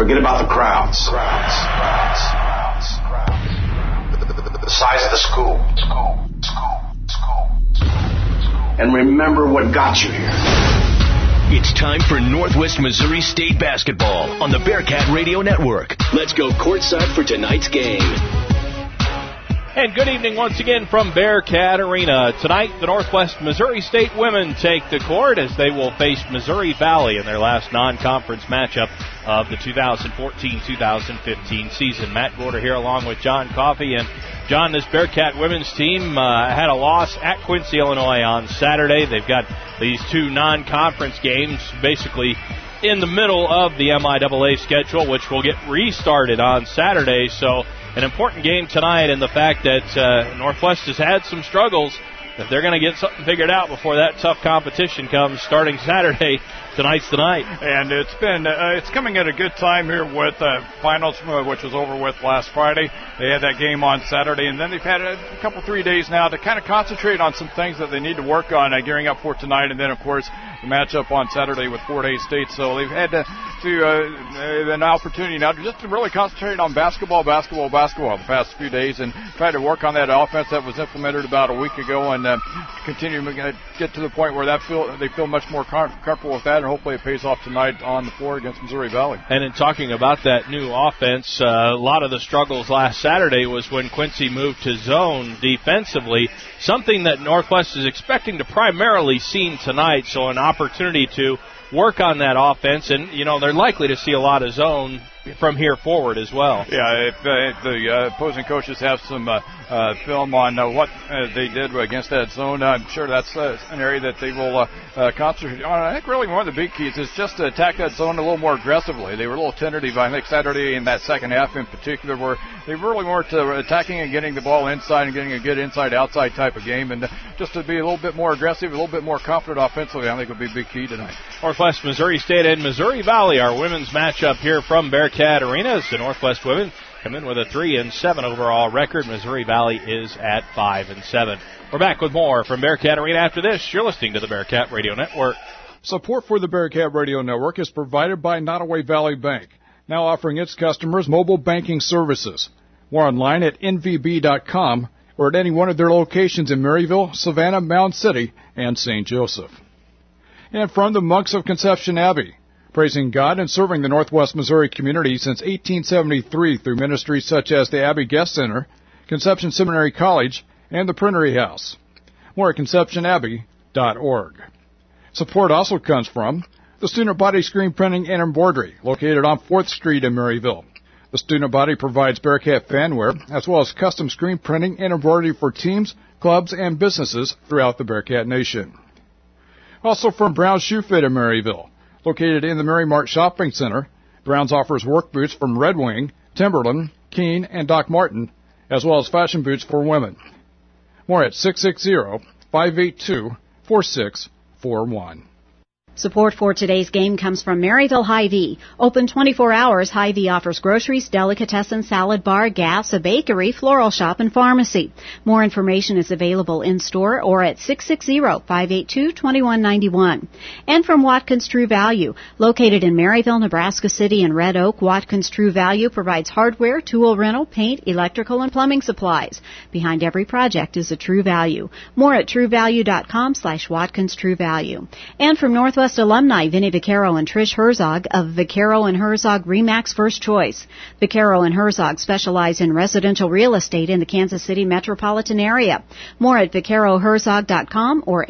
Forget about the crowds. The size of the school. And remember what got you here. It's time for Northwest Missouri State basketball on the Bearcat Radio Network. Let's go courtside for tonight's game. And good evening once again from Bearcat Arena. Tonight, the Northwest Missouri State women take the court as they will face Missouri Valley in their last non-conference matchup of the 2014-2015 season. Matt Gorder here along with John Coffey. And John, this Bearcat women's team had a loss at Quincy, Illinois on Saturday. They've got these two non-conference games basically in the middle of the MIAA schedule, which will get restarted on Saturday. So an important game tonight, and the fact that Northwest has had some struggles. If they're going to get something figured out before that tough competition comes starting Saturday, tonight's the night. And it's coming at a good time here with finals, which was over with last Friday. They had that game on Saturday, and then they've had a couple, 3 days now to kind of concentrate on some things that they need to work on gearing up for tonight, and then, of course, the matchup on Saturday with Fort Hays State. So they've had an opportunity now just to really concentrate on basketball the past few days and try to work on that offense that was implemented about a week ago and continue to get to the point where they feel much more comfortable with that, and hopefully it pays off tonight on the floor against Missouri Valley. And in talking about that new offense, a lot of the struggles last Saturday was when Quincy moved to zone defensively, something that Northwest is expecting to primarily see tonight, so an opportunity to work on that offense, and, they're likely to see a lot of zone from here forward as well. Yeah, if the opposing coaches have some film on what they did against that zone, I'm sure that's an area that they will concentrate on. I think really one of the big keys is just to attack that zone a little more aggressively. They were a little tentative, I think, Saturday in that second half in particular, where they really weren't attacking and getting the ball inside and getting a good inside-outside type of game, and just to be a little bit more aggressive, a little bit more confident offensively, I think would be a big key tonight. Northwest Missouri State and Missouri Valley, our women's matchup here from Bearcat Arena, as the Northwest women come in with a 3-7 overall record. Missouri Valley is at 5-7. We're back with more from Bearcat Arena after this. You're listening to the Bearcat Radio Network. Support for the Bearcat Radio Network is provided by Nottoway Valley Bank, now offering its customers mobile banking services. More online at nvb.com or at any one of their locations in Maryville, Savannah, Mound City, and St. Joseph. And from the monks of Conception Abbey, praising God and serving the Northwest Missouri community since 1873 through ministries such as the Abbey Guest Center, Conception Seminary College, and the Printery House. More at conceptionabbey.org. Support also comes from the Student Body Screen Printing and Embroidery, located on 4th Street in Maryville. The Student Body provides Bearcat fanwear, as well as custom screen printing and embroidery for teams, clubs, and businesses throughout the Bearcat Nation. Also from Brown's Shoe Fit in Maryville, located in the Mary Mart Shopping Center, Brown's offers work boots from Red Wing, Timberland, Keene, and Doc Martin, as well as fashion boots for women. More at 660-582-4641. Support for today's game comes from Maryville Hy-Vee. Open 24 hours, Hy-Vee offers groceries, delicatessen, salad bar, gas, a bakery, floral shop, and pharmacy. More information is available in-store or at 660-582-2191. And from Watkins True Value. Located in Maryville, Nebraska City, and Red Oak, Watkins True Value provides hardware, tool rental, paint, electrical, and plumbing supplies. Behind every project is a True Value. More at truevalue.com/Watkins True Value. And from Northwest alumni Vinny Vaccaro and Trish Herzog of Vaccaro and Herzog RE/MAX First Choice. Vaccaro and Herzog specialize in residential real estate in the Kansas City metropolitan area. More at VaccaroHerzog.com or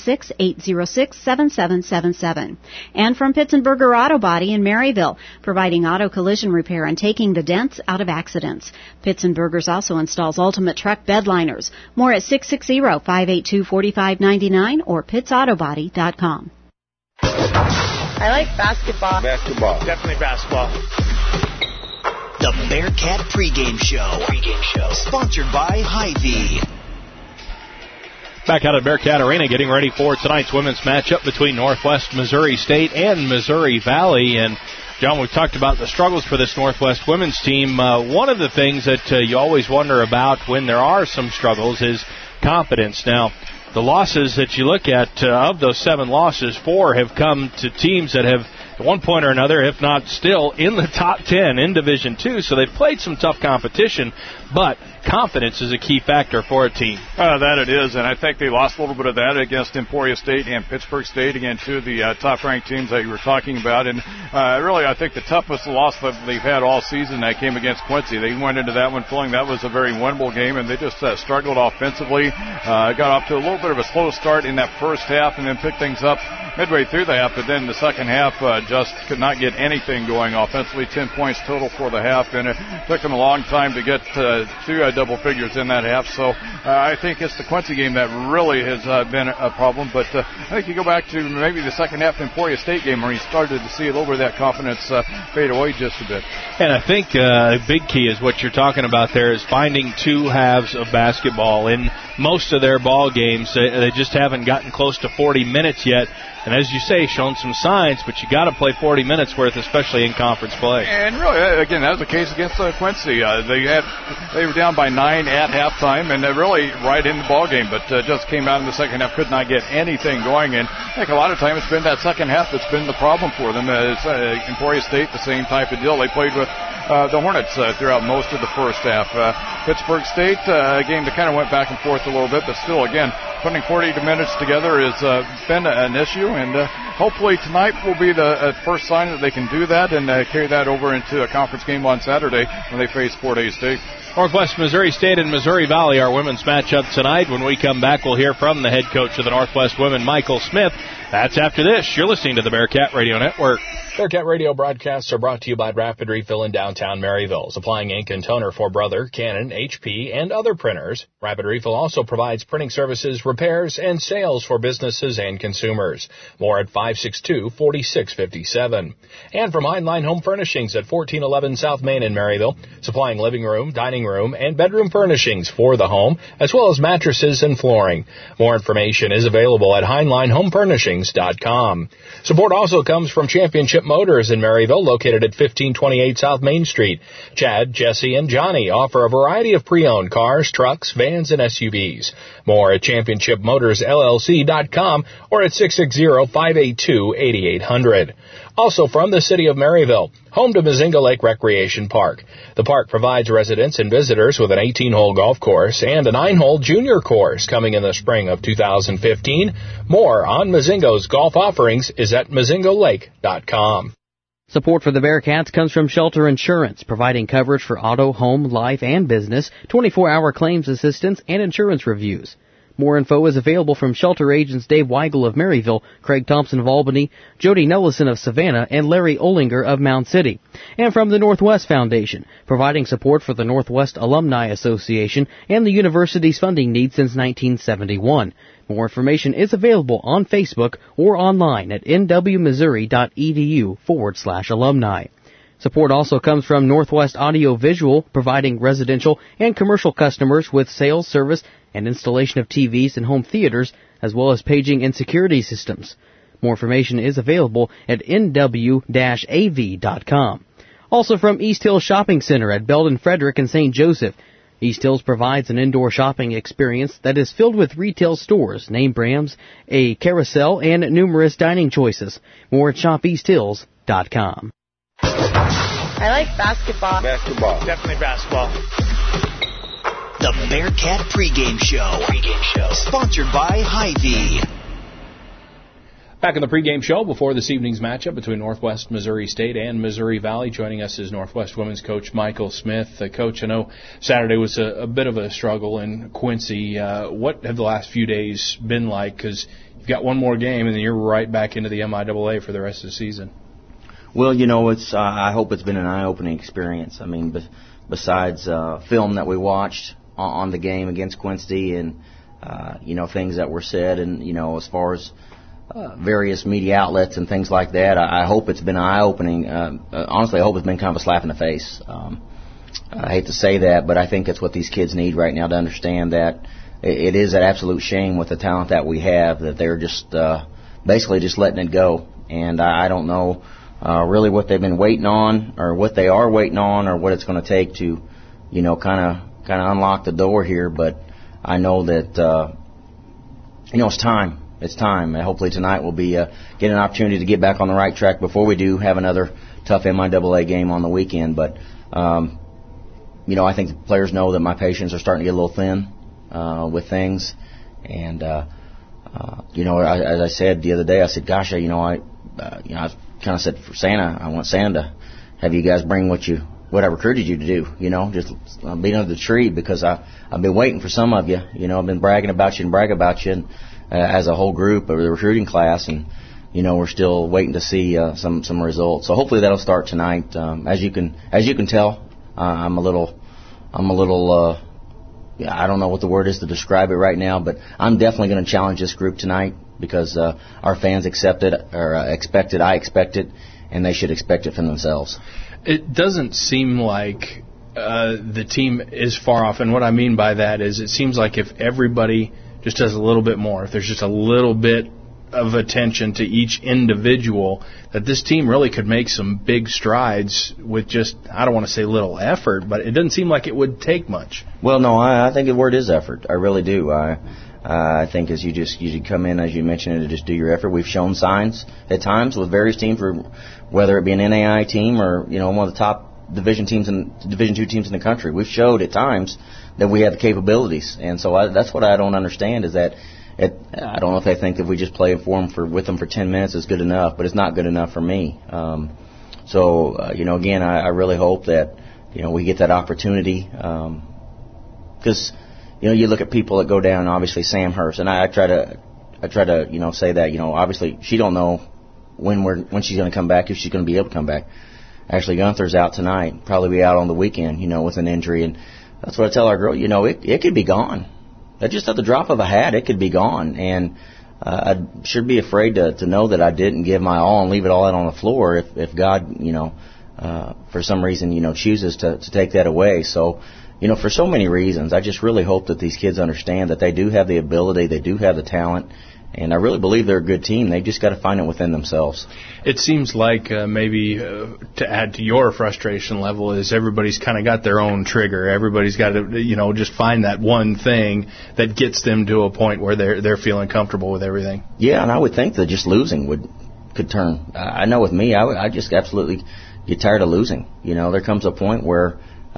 816-806-7777. And from Pitzenberger Auto Body in Maryville, providing auto collision repair and taking the dents out of accidents. Pitzenberger's also installs ultimate truck bed liners. More at 660-582-4599 or PittsAutobody.com. I like basketball. Definitely basketball. The Bearcat pregame show. Sponsored by Hy-Vee. Back out at Bearcat Arena, getting ready for tonight's women's matchup between Northwest Missouri State and Missouri Valley. And, John, we've talked about the struggles for this Northwest women's team. One of the things that you always wonder about when there are some struggles is confidence. Now, the losses that you look at, of those 7 losses, 4 have come to teams that have at one point or another, if not still, in the top 10 in Division II. So they've played some tough competition, but confidence is a key factor for a team. That it is, and I think they lost a little bit of that against Emporia State and Pittsburgh State, again, two of the top-ranked teams that you were talking about. And really, I think the toughest loss that they've had all season, that came against Quincy. They went into that one feeling that was a very winnable game, and they just struggled offensively. Got off to a little bit of a slow start in that first half and then picked things up midway through the half, but then the second half just could not get anything going offensively. 10 points total for the half, and it took them a long time to get to double figures in that half. So I think it's the Quincy game that really has been a problem, but I think you go back to maybe the second half of the Emporia State game where you started to see a little bit of that confidence fade away just a bit. And I think a big key is what you're talking about there is finding two halves of basketball. In most of their ball games, they just haven't gotten close to 40 minutes yet. And as you say, shown some signs, but you got to play 40 minutes worth, especially in conference play. And really, again, that was the case against Quincy. They were down by 9 at halftime, and they're really right in the ball game, but just came out in the second half, could not get anything going. And I think a lot of time it's been that second half that's been the problem for them. Emporia State, the same type of deal. They played with the Hornets throughout most of the first half. Pittsburgh State, a game that kind of went back and forth a little bit, but still, again, putting 40 minutes together has been an issue. And hopefully tonight will be the first sign that they can do that and carry that over into a conference game on Saturday when they face Fort Hays State. Northwest Missouri State and Missouri Valley, our women's matchup tonight. When we come back, we'll hear from the head coach of the Northwest women, Michael Smith. That's after this. You're listening to the Bearcat Radio Network. Bearcat Radio broadcasts are brought to you by Rapid Refill in downtown Maryville, supplying ink and toner for Brother, Canon, HP, and other printers. Rapid Refill also provides printing services, repairs, and sales for businesses and consumers. More at 562-4657. And from Heinlein Home Furnishings at 1411 South Main in Maryville, supplying living room, dining room, and bedroom furnishings for the home, as well as mattresses and flooring. More information is available at HeinleinHomeFurnishings.com. Support also comes from Championship Motors in Maryville, located at 1528 South Main Street. Chad, Jesse, and Johnny offer a variety of pre-owned cars, trucks, vans, and SUVs. More at ChampionshipMotorsLLC.com or at 660-582-8800. Also from the city of Maryville, home to Mazinga Lake Recreation Park. The park provides residents and visitors with an 18-hole golf course and a 9-hole junior course coming in the spring of 2015. More on Mazingo's golf offerings is at MazingaLake.com. Support for the Bearcats comes from Shelter Insurance, providing coverage for auto, home, life, and business, 24-hour claims assistance, and insurance reviews. More info is available from Shelter agents Dave Weigel of Maryville, Craig Thompson of Albany, Jody Nellison of Savannah, and Larry Olinger of Mound City. And from the Northwest Foundation, providing support for the Northwest Alumni Association and the university's funding needs since 1971. More information is available on Facebook or online at nwmissouri.edu/alumni. Support also comes from Northwest Audio Visual, providing residential and commercial customers with sales, service, and installation of TVs and home theaters, as well as paging and security systems. More information is available at nw-av.com. Also from East Hills Shopping Center at Belden Frederick and St. Joseph. East Hills provides an indoor shopping experience that is filled with retail stores, name brands, a carousel, and numerous dining choices. More at shopeasthills.com. I like basketball. Definitely basketball. The Bearcat Pregame Show. Sponsored by Hy-Vee. Back in the pregame show before this evening's matchup between Northwest Missouri State and Missouri Valley. Joining us is Northwest women's coach Michael Smith. Coach, I know Saturday was a bit of a struggle in Quincy. What have the last few days been like? Because you've got one more game and then you're right back into the MIAA for the rest of the season. Well, it's I hope it's been an eye-opening experience. I mean, besides film that we watched on the game against Quincy and, things that were said and, as far as various media outlets and things like that, I hope it's been eye-opening. Honestly, I hope it's been kind of a slap in the face. I hate to say that, but I think that's what these kids need right now to understand that it is an absolute shame with the talent that we have that they're just basically just letting it go. And I don't know really what they've been waiting on or what they are waiting on or what it's going to take to, kind of unlock the door here. But I know that, it's time. It's time. And hopefully tonight we'll be get an opportunity to get back on the right track before we do have another tough MIAA game on the weekend. But you know, I think the players know that my patience are starting to get a little thin with things. And you know, as I said the other day, I said, gosh, you know, I kind of said for Santa, I want Santa to have you guys bring what I recruited you to do, you know, just be under the tree, because I've been waiting for some of you. You know, I've been bragging about you and as a whole group of the recruiting class, and you know, we're still waiting to see some results. So hopefully that'll start tonight. As you can tell, I'm a little I don't know what the word is to describe it right now, but I'm definitely going to challenge this group tonight, because our fans expect it, I expect it, and they should expect it from themselves. It doesn't seem like the team is far off, and what I mean by that is it seems like if everybody just does a little bit more, if there's just a little bit of attention to each individual, that this team really could make some big strides with just, I don't want to say little effort, but it doesn't seem like it would take much. Well, no, I think the word is effort. I really do. I think as you come in, as you mentioned, and just do your effort. We've shown signs at times with various teams, whether it be an NAI team or, you know, one of the top Division II teams in the country. We've showed at times that we have the capabilities, and so that's what I don't understand, is that I don't know if they think that we just play with them for 10 minutes is good enough, but it's not good enough for me. So you know, again, I really hope that, you know, we get that opportunity, because you know, you look at people that go down. Obviously, Sam Hurst, and I try to you know, say that, you know, obviously she don't know when she's going to come back, if she's going to be able to come back. Ashley Gunther's out tonight, probably be out on the weekend, you know, with an injury, and that's what I tell our girl. You know, it could be gone. Just at the drop of a hat, it could be gone, and I should be afraid to know that I didn't give my all and leave it all out on the floor if God, you know, for some reason, you know, chooses to take that away. So, you know, for so many reasons, I just really hope that these kids understand that they do have the ability, they do have the talent, and I really believe they're a good team. They've just got to find it within themselves. It seems like maybe to add to your frustration level is everybody's kind of got their own trigger. Everybody's got to, you know, just find that one thing that gets them to a point where they're feeling comfortable with everything. Yeah, and I would think that just losing could turn. I know with me, I just absolutely get tired of losing. You know, there comes a point where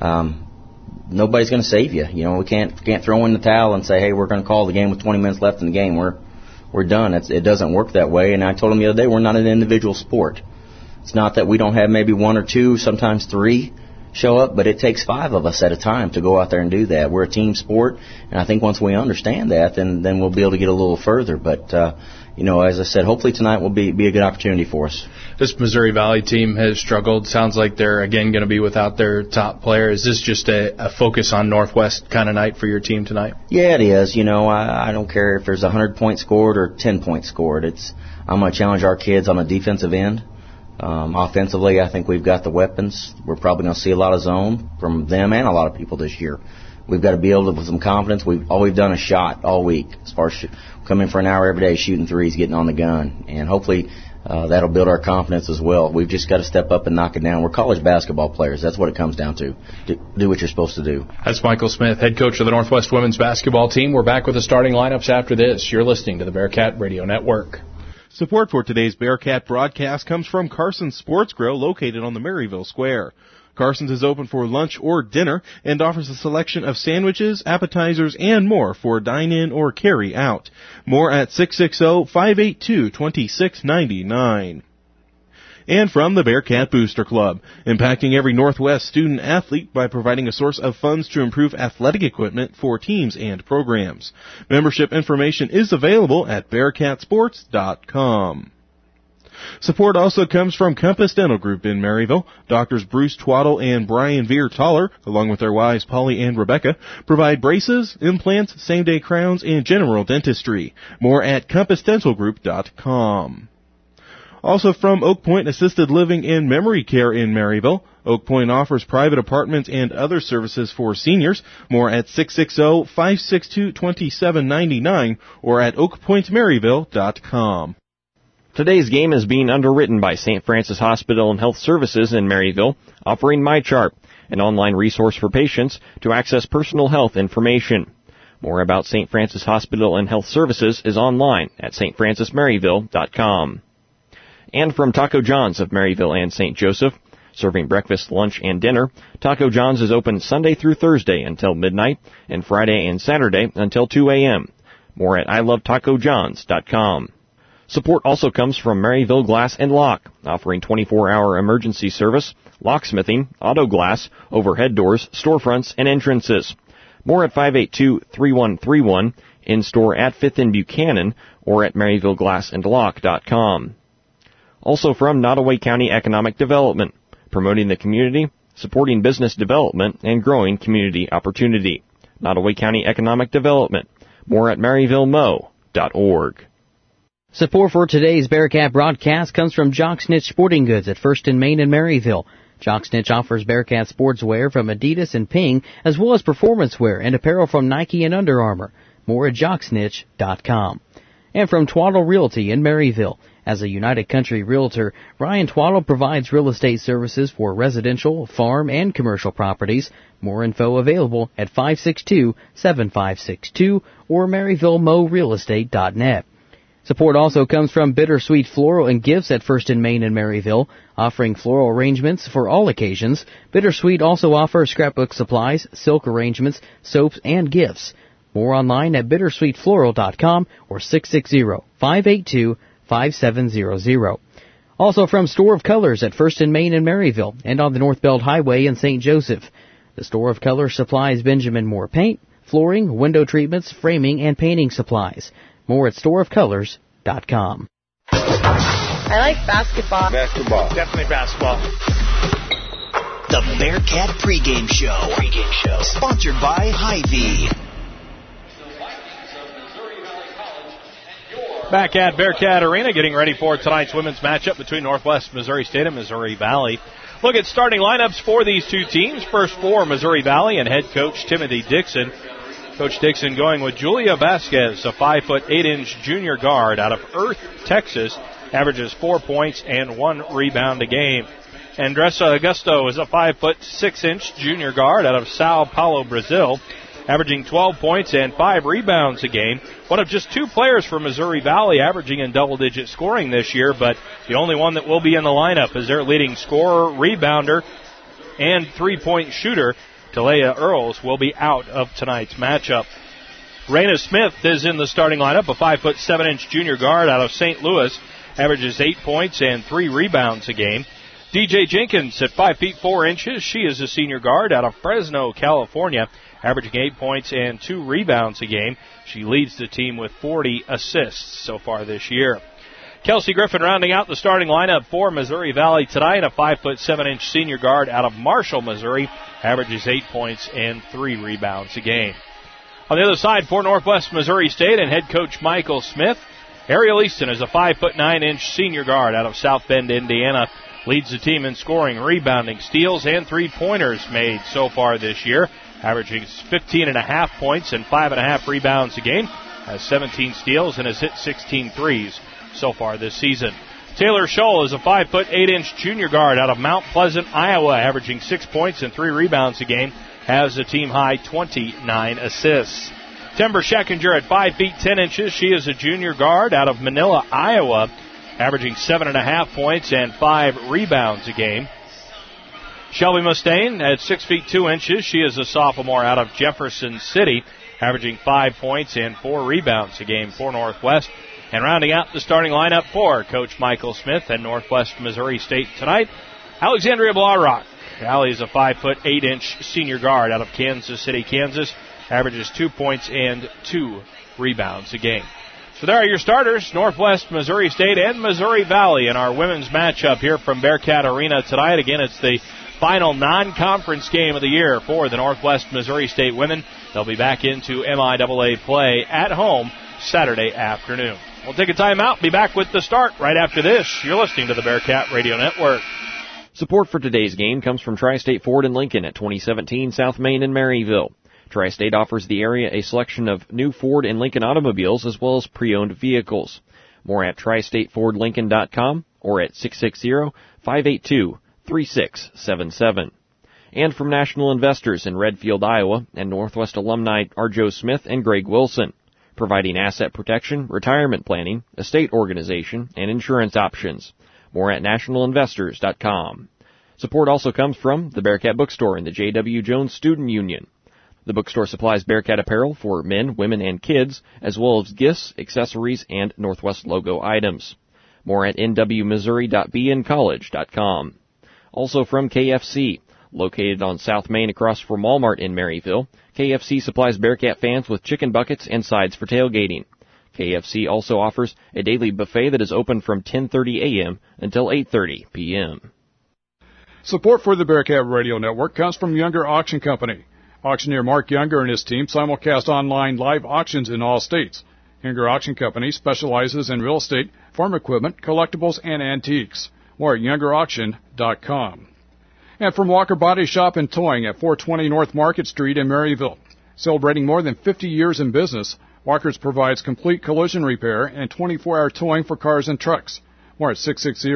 nobody's going to save you. You know, we can't throw in the towel and say, hey, we're going to call the game with 20 minutes left in the game. We're done. It doesn't work that way. And I told them the other day, we're not an individual sport. It's not that we don't have maybe one or two, sometimes three show up, but it takes 5 of us at a time to go out there and do that. We're a team sport, and I think once we understand that, then we'll be able to get a little further. But you know, as I said, hopefully tonight will be a good opportunity for us. This Missouri Valley team has struggled. Sounds like they're again going to be without their top player. Is this just a focus on Northwest kind of night for your team tonight? Yeah, it is. You know, I don't care if there's 100 points scored or 10 points scored. I'm going to challenge our kids on the defensive end. Offensively, I think we've got the weapons. We're probably going to see a lot of zone from them and a lot of people this year. We've got to be able to, with some confidence. All we've done is shot all week. As far as coming for an hour every day, shooting threes, getting on the gun, and hopefully that'll build our confidence as well. We've just got to step up and knock it down. We're college basketball players. That's what it comes down to. Do what you're supposed to do. That's Michael Smith, head coach of the Northwest women's basketball team. We're back with the starting lineups after this. You're listening to the Bearcat Radio Network. Support for today's Bearcat broadcast comes from Carson's Sports Grill, located on the Maryville Square. Carson's is open for lunch or dinner and offers a selection of sandwiches, appetizers, and more for dine-in or carry-out. More at 660-582-2699. And from the Bearcat Booster Club, impacting every Northwest student athlete by providing a source of funds to improve athletic equipment for teams and programs. Membership information is available at BearcatSports.com. Support also comes from Compass Dental Group in Maryville. Doctors Bruce Twaddle and Brian Veer-Toller, along with their wives Polly and Rebecca, provide braces, implants, same-day crowns, and general dentistry. More at CompassDentalGroup.com. Also from Oak Point Assisted Living and Memory Care in Maryville. Oak Point offers private apartments and other services for seniors. More at 660-562-2799 or at oakpointmaryville.com. Today's game is being underwritten by St. Francis Hospital and Health Services in Maryville, offering MyChart, an online resource for patients to access personal health information. More about St. Francis Hospital and Health Services is online at stfrancismaryville.com. And from Taco John's of Maryville and St. Joseph, serving breakfast, lunch, and dinner, Taco John's is open Sunday through Thursday until midnight and Friday and Saturday until 2 a.m. More at ilovetacojohns.com. Support also comes from Maryville Glass and Lock, offering 24-hour emergency service, locksmithing, auto glass, overhead doors, storefronts, and entrances. More at 582-3131, in-store at 5th and Buchanan, or at MaryvilleGlassandLock.com. Also from Nottoway County Economic Development, promoting the community, supporting business development, and growing community opportunity. Nottoway County Economic Development. More at MaryvilleMo.org. Support for today's Bearcat broadcast comes from Jock Snitch Sporting Goods at 1st and Main in Maryville. Jock Snitch offers Bearcat sportswear from Adidas and Ping, as well as performance wear and apparel from Nike and Under Armour. More at jocksnitch.com. And from Twaddle Realty in Maryville. As a United Country realtor, Ryan Twaddle provides real estate services for residential, farm, and commercial properties. More info available at 562-7562 or MaryvilleMoRealEstate.net. Support also comes from Bittersweet Floral and Gifts at 1st and Main in Maryville, offering floral arrangements for all occasions. Bittersweet also offers scrapbook supplies, silk arrangements, soaps, and gifts. More online at bittersweetfloral.com or 660-582-5700. Also from Store of Colors at 1st and Main in Maryville and on the North Belt Highway in St. Joseph. The Store of Colors supplies Benjamin Moore paint, flooring, window treatments, framing, and painting supplies. More at storeofcolors.com. I like basketball. Definitely basketball. The Bearcat pregame show. Sponsored by Hy-Vee. Back at Bearcat Arena, getting ready for tonight's women's matchup between Northwest Missouri State and Missouri Valley. Look at starting lineups for these two teams. First for Missouri Valley and head coach Timothy Dixon. Coach Dixon going with Julia Vasquez, a 5'8" junior guard out of Earth, Texas, averages 4 points and 1 rebound a game. Andressa Augusto is a 5'6" junior guard out of Sao Paulo, Brazil, averaging 12 points and 5 rebounds a game. One of just 2 players for Missouri Valley averaging in double-digit scoring this year, but the only one that will be in the lineup is their leading scorer, rebounder, and three-point shooter. Talea Earls will be out of tonight's matchup. Raina Smith is in the starting lineup, a 5'7" junior guard out of St. Louis, averages 8 points and 3 rebounds a game. DJ Jenkins at 5'4". She is a senior guard out of Fresno, California, averaging 8 points and 2 rebounds a game. She leads the team with 40 assists so far this year. Kelsey Griffin rounding out the starting lineup for Missouri Valley tonight, a 5'7" senior guard out of Marshall, Missouri, averages 8 points and 3 rebounds a game. On the other side for Northwest Missouri State and head coach Michael Smith, Ariel Easton is a 5'9" senior guard out of South Bend, Indiana, leads the team in scoring, rebounding, steals, and three-pointers made so far this year, averaging 15.5 points and 5.5 rebounds a game, has 17 steals and has hit 16 threes so far this season. Taylor Scholl is a 5'8" junior guard out of Mount Pleasant, Iowa, averaging 6 points and 3 rebounds a game, has a team-high 29 assists. Timber Scheckinger at 5'10". She is a junior guard out of Manila, Iowa, averaging 7.5 points and 5 rebounds a game. Shelby Mustaine at 6'2". She is a sophomore out of Jefferson City, averaging 5 points and 4 rebounds a game for Northwest. And rounding out the starting lineup for Coach Michael Smith and Northwest Missouri State tonight, Alexandria Blaurock. Allie is a 5'8" senior guard out of Kansas City, Kansas, averages 2 points and 2 rebounds a game. So there are your starters, Northwest Missouri State and Missouri Valley in our women's matchup here from Bearcat Arena tonight. Again, it's the final non-conference game of the year for the Northwest Missouri State women. They'll be back into MIAA play at home Saturday afternoon. We'll take a timeout, be back with the start right after this. You're listening to the Bearcat Radio Network. Support for today's game comes from Tri-State Ford in Lincoln at 2017 South Main in Maryville. Tri-State offers the area a selection of new Ford and Lincoln automobiles as well as pre-owned vehicles. More at TriStateFordLincoln.com or at 660-582-3677. And from National Investors in Redfield, Iowa, and Northwest alumni are Joe Smith and Greg Wilson, providing asset protection, retirement planning, estate organization, and insurance options. More at nationalinvestors.com. Support also comes from the Bearcat Bookstore and the J.W. Jones Student Union. The bookstore supplies Bearcat apparel for men, women, and kids, as well as gifts, accessories, and Northwest logo items. More at nwmissouri.bncollege.com. Also from KFC, located on South Main across from Walmart in Maryville, KFC supplies Bearcat fans with chicken buckets and sides for tailgating. KFC also offers a daily buffet that is open from 10:30 a.m. until 8:30 p.m. Support for the Bearcat Radio Network comes from Younger Auction Company. Auctioneer Mark Younger and his team simulcast online live auctions in all states. Younger Auction Company specializes in real estate, farm equipment, collectibles, and antiques. More at youngerauction.com. And from Walker Body Shop and Towing at 420 North Market Street in Maryville. Celebrating more than 50 years in business, Walker's provides complete collision repair and 24-hour towing for cars and trucks. More at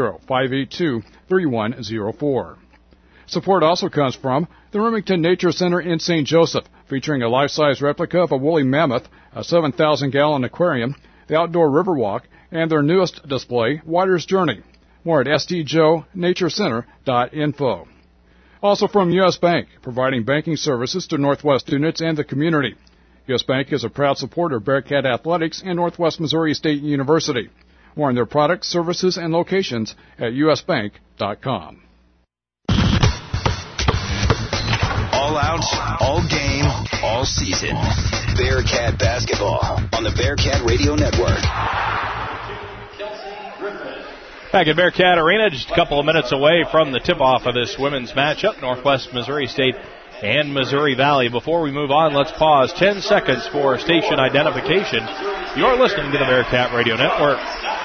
660-582-3104. Support also comes from the Remington Nature Center in St. Joseph, featuring a life-size replica of a woolly mammoth, a 7,000-gallon aquarium, the outdoor river walk, and their newest display, Water's Journey. More at sdjoenaturecenter.info. Also from U.S. Bank, providing banking services to Northwest students and the community. U.S. Bank is a proud supporter of Bearcat Athletics and Northwest Missouri State University. More on their products, services, and locations at usbank.com. All out, all game, all season. Bearcat basketball on the Bearcat Radio Network. Back at Bearcat Arena, just a couple of minutes away from the tip-off of this women's matchup, Northwest Missouri State and Missouri Valley. Before we move on, let's pause 10 seconds for station identification. You're listening to the Bearcat Radio Network.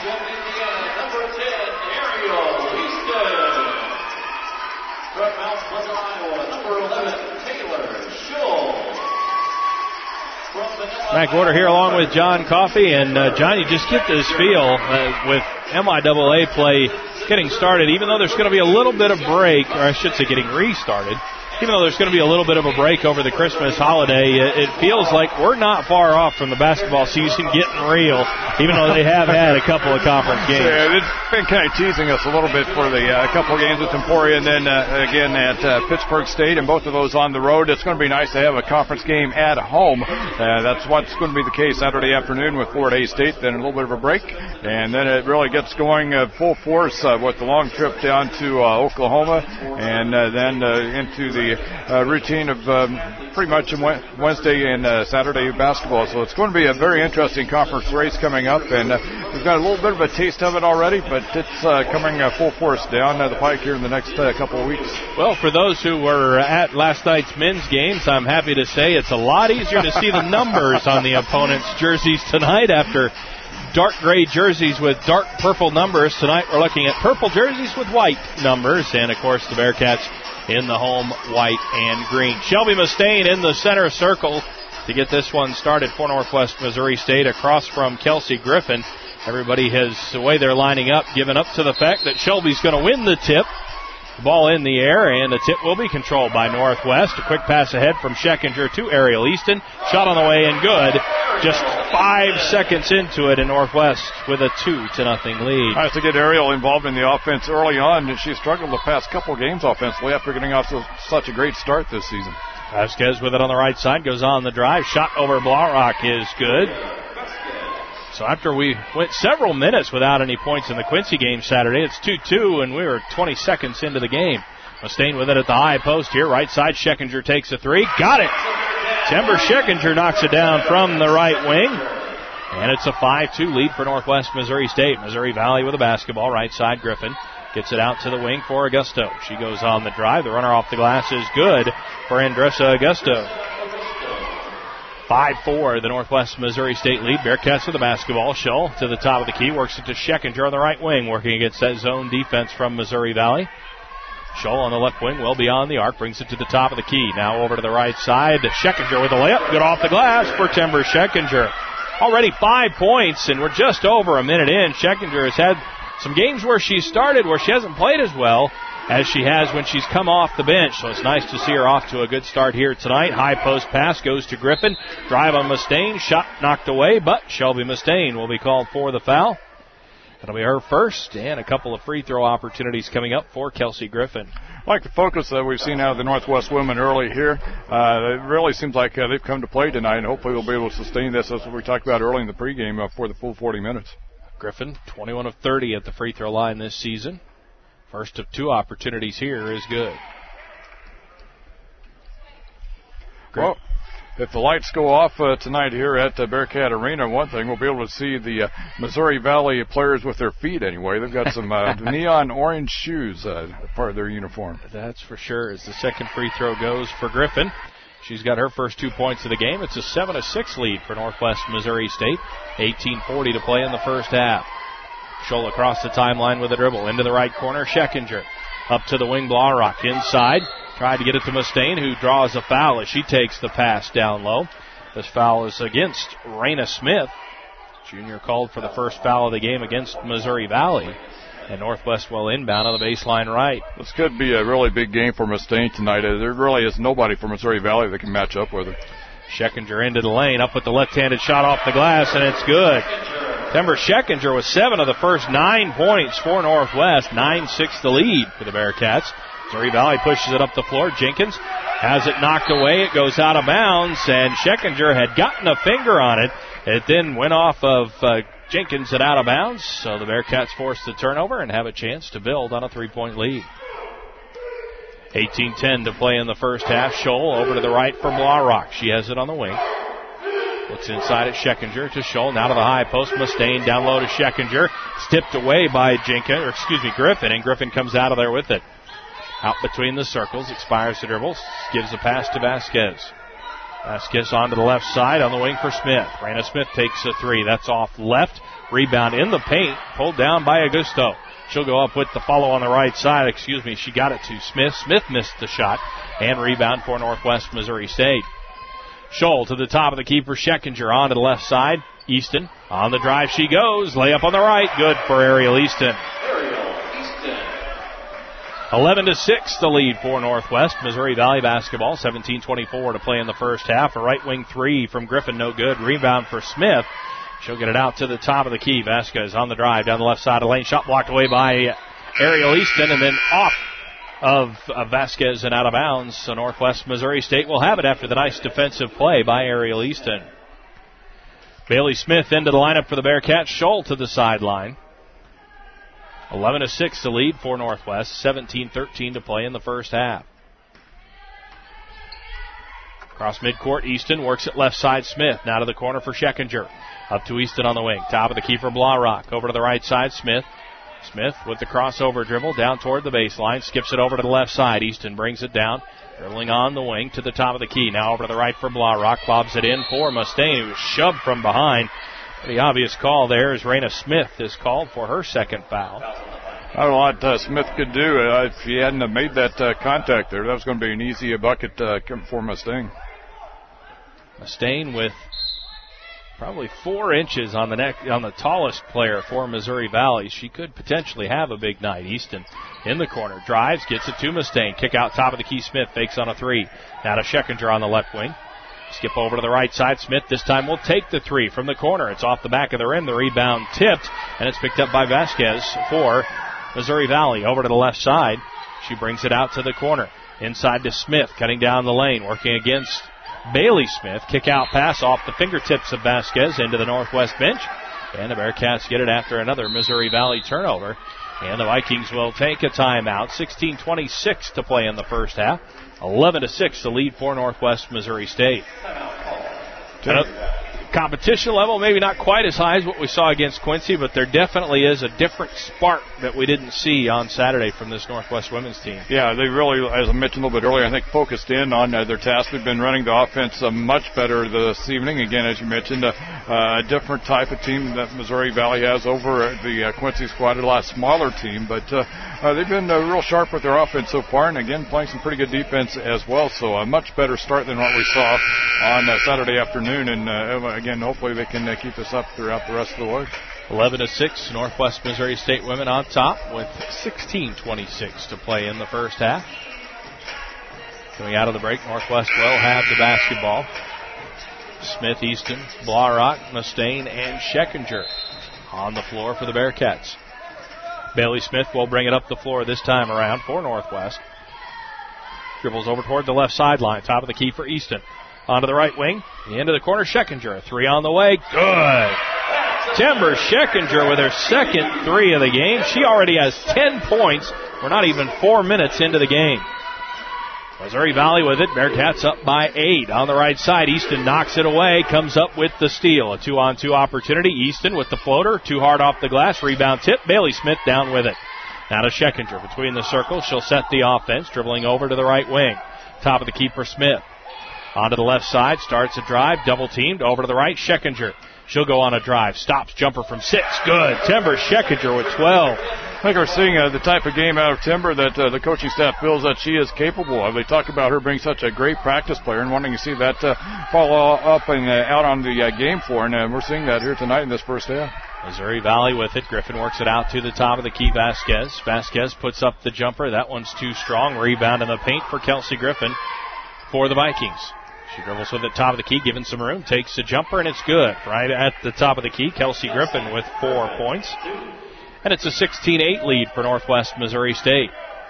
Mac Gorder here along with John Coffey. And, John, you just get this feel with MIAA play getting started, even though there's going to be a little bit of break, or I should say getting restarted, even though there's going to be a little bit of a break over the Christmas holiday, it feels like we're not far off from the basketball season getting real, even though they have had a couple of conference games. Yeah, it's been kind of teasing us a little bit for the couple of games at Emporia and then again at Pittsburgh State, and both of those on the road. It's going to be nice to have a conference game at home. That's what's going to be the case Saturday afternoon with Florida A-State, then a little bit of a break, and then it really gets going full force with the long trip down to Oklahoma, and then into the routine of pretty much Wednesday and Saturday basketball. So it's going to be a very interesting conference race coming up, and we've got a little bit of a taste of it already, but it's coming full force down the pike here in the next couple of weeks. Well, for those who were at last night's men's games, I'm happy to say it's a lot easier to see the numbers on the opponent's jerseys tonight after dark gray jerseys with dark purple numbers. Tonight we're looking at purple jerseys with white numbers, and of course the Bearcats in the home white and green. Shelby Mustaine in the center circle to get this one started for Northwest Missouri State across from Kelsey Griffin. Everybody has, the way they're lining up, given up to the fact that Shelby's going to win the tip. The ball in the air, and the tip will be controlled by Northwest. A quick pass ahead from Schekinger to Ariel Easton. Shot on the way and good. Just 5 seconds into it, and Northwest with a 2-0 lead. Nice to get Ariel involved in the offense early on. She struggled the past couple games offensively after getting off to such a great start this season. Vasquez with it on the right side, goes on the drive. Shot over Blaurock is good. So after we went several minutes without any points in the Quincy game Saturday, it's 2-2, and we were 20 seconds into the game. Mustaine with it at the high post here. Right side, Schekinger takes a three. Got it! Timber Schekinger knocks it down from the right wing. And it's a 5-2 lead for Northwest Missouri State. Missouri Valley with the basketball. Right side, Griffin gets it out to the wing for Augusto. She goes on the drive. The runner off the glass is good for Andressa Augusto. 5-4, the Northwest Missouri State lead. Bearcats with the basketball. Shull to the top of the key. Works it to Schekinger on the right wing, working against that zone defense from Missouri Valley. Shull on the left wing, well beyond the arc. Brings it to the top of the key. Now over to the right side. Schekinger with the layup. Good off the glass for Timber Schekinger. Already 5 points, and we're just over a minute in. Schekinger has had some games where she started where she hasn't played as well. as she has when she's come off the bench. So it's nice to see her off to a good start here tonight. High post pass goes to Griffin. Drive on Mustaine. Shot knocked away, but Shelby Mustaine will be called for the foul. That'll be her first, and a couple of free throw opportunities coming up for Kelsey Griffin. I like the focus that we've seen out of the Northwest women early here. It really seems like they've come to play tonight, and hopefully they'll be able to sustain this as we talked about early in the pregame for the full 40 minutes. Griffin, 21 of 30 at the free throw line this season. First of two opportunities here is good. Well, if the lights go off tonight here at Bearcat Arena, one thing, we'll be able to see the Missouri Valley players with their feet anyway. They've got some neon orange shoes part of their uniform. That's for sure. As the second free throw goes for Griffin, she's got her first 2 points of the game. It's a 7-6 lead for Northwest Missouri State. 18:40 to play in the first half. Scholl across the timeline with a dribble. Into the right corner, Scheckinger. Up to the wing, Blaurock. Inside. Tried to get it to Mustaine, who draws a foul as she takes the pass down low. This foul is against Raina Smith. Junior called for the first foul of the game against Missouri Valley. And Northwest will inbound on the baseline right. This could be a really big game for Mustaine tonight. There really is nobody for Missouri Valley that can match up with her. Scheckinger into the lane, up with the left-handed shot off the glass, and it's good. Timber Scheckinger with 7 of the first 9 points for Northwest. 9-6 the lead for the Bearcats. Missouri Valley pushes it up the floor. Jenkins has it knocked away. It goes out of bounds, and Scheckinger had gotten a finger on it. It then went off of Jenkins and out of bounds, so the Bearcats force the turnover and have a chance to build on a 3-point lead. 18-10 to play in the first half. Scholl over to the right for Blaurock. She has it on the wing. Looks inside at Scheckinger to Scholl. Now to the high post. Mustaine down low to Scheckinger. Tipped away by Griffin, and Griffin comes out of there with it. Out between the circles, expires the dribble, gives a pass to Vasquez. Vasquez onto the left side on the wing for Smith. Raina Smith takes a three. That's off left. Rebound in the paint, pulled down by Augusto. She'll go up with the follow on the right side. She got it to Smith. Smith missed the shot, and rebound for Northwest Missouri State. Scholl to the top of the key for Scheckinger. On to the left side. Easton on the drive she goes. Layup on the right. Good for Ariel Easton. 11-6 the lead for Northwest Missouri Valley basketball. 17:24 to play in the first half. A right wing three from Griffin, no good. Rebound for Smith. She'll get it out to the top of the key. Vasquez on the drive down the left side of the lane. Shot blocked away by Ariel Easton, and then off of Vasquez and out of bounds. So Northwest Missouri State will have it after the nice defensive play by Ariel Easton. Bailey Smith into the lineup for the Bearcats. Scholl to the sideline. 11-6 the lead for Northwest. 17-13 to play in the first half. Across midcourt, Easton works it left side. Smith now to the corner for Scheckinger. Up to Easton on the wing. Top of the key for Blaurock. Over to the right side, Smith. Smith with the crossover dribble down toward the baseline. Skips it over to the left side. Easton brings it down. Dribbling on the wing to the top of the key. Now over to the right for Blaurock. Bobs it in for Mustaine, who was shoved from behind. The obvious call there is Raina Smith is called for her second foul. I don't know what Smith could do if he hadn't have made that contact there. That was going to be an easy bucket for Mustaine. Mustaine with probably 4 inches on the neck on the tallest player for Missouri Valley. She could potentially have a big night. Easton in the corner, drives, gets it to Mustaine. Kick out top of the key. Smith fakes on a three. Now to Scheckinger on the left wing. Skip over to the right side. Smith this time will take the three from the corner. It's off the back of the rim. The rebound tipped, and it's picked up by Vasquez for Missouri Valley. Over to the left side. She brings it out to the corner. Inside to Smith, cutting down the lane, working against Bailey Smith. Kick out pass off the fingertips of Vasquez into the Northwest bench. And the Bearcats get it after another Missouri Valley turnover. And the Vikings will take a timeout. 16:26 to play in the first half. 11-6 the lead for Northwest Missouri State. Competition level maybe not quite as high as what we saw against Quincy, but there definitely is a different spark that we didn't see on Saturday from this Northwest women's team. Yeah, they really, as I mentioned a little bit earlier, I think focused in on their task. They've been running the offense much better this evening. Again, as you mentioned, a different type of team that Missouri Valley has over the Quincy squad, a lot smaller team, but they've been real sharp with their offense so far, and again, playing some pretty good defense as well. So a much better start than what we saw on Saturday afternoon. And again, hopefully they can keep this up throughout the rest of the week. 11-6, Northwest Missouri State women on top with 16:26 to play in the first half. Coming out of the break, Northwest will have the basketball. Smith, Easton, Blaurock, Mustaine, and Scheckinger on the floor for the Bearcats. Bailey Smith will bring it up the floor this time around for Northwest. Dribbles over toward the left sideline, top of the key for Easton. Onto the right wing, the end of the corner, Scheckinger. 3 on the way, good. Timber Scheckinger with her second 3 of the game. She already has 10 points. We're not even 4 minutes into the game. Missouri Valley with it. Bearcats up by 8. On the right side, Easton knocks it away, comes up with the steal. A 2-on-2 opportunity. Easton with the floater, too hard off the glass. Rebound tip. Bailey Smith down with it. Now to Scheckinger between the circles. She'll set the offense, dribbling over to the right wing. Top of the key for Smith. Onto the left side, starts a drive, double teamed, over to the right. Scheckinger. She'll go on a drive. Stops, jumper from 6. Good. Timber Scheckinger with 12. I think we're seeing the type of game out of Timber that the coaching staff feels that she is capable of. They talk about her being such a great practice player and wanting to see that follow up and out on the game floor, and we're seeing that here tonight in this first half. Missouri Valley with it. Griffin works it out to the top of the key, Vasquez. Vasquez puts up the jumper. That one's too strong. Rebound in the paint for Kelsey Griffin for the Vikings. She dribbles with it, top of the key, given some room, takes a jumper, and it's good. Right at the top of the key, Kelsey Griffin with 4 points. And it's a 16-8 lead for Northwest Missouri State.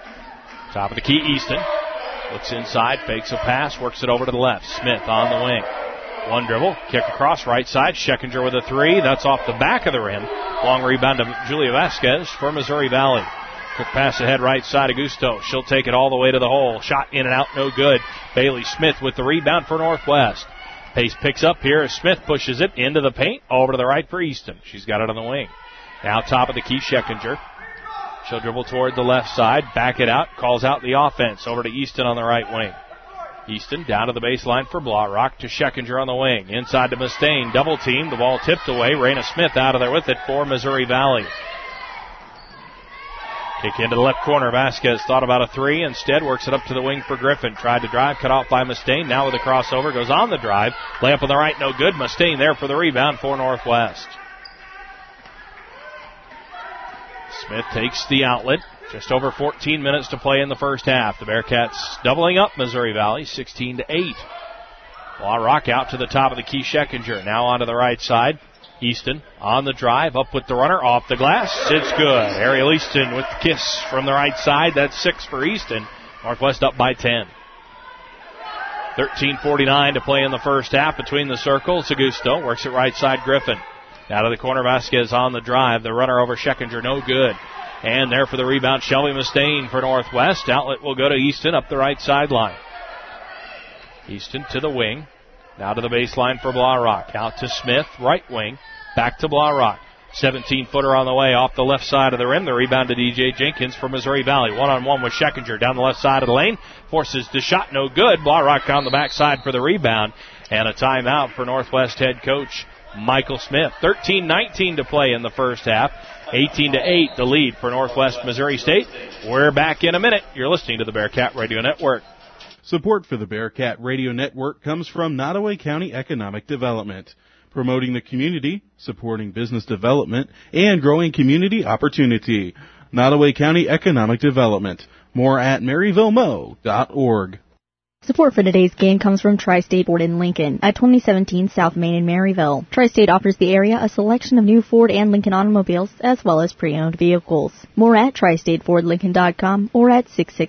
Top of the key, Easton. Looks inside, fakes a pass, works it over to the left. Smith on the wing. One dribble, kick across, right side. Scheckinger with a 3. That's off the back of the rim. Long rebound to Julia Vasquez for Missouri Valley. Quick pass ahead, right side, Augusto. She'll take it all the way to the hole. Shot in and out, no good. Bailey Smith with the rebound for Northwest. Pace picks up here as Smith pushes it into the paint, over to the right for Easton. She's got it on the wing. Now top of the key, Scheckinger. She'll dribble toward the left side, back it out, calls out the offense. Over to Easton on the right wing. Easton down to the baseline for Blaurock to Scheckinger on the wing. Inside to Mustaine, double team, the ball tipped away. Raina Smith out of there with it for Missouri Valley. Kick into the left corner. Vasquez thought about a 3. Instead, works it up to the wing for Griffin. Tried to drive, cut off by Mustaine. Now with a crossover, goes on the drive. Layup on the right, no good. Mustaine there for the rebound for Northwest. Smith takes the outlet. Just over 14 minutes to play in the first half. The Bearcats doubling up Missouri Valley, 16-8. Blaurock out to the top of the key, Scheckinger. Now onto the right side. Easton on the drive, up with the runner, off the glass. It's good. Ariel Easton with the kiss from the right side. That's 6 for Easton. Northwest up by 10. 13:49 to play in the first half between the circles. Augusto works it right side, Griffin. Out of the corner, Vasquez on the drive. The runner over Scheckinger, no good. And there for the rebound, Shelby Mustaine for Northwest. Outlet will go to Easton up the right sideline. Easton to the wing. Now to the baseline for Blaurock. Out to Smith, right wing. Back to Blaurock. 17-footer on the way off the left side of the rim. The rebound to DJ Jenkins for Missouri Valley. One-on-one with Scheckinger down the left side of the lane. Forces the shot, no good. Blaurock on the backside for the rebound. And a timeout for Northwest head coach Michael Smith. 13-19 to play in the first half. 18-8 the lead for Northwest Missouri State. We're back in a minute. You're listening to the Bearcat Radio Network. Support for the Bearcat Radio Network comes from Nottoway County Economic Development, promoting the community, supporting business development, and growing community opportunity. Nottoway County Economic Development. More at maryvillemo.org. Support for today's game comes from Tri-State Ford in Lincoln at 2017 South Main in Maryville. Tri-State offers the area a selection of new Ford and Lincoln automobiles as well as pre-owned vehicles. More at TriStateFordLincoln.com or at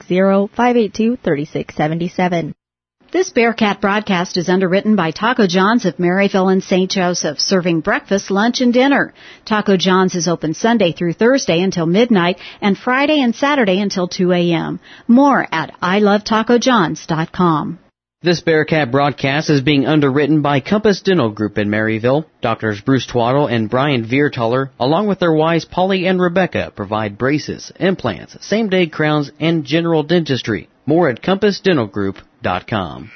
660-582-3677. This Bearcat broadcast is underwritten by Taco John's of Maryville and St. Joseph, serving breakfast, lunch, and dinner. Taco John's is open Sunday through Thursday until midnight and Friday and Saturday until 2 a.m. More at ilovetacojohns.com. This Bearcat broadcast is being underwritten by Compass Dental Group in Maryville. Doctors Bruce Twaddle and Brian Viertaler, along with their wives Polly and Rebecca, provide braces, implants, same-day crowns, and general dentistry. More at compassdentalgroup.com.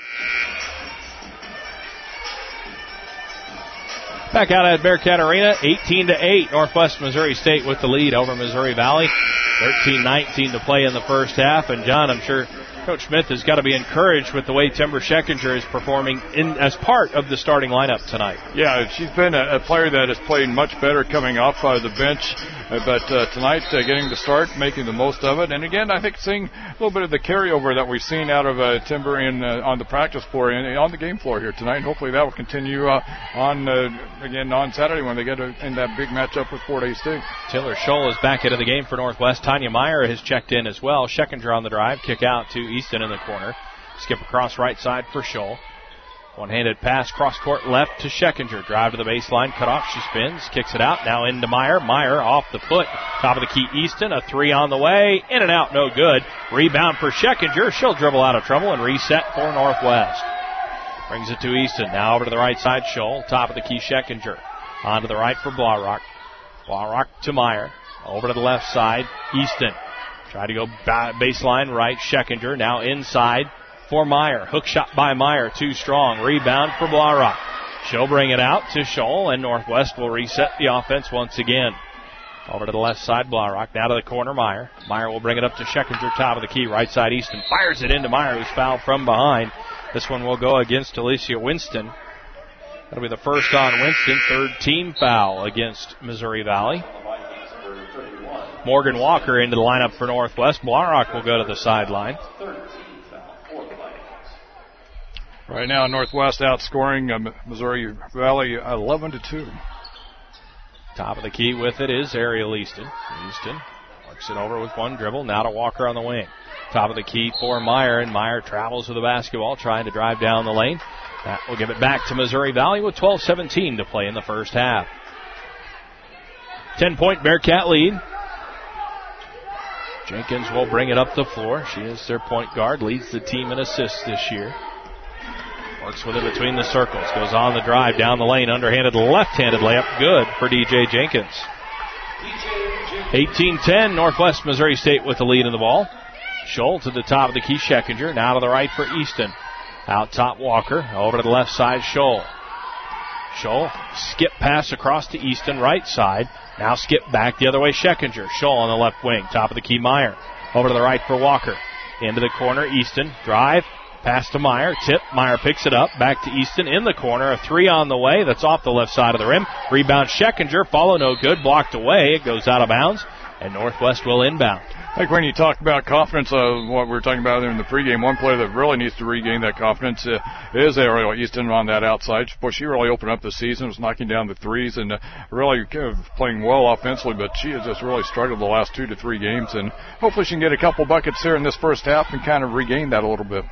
Back out at Bearcat Arena, 18-8. Northwest Missouri State with the lead over Missouri Valley. 13-19 to play in the first half. And John, I'm sure Coach Smith has got to be encouraged with the way Timber Schekinger is performing as part of the starting lineup tonight. Yeah, she's been a player that has played much better coming off the bench, but tonight getting the start, making the most of it. And again, I think seeing a little bit of the carryover that we've seen out of Timber on the practice floor and on the game floor here tonight. Hopefully that will continue on Saturday when they get in that big matchup with Fort Hays State. Taylor Scholl is back into the game for Northwest. Tanya Meyer has checked in as well. Schekinger on the drive, kick out to Easton in the corner. Skip across right side for Scholl. One-handed pass, cross-court left to Schekinger. Drive to the baseline, cut off, she spins, kicks it out, now into Meyer. Meyer off the foot, top of the key Easton, a three on the way, in and out, no good. Rebound for Schekinger, she'll dribble out of trouble and reset for Northwest. Brings it to Easton, now over to the right side, Scholl, top of the key Schekinger. On to the right for Blaurock. Blaurock to Meyer, over to the left side, Easton. Try to go baseline right, Schekinger, now inside for Meyer. Hook shot by Meyer, too strong. Rebound for Blaurock. She'll bring it out to Scholl, and Northwest will reset the offense once again. Over to the left side, Blaurock. Now to the corner, Meyer. Meyer will bring it up to Schekinger, top of the key, right side, Easton. Fires it into Meyer, who's fouled from behind. This one will go against Alicia Winston. That'll be the first on Winston, third team foul against Missouri Valley. Morgan Walker into the lineup for Northwest. Blaurock will go to the sideline. Right now, Northwest outscoring Missouri Valley 11-2. Top of the key with it is Ariel Easton. Easton works it over with one dribble. Now to Walker on the wing. Top of the key for Meyer, and Meyer travels with the basketball, trying to drive down the lane. That will give it back to Missouri Valley with 12:17 to play in the first half. 10-point Bearcat lead. Jenkins will bring it up the floor. She is their point guard, leads the team in assists this year. Works with it between the circles, goes on the drive down the lane, underhanded left-handed layup, good for DJ Jenkins. 18-10, Northwest Missouri State with the lead in the ball. Scholl to the top of the key, Schekinger, now to the right for Easton. Out top, Walker, over to the left side, Scholl. Scholl, skip pass across to Easton, right side. Now skip back the other way, Schekinger. Scholl on the left wing, top of the key, Meyer. Over to the right for Walker. Into the corner, Easton, drive. Pass to Meyer, tip, Meyer picks it up, back to Easton in the corner, a three on the way, that's off the left side of the rim. Rebound Schekinger, follow no good, blocked away, it goes out of bounds, and Northwest will inbound. I think when you talk about confidence, what we were talking about in the pregame, one player that really needs to regain that confidence is Ariel Easton on that outside. Boy, she really opened up the season, was knocking down the threes, and really playing well offensively, but she has just really struggled the last 2 to 3 games, and hopefully she can get a couple buckets here in this first half and kind of regain that a little bit.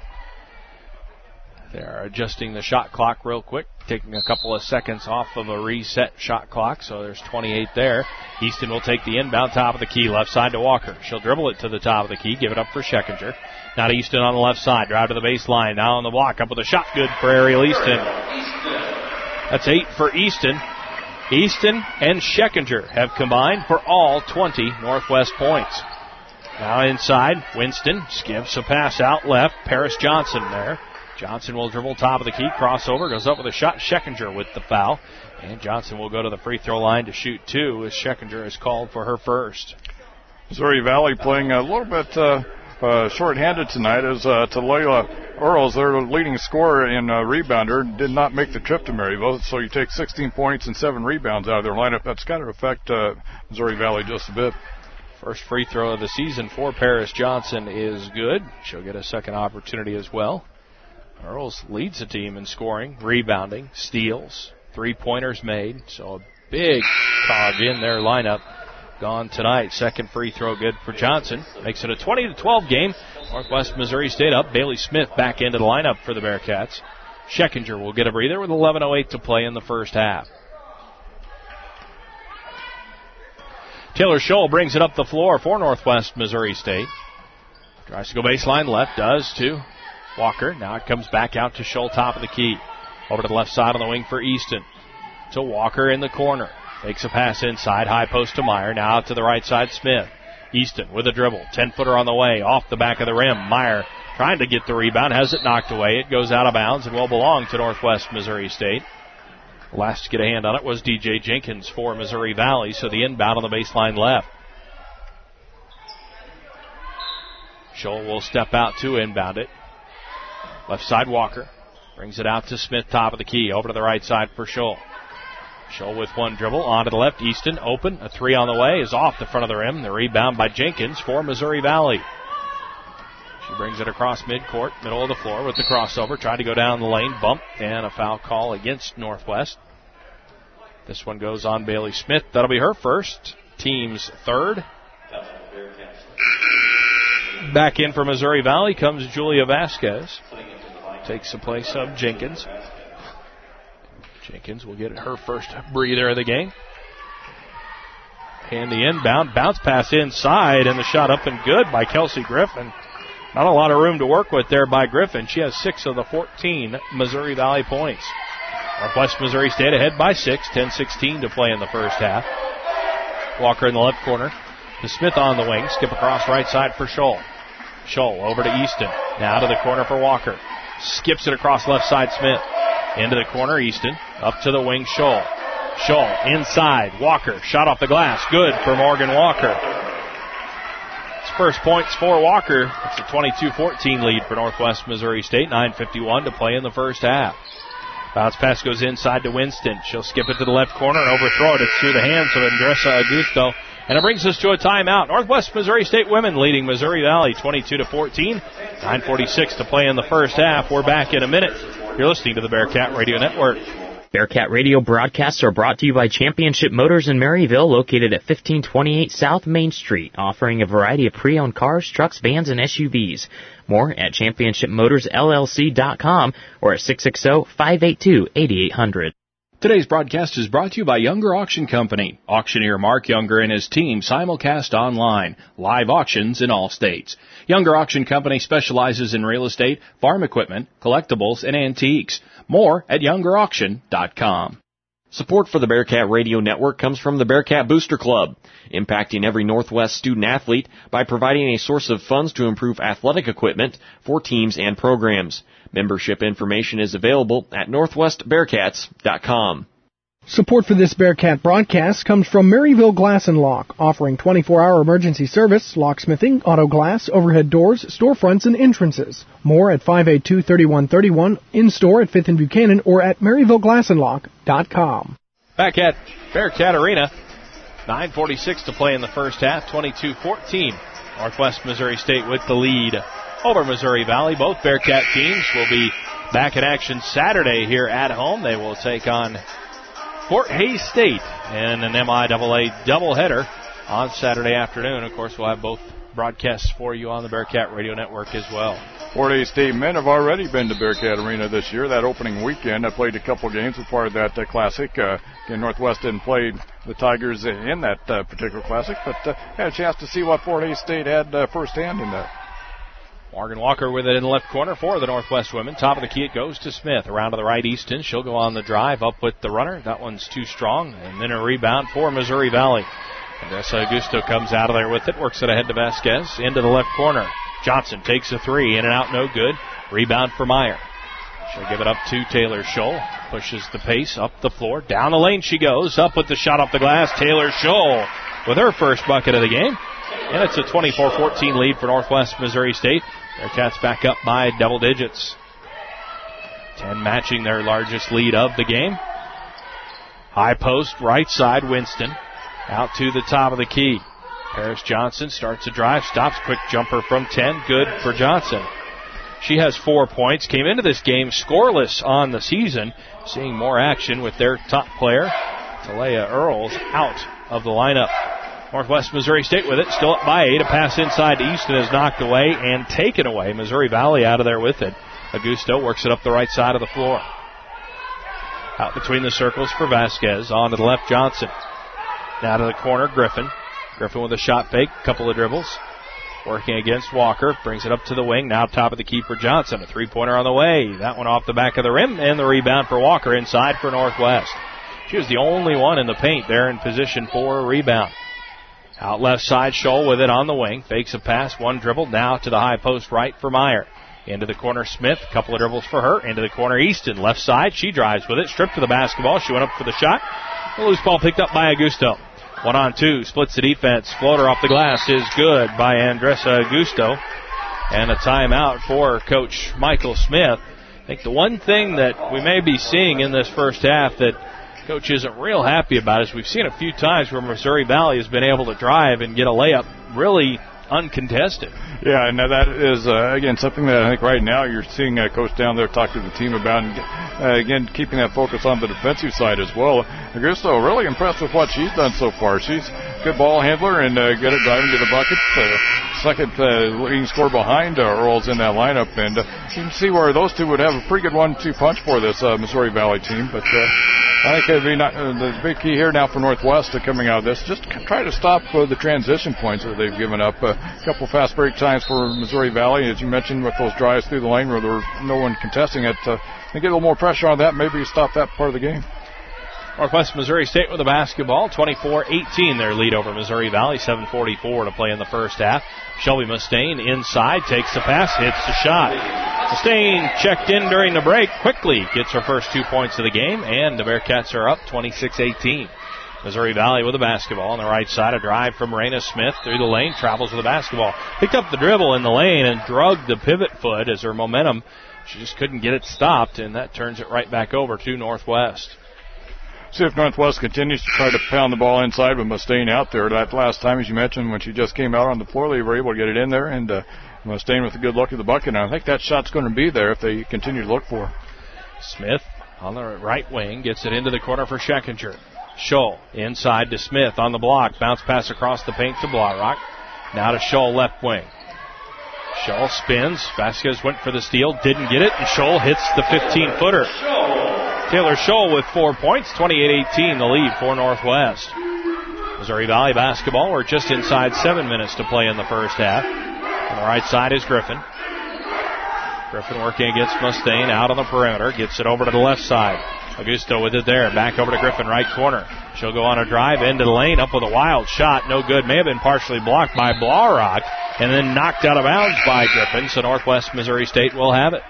They're adjusting the shot clock real quick, taking a couple of seconds off of a reset shot clock, so there's 28 there. Easton will take the inbound, top of the key, left side to Walker. She'll dribble it to the top of the key, give it up for Schekinger. Now to Easton on the left side, drive to the baseline, now on the block, up with a shot, good for Ariel Easton. That's 8 for Easton. Easton and Schekinger have combined for all 20 Northwest points. Now inside, Winston skips a pass out left, Paris Johnson there. Johnson will dribble top of the key, crossover, goes up with a shot. Schekinger with the foul. And Johnson will go to the free throw line to shoot 2 as Schekinger is called for her first. Missouri Valley playing a little bit short-handed tonight as Talayla Earls, their leading scorer and rebounder, did not make the trip to Maryville. So you take 16 points and 7 rebounds out of their lineup. That's got to affect Missouri Valley just a bit. First free throw of the season for Paris Johnson is good. She'll get a second opportunity as well. Earls leads the team in scoring, rebounding, steals, 3-pointers made. So a big cog in their lineup gone tonight. Second free throw good for Johnson. Makes it a 20-12 game. Northwest Missouri State up. Bailey Smith back into the lineup for the Bearcats. Schekinger will get a breather with 11:08 to play in the first half. Taylor Scholl brings it up the floor for Northwest Missouri State. Tries to go baseline left, does to Walker. Now it comes back out to Scholl, top of the key. Over to the left side on the wing for Easton. To Walker in the corner. Takes a pass inside, high post to Meyer. Now out to the right side, Smith. Easton with a dribble. 10-footer on the way, off the back of the rim. Meyer trying to get the rebound, has it knocked away. It goes out of bounds and will belong to Northwest Missouri State. Last to get a hand on it was DJ Jenkins for Missouri Valley, so the inbound on the baseline left. Scholl will step out to inbound it. Left side Walker. Brings it out to Smith, top of the key. Over to the right side for Scholl. Scholl with one dribble. On to the left. Easton open. A three on the way. Is off the front of the rim. The rebound by Jenkins for Missouri Valley. She brings it across midcourt, middle of the floor with the crossover. Tried to go down the lane. Bump and a foul call against Northwest. This one goes on Bailey Smith. That'll be her first. Team's third. Back in for Missouri Valley comes Julia Vasquez. Takes the place of Jenkins. Jenkins will get her first breather of the game. And the inbound. Bounce pass inside, and the shot up and good by Kelsey Griffin. Not a lot of room to work with there by Griffin. She has 6 of the 14 Missouri Valley points. Northwest Missouri State ahead by 6. 10-16 to play in the first half. Walker in the left corner. To Smith on the wing. Skip across right side for Scholl. Scholl over to Easton. Now to the corner for Walker. Skips it across left side Smith. Into the corner Easton. Up to the wing Scholl. Scholl inside. Walker. Shot off the glass. Good for Morgan Walker. It's first points for Walker. It's a 22-14 lead for Northwest Missouri State. 9:51 to play in the first half. Bounce pass goes inside to Winston. She'll skip it to the left corner and overthrow it. It's through the hands of Andressa Augusto. And it brings us to a timeout. Northwest Missouri State women leading Missouri Valley 22-14. 9:46 to play in the first half. We're back in a minute. You're listening to the Bearcat Radio Network. Bearcat Radio broadcasts are brought to you by Championship Motors in Maryville, located at 1528 South Main Street, offering a variety of pre-owned cars, trucks, vans, and SUVs. More at championshipmotorsllc.com or at 660-582-8800. Today's broadcast is brought to you by Younger Auction Company. Auctioneer Mark Younger and his team simulcast online. Live auctions in all states. Younger Auction Company specializes in real estate, farm equipment, collectibles, and antiques. More at youngerauction.com. Support for the Bearcat Radio Network comes from the Bearcat Booster Club, impacting every Northwest student-athlete by providing a source of funds to improve athletic equipment for teams and programs. Membership information is available at northwestbearcats.com. Support for this Bearcat broadcast comes from Maryville Glass and Lock, offering 24-hour emergency service, locksmithing, auto glass, overhead doors, storefronts, and entrances. More at 582-3131, in-store at 5th and Buchanan, or at maryvilleglassandlock.com. Back at Bearcat Arena, 9:46 to play in the first half, 22-14. Northwest Missouri State with the lead over Missouri Valley. Both Bearcat teams will be back in action Saturday here at home. They will take on Fort Hays State in an MIAA doubleheader on Saturday afternoon. Of course, we'll have both broadcasts for you on the Bearcat Radio Network as well. Fort Hays State men have already been to Bearcat Arena this year. That opening weekend, I played a couple games as part of that classic. Again, Northwest didn't play the Tigers in that particular classic, but had a chance to see what Fort Hays State had firsthand in that. Morgan Walker with it in the left corner for the Northwest women. Top of the key, it goes to Smith. Around to the right, Easton. She'll go on the drive, up with the runner. That one's too strong. And then a rebound for Missouri Valley. Andressa Augusto comes out of there with it, works it ahead to Vasquez. Into the left corner. Johnson takes a three, in and out, no good. Rebound for Meyer. She'll give it up to Taylor Scholl. Pushes the pace up the floor. Down the lane she goes. Up with the shot off the glass. Taylor Scholl with her first bucket of the game. And it's a 24-14 lead for Northwest Missouri State. Bearcats back up by double digits. 10 matching their largest lead of the game. High post, right side, Winston. Out to the top of the key. Paris Johnson starts a drive, stops, quick jumper from 10. Good for Johnson. She has 4 points. Came into this game scoreless on the season. Seeing more action with their top player, Talia Earls, out of the lineup. Northwest Missouri State with it, still up by 8. A pass inside to Easton is knocked away and taken away. Missouri Valley out of there with it. Augusto works it up the right side of the floor. Out between the circles for Vasquez. On to the left, Johnson. Now to the corner, Griffin. Griffin with a shot fake, couple of dribbles. Working against Walker, brings it up to the wing. Now top of the key for Johnson. A three-pointer on the way. That one off the back of the rim, and the rebound for Walker inside for Northwest. She was the only one in the paint there in position for a rebound. Out left side, Scholl with it on the wing. Fakes a pass, one dribble. Now to the high post right for Meyer. Into the corner, Smith. A couple of dribbles for her. Into the corner, Easton. Left side, she drives with it. Stripped to the basketball. She went up for the shot. The loose ball picked up by Augusto. 1-on-2. Splits the defense. Floater off the glass is good by Andressa Augusto. And a timeout for Coach Michael Smith. I think the one thing that we may be seeing in this first half that Coach isn't real happy about is we've seen a few times where Missouri Valley has been able to drive and get a layup really uncontested. Yeah, and that is, again, something that I think right now you're seeing Coach down there talk to the team about, and again, keeping that focus on the defensive side as well. Augusto, really impressed with what she's done so far. She's a good ball handler and good at driving to the bucket. Second leading scorer behind Earls in that lineup, and you can see where those two would have a pretty good 1-2 punch for this Missouri Valley team, but I think it'd be the big key here now for Northwest coming out of this, just try to stop the transition points that they've given up. A couple fast break times for Missouri Valley, as you mentioned, with those drives through the lane where there was no one contesting it. They get a little more pressure on that, maybe stop that part of the game. Northwest Missouri State with the basketball, 24-18 their lead over Missouri Valley, 7:44 to play in the first half. Shelby Mustaine inside, takes the pass, hits the shot. Mustaine checked in during the break, quickly gets her first 2 points of the game, and the Bearcats are up 26-18. Missouri Valley with the basketball on the right side, a drive from Raina Smith through the lane, travels with the basketball. Picked up the dribble in the lane and drugged the pivot foot as her momentum, she just couldn't get it stopped, and that turns it right back over to Northwest. See if Northwest continues to try to pound the ball inside with Mustaine out there. That last time, as you mentioned, when she just came out on the floor, they were able to get it in there, and Mustaine with a good look at the bucket. And I think that shot's going to be there if they continue to look for her. Smith on the right wing gets it into the corner for Schekinger. Scholl inside to Smith on the block. Bounce pass across the paint to Blaurock. Now to Scholl left wing. Scholl spins. Vasquez went for the steal, didn't get it, and Scholl hits the 15-footer. Taylor Scholl with 4 points, 28-18 the lead for Northwest. Missouri Valley basketball, we're just inside 7 minutes to play in the first half. On the right side is Griffin. Griffin working against Mustaine out on the perimeter, gets it over to the left side. Augusto with it there, back over to Griffin, right corner. She'll go on a drive into the lane, up with a wild shot, no good. May have been partially blocked by Blaurock, and then knocked out of bounds by Griffin, so Northwest Missouri State will have it.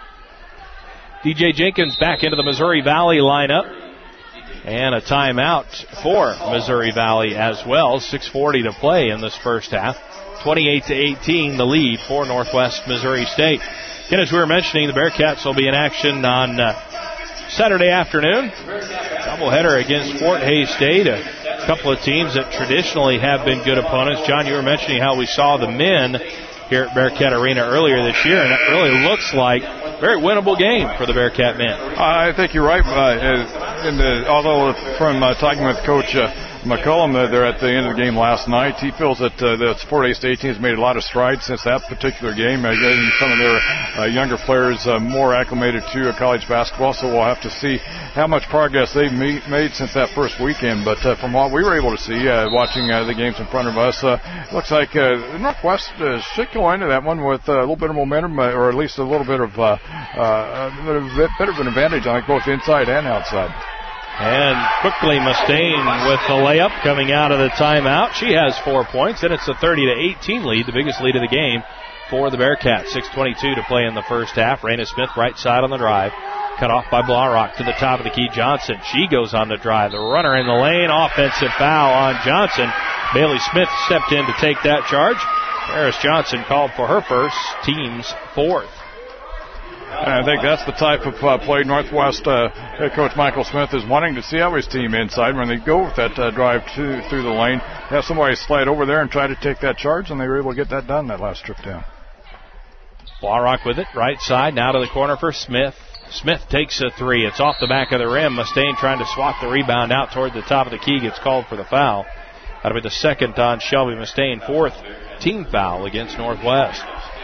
DJ Jenkins back into the Missouri Valley lineup. And a timeout for Missouri Valley as well. 6:40 to play in this first half. 28-18 the lead for Northwest Missouri State. Again, as we were mentioning, the Bearcats will be in action on Saturday afternoon. Doubleheader against Fort Hays State, a couple of teams that traditionally have been good opponents. John, you were mentioning how we saw the men here at Bearcat Arena earlier this year, and it really looks like a very winnable game for the Bearcat men. I think you're right. Although from talking with Coach McCullum there at the end of the game last night, he feels that the Fort Hays State team has made a lot of strides since that particular game, getting some of their younger players more acclimated to college basketball, so we'll have to see how much progress they've made since that first weekend. But from what we were able to see, watching the games in front of us, it looks like Northwest should go into that one with a little bit of momentum, or at least a little bit of bit of an advantage, I think, both inside and outside. And quickly Mustaine with the layup coming out of the timeout. She has 4 points, and it's a 30-18 lead, the biggest lead of the game for the Bearcats. 6:22 to play in the first half. Raina Smith right side on the drive. Cut off by Blaurock to the top of the key. Johnson, she goes on the drive. The runner in the lane, offensive foul on Johnson. Bailey Smith stepped in to take that charge. Harris Johnson called for her first, team's fourth. And I think that's the type of play Northwest head coach Michael Smith is wanting to see how his team inside when they go with that drive through the lane. Have somebody slide over there and try to take that charge, and they were able to get that done that last trip down. Blaurock with it, right side, now to the corner for Smith. Smith takes a three. It's off the back of the rim. Mustaine trying to swat the rebound out toward the top of the key, gets called for the foul. That'll be the second on Shelby Mustaine, fourth team foul against Northwest.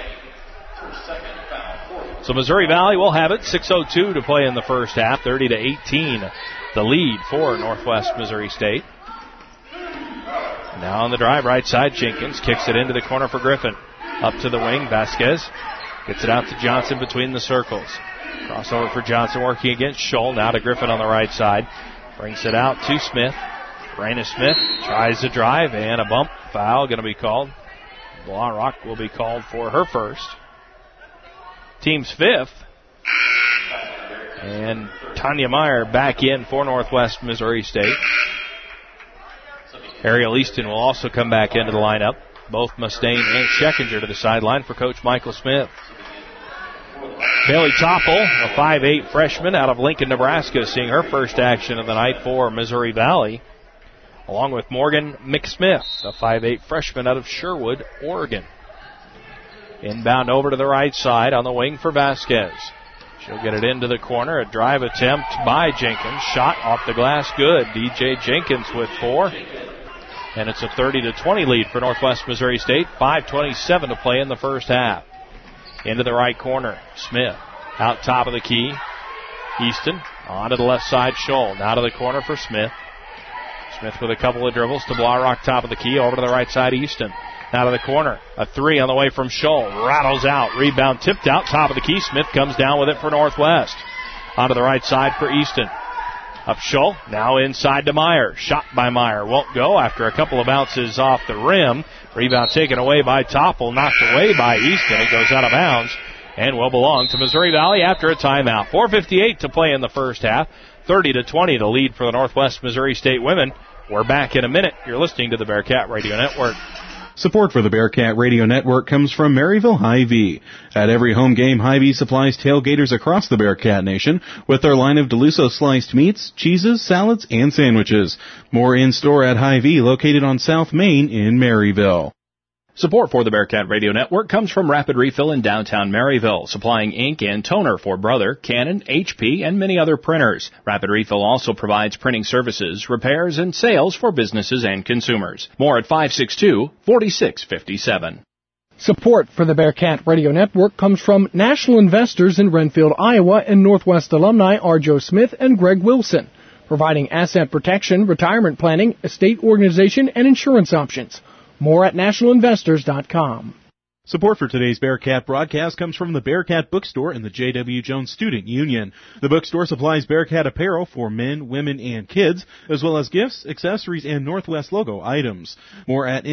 So Missouri Valley will have it. 6:02 to play in the first half. 30-18 the lead for Northwest Missouri State. Now on the drive, right side, Jenkins kicks it into the corner for Griffin. Up to the wing, Vasquez gets it out to Johnson between the circles. Crossover for Johnson working against Scholl. Now to Griffin on the right side. Brings it out to Smith. Raina Smith tries to drive, and a bump foul going to be called. Blaurock will be called for her first. Team's fifth. And Tanya Meyer back in for Northwest Missouri State. Ariel Easton will also come back into the lineup. both Mustaine and Scheckinger to the sideline for Coach Michael Smith. Bailey Toppel, a 5'8 freshman out of Lincoln, Nebraska, seeing her first action of the night for Missouri Valley, along with Morgan McSmith, a 5'8 freshman out of Sherwood, Oregon. Inbound over to the right side on the wing for Vasquez. She'll get it into the corner. A drive attempt by Jenkins. Shot off the glass. Good. DJ Jenkins with 4. And it's a 30-20 lead for Northwest Missouri State. 5:27 to play in the first half. Into the right corner. Smith out top of the key. Easton on to the left side. Scholl now to the corner for Smith. Smith with a couple of dribbles to Blaurock top of the key. Over to the right side. Easton out of the corner. A 3 on the way from Scholl. Rattles out. Rebound tipped out. Top of the key. Smith comes down with it for Northwest. Onto the right side for Easton. Up Scholl. Now inside to Meyer. Shot by Meyer. Won't go after a couple of bounces off the rim. Rebound taken away by Toppel. Knocked away by Easton. It goes out of bounds and will belong to Missouri Valley after a timeout. 4:58 to play in the first half. 30-20 the lead for the Northwest Missouri State women. We're back in a minute. You're listening to the Bearcat Radio Network. Support for the Bearcat Radio Network comes from Maryville Hy-Vee. At every home game, Hy-Vee supplies tailgaters across the Bearcat Nation with their line of DeLusso sliced meats, cheeses, salads, and sandwiches. More in-store at Hy-Vee, located on South Main in Maryville. Support for the Bearcat Radio Network comes from Rapid Refill in downtown Maryville, supplying ink and toner for Brother, Canon, HP, and many other printers. Rapid Refill also provides printing services, repairs, and sales for businesses and consumers. More at 562-4657. Support for the Bearcat Radio Network comes from national investors in Renfield, Iowa, and Northwest alumni R. Joe Smith and Greg Wilson, providing asset protection, retirement planning, estate organization, and insurance options. More at nationalinvestors.com. Support for today's Bearcat broadcast comes from the Bearcat Bookstore and the J.W. Jones Student Union. The bookstore supplies Bearcat apparel for men, women, and kids, as well as gifts, accessories, and Northwest logo items. More at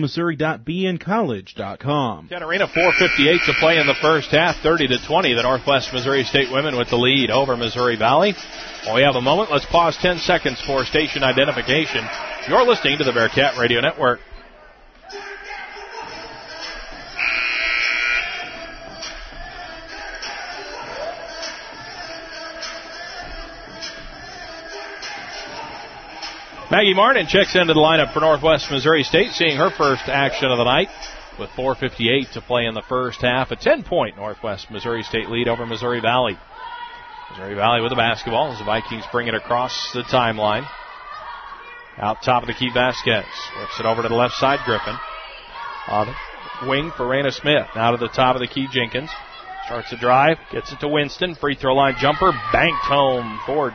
nwmissouri.bncollege.com. Catarina, 4:58 to play in the first half. 30-20, the Northwest Missouri State women with the lead over Missouri Valley. While we have a moment, let's pause 10 seconds for station identification. You're listening to the Bearcat Radio Network. Maggie Martin checks into the lineup for Northwest Missouri State, seeing her first action of the night with 4:58 to play in the first half. A 10-point Northwest Missouri State lead over Missouri Valley. Missouri Valley with the basketball as the Vikings bring it across the timeline. Out top of the key, Vasquez works it over to the left side, Griffin. On the wing for Raina Smith. Now to the top of the key, Jenkins. Starts the drive, gets it to Winston. Free throw line jumper, banked home for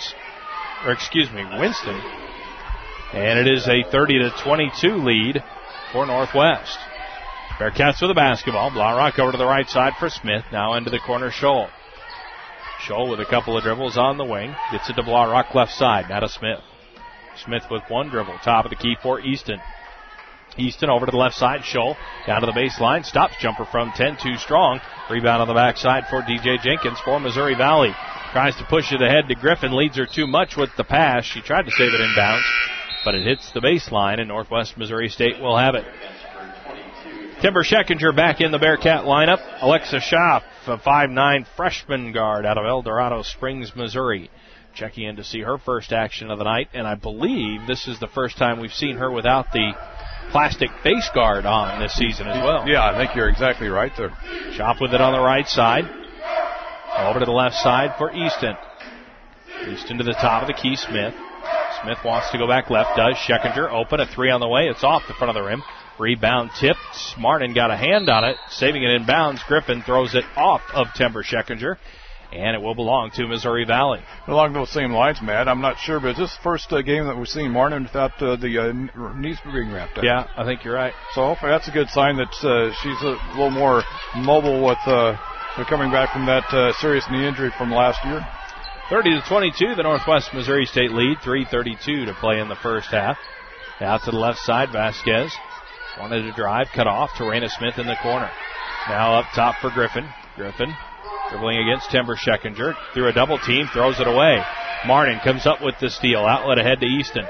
Winston. And it is a 30-22 lead for Northwest. Bearcats with the basketball. Blaurock over to the right side for Smith. Now into the corner, Scholl. Scholl with a couple of dribbles on the wing. Gets it to Blaurock left side. Now to Smith. Smith with one dribble. Top of the key for Easton. Easton over to the left side. Scholl down to the baseline. Stops jumper from 10, too strong. Rebound on the backside for DJ Jenkins for Missouri Valley. Tries to push it ahead to Griffin. Leads her too much with the pass. She tried to save it inbounds, but it hits the baseline, and Northwest Missouri State will have it. Timber Scheckinger back in the Bearcat lineup. Alexa Schaff, a 5'9 freshman guard out of El Dorado Springs, Missouri, checking in to see her first action of the night, and I believe this is the first time we've seen her without the plastic face guard on this season as well. Yeah, I think you're exactly right there. Schaff with it on the right side. Over to the left side for Easton. Easton to the top of the key, Smith. Smith wants to go back left, does. Scheckinger open, a 3 on the way. It's off the front of the rim. Rebound tipped. Martin got a hand on it, saving it in bounds. Griffin throws it off of Timber Scheckinger, and it will belong to Missouri Valley. Along those same lines, Matt, I'm not sure, but is this the first game that we've seen Martin without the knees being wrapped up? Yeah, I think you're right. So hopefully that's a good sign that she's a little more mobile with coming back from that serious knee injury from last year. 30-22, the Northwest Missouri State lead. 3:32 to play in the first half. Out to the left side, Vasquez wanted to drive, cut off to Raina Smith in the corner. Now up top for Griffin. Griffin dribbling against Timber Scheckinger. Through a double team, throws it away. Martin comes up with the steal. Outlet ahead to Easton.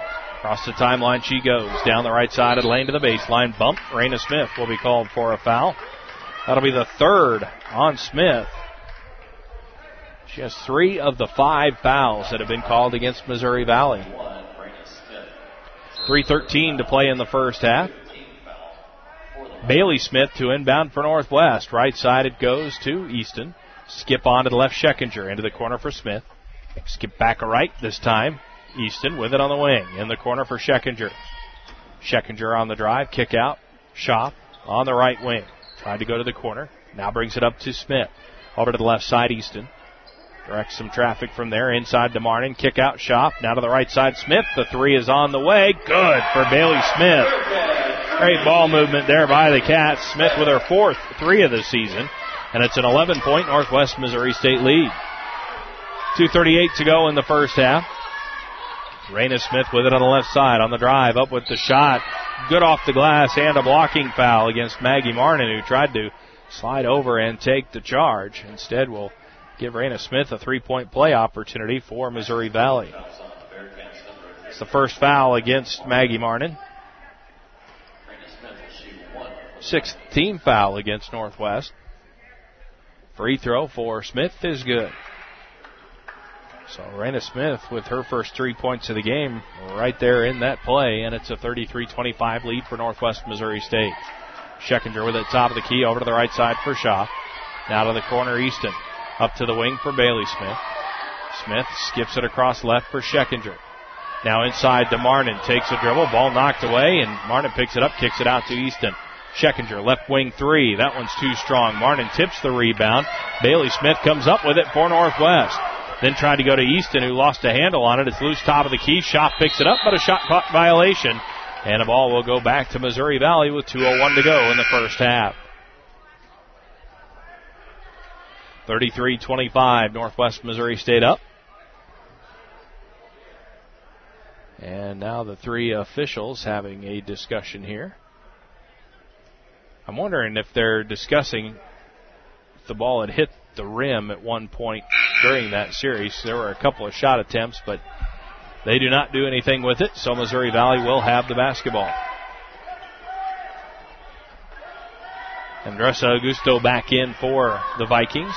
Across the timeline she goes. Down the right side of the lane to the baseline. Bump. Raina Smith will be called for a foul. That'll be the third on Smith. She has 3 of the 5 fouls that have been called against Missouri Valley. 3:13 to play in the first half. Bailey Smith to inbound for Northwest. Right side it goes to Easton. Skip on to the left, Scheckinger into the corner for Smith. Skip back right this time. Easton with it on the wing. In the corner for Scheckinger. Scheckinger on the drive. Kick out. Schaaf on the right wing. Tried to go to the corner. Now brings it up to Smith. Over to the left side, Easton. Directs some traffic from there. Inside to Marnin. Kick out. Schaaf. Now to the right side, Smith. The 3 is on the way. Good for Bailey Smith. Great ball movement there by the Cats. Smith with her 4th 3 of the season. And it's an 11-point Northwest Missouri State lead. 2:38 to go in the first half. Raina Smith with it on the left side on the drive. Up with the shot. Good off the glass and a blocking foul against Maggie Marnin, who tried to slide over and take the charge. Instead, will give Raina Smith a 3-point play opportunity for Missouri Valley. It's the first foul against Maggie Marnin. 6th team foul against Northwest. Free throw for Smith is good. So Raina Smith with her first 3 points of the game right there in that play, and it's a 33-25 lead for Northwest Missouri State. Scheckinger with it top of the key over to the right side for Schaaf. Now to the corner, Easton. Up to the wing for Bailey Smith. Smith skips it across left for Scheckinger. Now inside to Marnin. Takes a dribble. Ball knocked away, and Marnin picks it up, kicks it out to Easton. Scheckinger, left wing 3. That one's too strong. Marnin tips the rebound. Bailey Smith comes up with it for Northwest. Then tried to go to Easton, who lost a handle on it. It's loose top of the key. Schaaf picks it up, but a shot clock violation. And the ball will go back to Missouri Valley with 2:01 to go in the first half. 33-25, Northwest Missouri State up. And now the 3 officials having a discussion here. I'm wondering if they're discussing if the ball had hit the rim at one point during that series. There were a couple of shot attempts, but they do not do anything with it, so Missouri Valley will have the basketball. Andressa Augusto back in for the Vikings.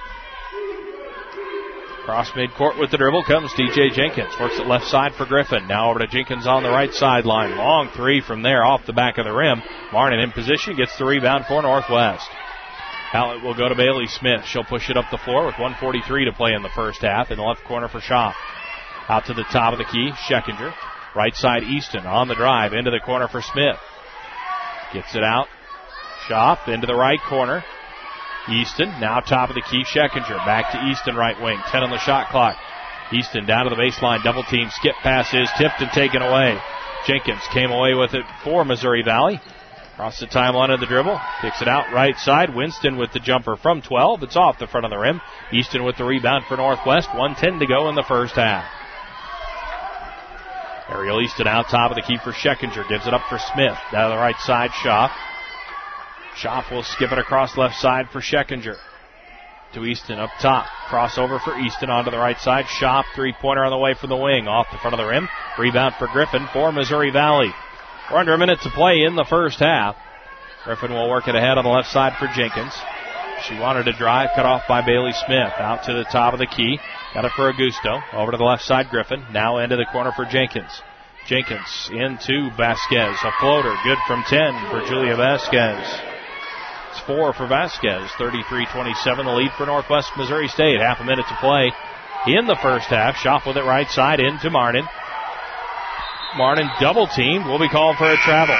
Cross midcourt with the dribble comes T.J. Jenkins. Works it left side for Griffin. Now over to Jenkins on the right sideline. Long 3 from there off the back of the rim. Marnin in position, gets the rebound for Northwest. Hallett will go to Bailey Smith. She'll push it up the floor with 1:43 to play in the first half. In the left corner for Schaaf. Out to the top of the key, Scheckinger. Right side, Easton on the drive. Into the corner for Smith. Gets it out. Schaaf into the right corner. Easton, now top of the key, Scheckinger. Back to Easton, right wing. 10 on the shot clock. Easton down to the baseline. Double team. Skip pass is tipped and taken away. Jenkins came away with it for Missouri Valley. Across the timeline of the dribble. Kicks it out right side. Winston with the jumper from 12. It's off the front of the rim. Easton with the rebound for Northwest. 1:10 to go in the first half. Ariel Easton out top of the key for Scheckinger. Gives it up for Smith. Down to the right side, Schaaf. Schaaf will skip it across left side for Scheckinger. To Easton up top. Crossover for Easton onto the right side. Schaaf, 3-pointer on the way from the wing. Off the front of the rim. Rebound for Griffin for Missouri Valley. We're under a minute to play in the first half. Griffin will work it ahead on the left side for Jenkins. She wanted to drive, cut off by Bailey Smith. Out to the top of the key. Got it for Augusto. Over to the left side, Griffin. Now into the corner for Jenkins. Jenkins into Vasquez. A floater. Good from 10 for Julia Vasquez. It's 4 for Vasquez. 33-27, the lead for Northwest Missouri State. Half a minute to play in the first half. Schaaf with it right side into Marnin. Marnin double teamed. Will be called for a travel.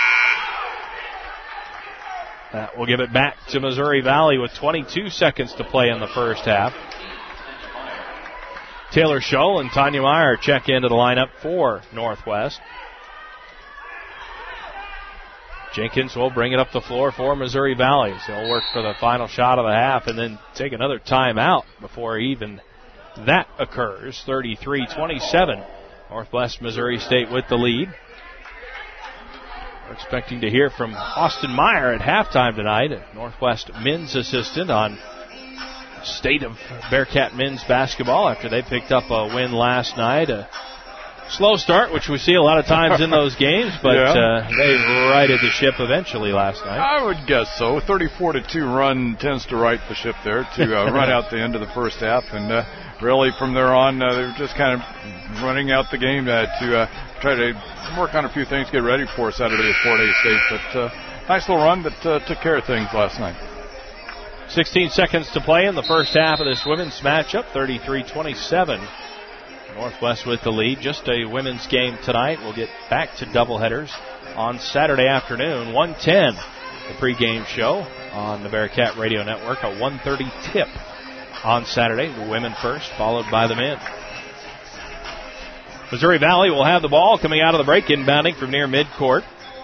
That will give it back to Missouri Valley with 22 seconds to play in the first half. Taylor Scholl and Tanya Meyer check into the lineup for Northwest. Jenkins will bring it up the floor for Missouri Valley. So he'll work for the final shot of the half and then take another timeout before even that occurs. 33-27. Northwest Missouri State with the lead. We're expecting to hear from Austin Meyer at halftime tonight, a Northwest men's assistant, on state of Bearcat men's basketball after they picked up a win last night, a Slow start, which we see a lot of times in those games, but they righted the ship eventually last night. I would guess so. 34-2 run tends to right the ship there to run out the end of the first half, and really from there on, they were just kind of running out the game to try to work on a few things, get ready for Saturday at Fort Hays State. But nice little run that took care of things last night. 16 seconds to play in the first half of this women's matchup, 33-27. Northwest with the lead. Just a women's game tonight. We'll get back to doubleheaders on Saturday afternoon, 1:10. The pregame show on the Bearcat Radio Network, a 1:30 tip on Saturday. The women first, followed by the men. Missouri Valley will have the ball coming out of the break, inbounding from near midcourt.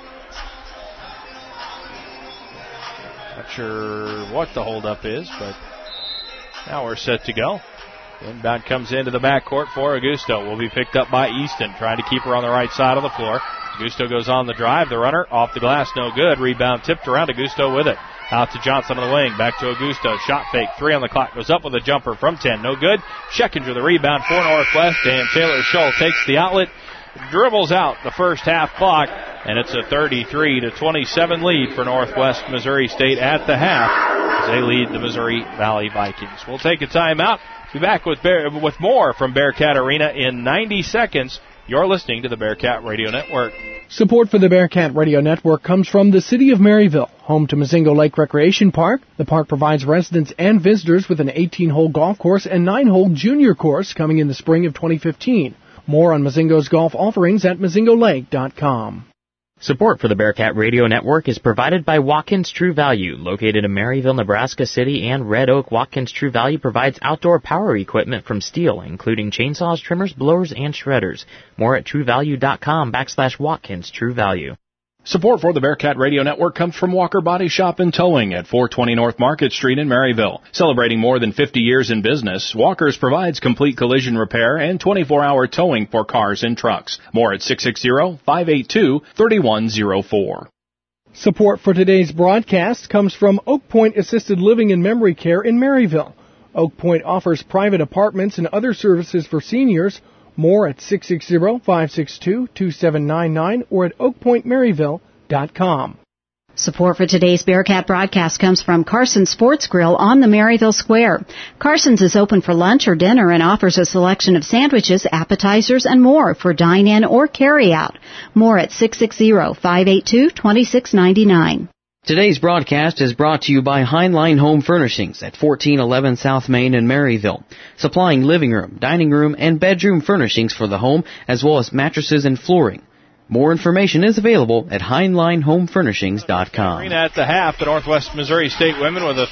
Not sure what the holdup is, but now we're set to go. Inbound comes into the backcourt for Augusto. Will be picked up by Easton, trying to keep her on the right side of the floor. Augusto goes on the drive. The runner off the glass, no good. Rebound tipped around. Augusto with it. Out to Johnson on the wing. Back to Augusto. Shot fake. 3 on the clock. Goes up with a jumper from 10. No good. Schekinger the rebound for Northwest. And Taylor Shull takes the outlet. Dribbles out the first half clock. And it's a 33-27 lead for Northwest Missouri State at the half as they lead the Missouri Valley Vikings. We'll take a timeout. Be back with more from Bearcat Arena in 90 seconds. You're listening to the Bearcat Radio Network. Support for the Bearcat Radio Network comes from the City of Maryville, home to Mazingo Lake Recreation Park. The park provides residents and visitors with an 18-hole golf course and 9-hole junior course coming in the spring of 2015. More on Mazingo's golf offerings at mazingolake.com. Support for the Bearcat Radio Network is provided by Watkins True Value, located in Maryville, Nebraska City, and Red Oak. Watkins True Value provides outdoor power equipment from Steel, including chainsaws, trimmers, blowers, and shredders. More at truevalue.com/Watkins True Value. Support for the Bearcat Radio Network comes from Walker Body Shop and Towing at 420 North Market Street in Maryville. Celebrating more than 50 years in business, Walker's provides complete collision repair and 24-hour towing for cars and trucks. More at 660-582-3104. Support for today's broadcast comes from Oak Point Assisted Living and Memory Care in Maryville. Oak Point offers private apartments and other services for seniors. More at 660-562-2799 or at oakpointmaryville.com. Support for today's Bearcat broadcast comes from Carson's Sports Grill on the Maryville Square. Carson's is open for lunch or dinner and offers a selection of sandwiches, appetizers, and more for dine-in or carry-out. More at 660-582-2699. Today's broadcast is brought to you by Heinlein Home Furnishings at 1411 South Main in Maryville, supplying living room, dining room, and bedroom furnishings for the home, as well as mattresses and flooring. More information is available at HeinleinHomeFurnishings.com. At the half, the Northwest Missouri State women with a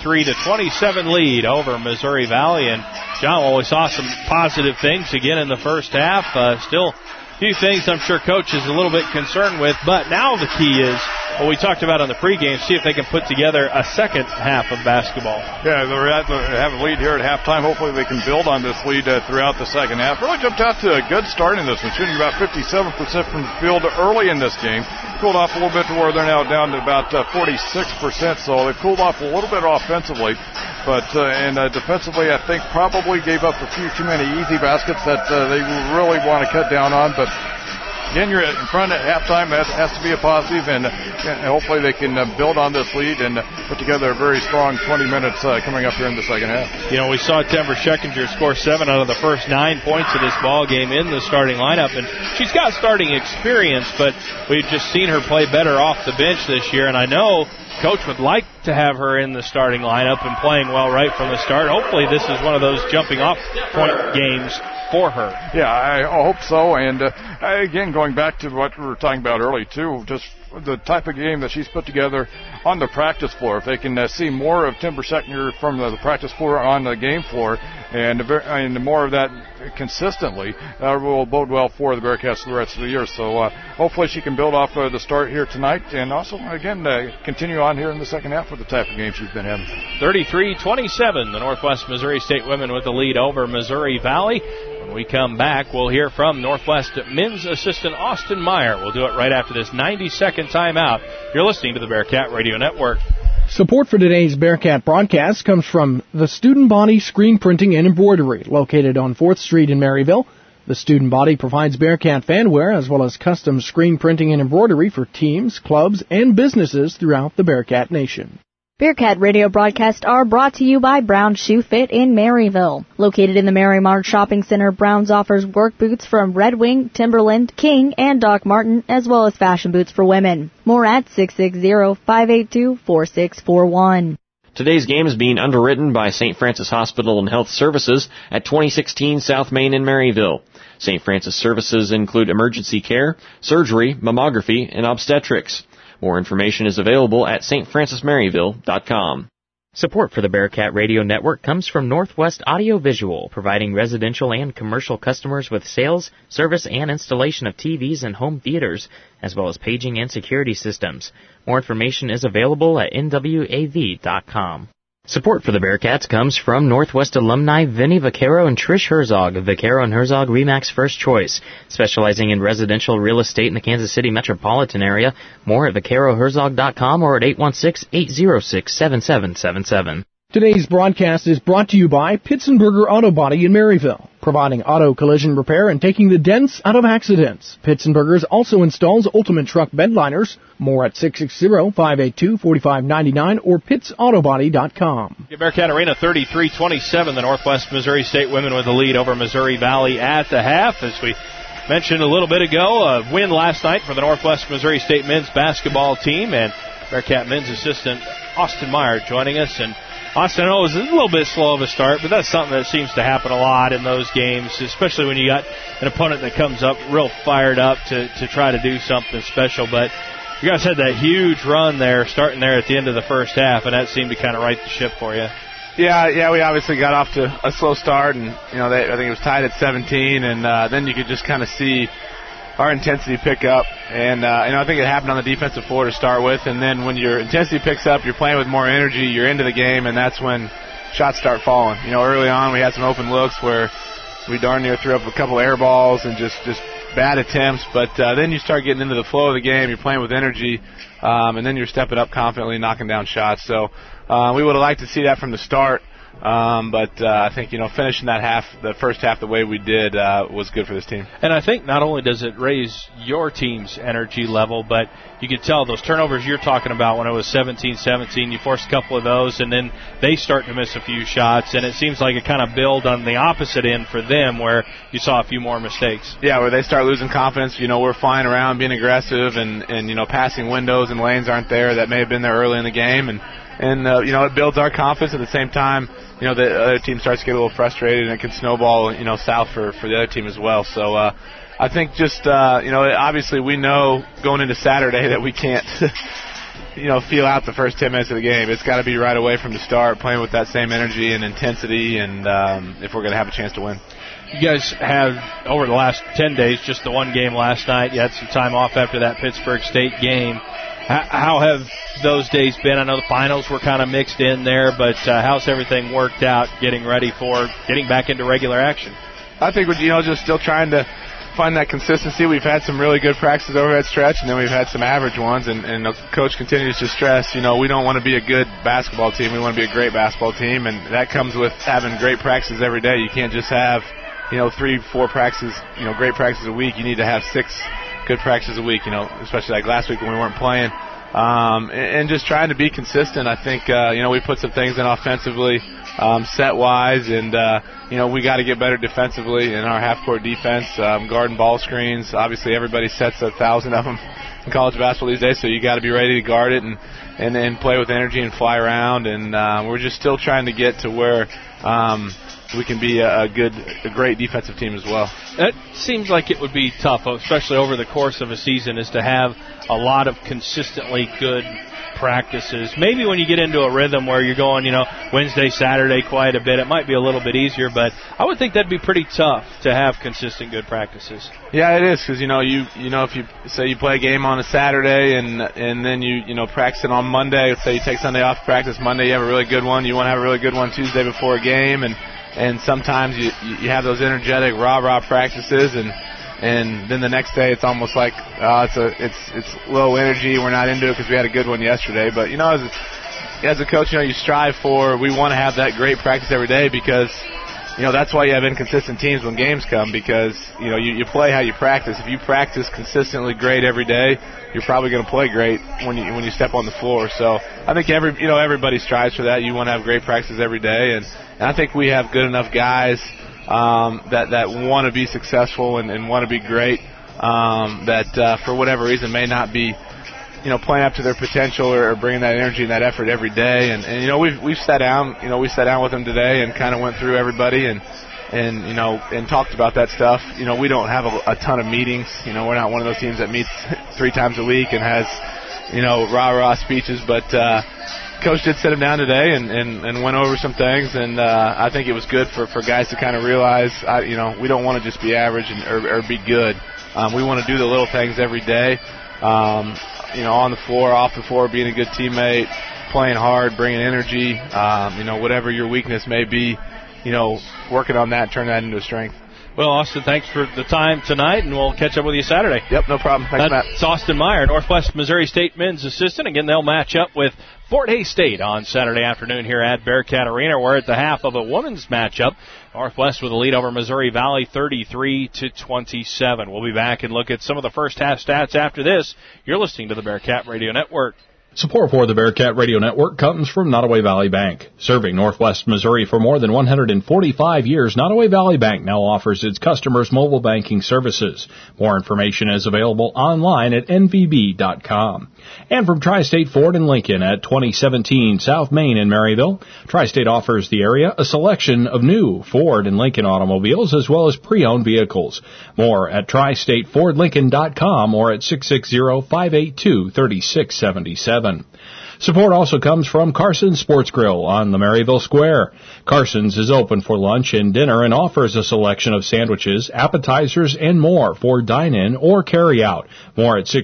33-27 lead over Missouri Valley. And, John, well, we saw some positive things again in the first half. Still a few things I'm sure Coach is a little bit concerned with, but now the key is what we talked about on the pregame, see if they can put together a second half of basketball. Yeah, they have a lead here at halftime. Hopefully they can build on this lead throughout the second half. Really jumped out to a good start in this one, shooting about 57% from the field early in this game. Cooled off a little bit to where they're now down to about 46%, so they've cooled off a little bit offensively. But defensively, I think probably gave up a few too many easy baskets that they really want to cut down on. But again, you're in front at halftime. That has to be a positive, and hopefully they can build on this lead and put together a very strong 20 minutes coming up here in the second half. You know, we saw Denver Schekinger score 7 out of the first 9 points of this ball game in the starting lineup, and she's got starting experience, but we've just seen her play better off the bench this year, and I know Coach would like to have her in the starting lineup and playing well right from the start. Hopefully this is one of those jumping off point games for her. Yeah, I hope so. And again, going back to what we were talking about early too, just the type of game that she's put together on the practice floor. If they can see more of Timber Schekinger from the practice floor on the game floor, and more of that consistently, will bode well for the Bearcats the rest of the year. So hopefully she can build off the start here tonight, and also again continue on here in the second half with the type of game she's been having. 33-27, the Northwest Missouri State women with the lead over Missouri Valley. When we come back, we'll hear from Northwest men's assistant Austin Meyer. We'll do it right after this 90-second timeout. You're listening to the Bearcat Radio Network. Support for today's Bearcat broadcast comes from the Student Body Screen Printing and Embroidery, located on 4th Street in Maryville. The student body provides Bearcat fanwear as well as custom screen printing and embroidery for teams, clubs, and businesses throughout the Bearcat Nation. Bearcat radio broadcasts are brought to you by Brown Shoe Fit in Maryville. Located in the Marymart Shopping Center, Brown's offers work boots from Red Wing, Timberland, King, and Doc Martin, as well as fashion boots for women. More at 660-582-4641. Today's game is being underwritten by St. Francis Hospital and Health Services at 2016 South Main in Maryville. St. Francis services include emergency care, surgery, mammography, and obstetrics. More information is available at stfrancismaryville.com. Support for the Bearcat Radio Network comes from Northwest Audio Visual, providing residential and commercial customers with sales, service, and installation of TVs and home theaters, as well as paging and security systems. More information is available at nwav.com. Support for the Bearcats comes from Northwest alumni Vinny Vaquero and Trish Herzog of Vaquero & Herzog RE/MAX First Choice, specializing in residential real estate in the Kansas City metropolitan area. More at vaqueroherzog.com or at 816-806-7777. Today's broadcast is brought to you by Pitsenberger Auto Body in Maryville, providing auto collision repair and taking the dents out of accidents. Pitsenberger's also installs Ultimate Truck bed liners. More at 660-582-4599 or pitsautobody.com. Bearcat Arena 33-27. The Northwest Missouri State women with the lead over Missouri Valley at the half. As we mentioned a little bit ago, a win last night for the Northwest Missouri State men's basketball team, and Bearcat men's assistant Austin Meyer joining us. And Austin, I know it was a little bit slow of a start, but that's something that seems to happen a lot in those games, especially when you got an opponent that comes up real fired up to try to do something special. But you guys had that huge run there, starting there at the end of the first half, and that seemed to kind of right the ship for you. Yeah, we obviously got off to a slow start, and I think it was tied at 17, and then you could just kind of see our intensity pick up, and I think it happened on the defensive floor to start with, and then when your intensity picks up, you're playing with more energy, you're into the game, and that's when shots start falling. Early on we had some open looks where we darn near threw up a couple air balls and just bad attempts, but then you start getting into the flow of the game, you're playing with energy, and then you're stepping up confidently, knocking down shots. So we would have liked to see that from the start. But I think, finishing the first half the way we did was good for this team. And I think not only does it raise your team's energy level, but you can tell those turnovers you're talking about when it was 17-17, you forced a couple of those, and then they start to miss a few shots, and it seems like it kind of built on the opposite end for them where you saw a few more mistakes. Yeah, where they start losing confidence. We're flying around, being aggressive, and passing windows and lanes aren't there that may have been there early in the game, and it builds our confidence. At the same time, the other team starts to get a little frustrated, and it can snowball, south for the other team as well. So I think just, obviously we know going into Saturday that we can't, feel out the first 10 minutes of the game. It's got to be right away from the start, playing with that same energy and intensity, and if we're going to have a chance to win. You guys have, over the last 10 days, just the one game last night. You had some time off after that Pittsburgh State game. How have those days been? I know the finals were kind of mixed in there, but how's everything worked out getting ready for getting back into regular action? I think we're just still trying to find that consistency. We've had some really good practices over that stretch, and then we've had some average ones, and the coach continues to stress, we don't want to be a good basketball team. We want to be a great basketball team, and that comes with having great practices every day. You can't just have 3-4 practices, great practices a week. You need to have 6 good practices a week, especially like last week when we weren't playing. And just trying to be consistent. I think, we put some things in offensively, set-wise, and, we got to get better defensively in our half-court defense, guarding ball screens. Obviously, everybody sets 1,000 of them in college basketball these days, so you got to be ready to guard it and play with energy and fly around. And we're just still trying to get to where we can be a great defensive team as well. It seems like it would be tough, especially over the course of a season, is to have a lot of consistently good practices. Maybe when you get into a rhythm where you're going, Wednesday, Saturday quite a bit, it might be a little bit easier, but I would think that'd be pretty tough to have consistent good practices. Yeah, it is, because, if you say you play a game on a Saturday and then you practice it on Monday, let's say you take Sunday off practice, Monday you have a really good one, you want to have a really good one Tuesday before a game, and sometimes you have those energetic rah-rah practices, and then the next day it's almost like it's low energy. We're not into it because we had a good one yesterday. But as a coach, you strive for, we want to have that great practice every day because that's why you have inconsistent teams when games come, because, you play how you practice. If you practice consistently great every day, you're probably going to play great when you step on the floor. So I think everybody strives for that. You want to have great practices every day, and I think we have good enough guys that want to be successful and want to be great, that for whatever reason may not be playing up to their potential or bringing that energy and that effort every day. And we've sat down with them today and kind of went through everybody and talked about that stuff. We don't have a ton of meetings. We're not one of those teams that meets 3 times a week and has rah-rah speeches, but Coach did sit them down today and went over some things, and I think it was good for guys to kind of realize, we don't want to just be average or be good. We want to do the little things every day. On the floor, off the floor, being a good teammate, playing hard, bringing energy, whatever your weakness may be, working on that, turn that into a strength. Well, Austin, thanks for the time tonight, and we'll catch up with you Saturday. Yep, no problem. Thanks, Matt. It's Austin Meyer, Northwest Missouri State men's assistant. Again, they'll match up with Fort Hays State on Saturday afternoon here at Bearcat Arena. We're at the half of a women's matchup. Northwest with a lead over Missouri Valley, 33-27. We'll be back and look at some of the first half stats after this. You're listening to the Bearcat Radio Network. Support for the Bearcat Radio Network comes from Nottoway Valley Bank. Serving Northwest Missouri for more than 145 years, Nottoway Valley Bank now offers its customers mobile banking services. More information is available online at nvb.com. And from Tri-State Ford and Lincoln at 2017 South Main in Maryville, Tri-State offers the area a selection of new Ford and Lincoln automobiles as well as pre-owned vehicles. More at tristatefordlincoln.com or at 660-582-3677. Support also comes from Carson's Sports Grill on the Maryville Square. Carson's is open for lunch and dinner and offers a selection of sandwiches, appetizers, and more for dine-in or carry-out. More at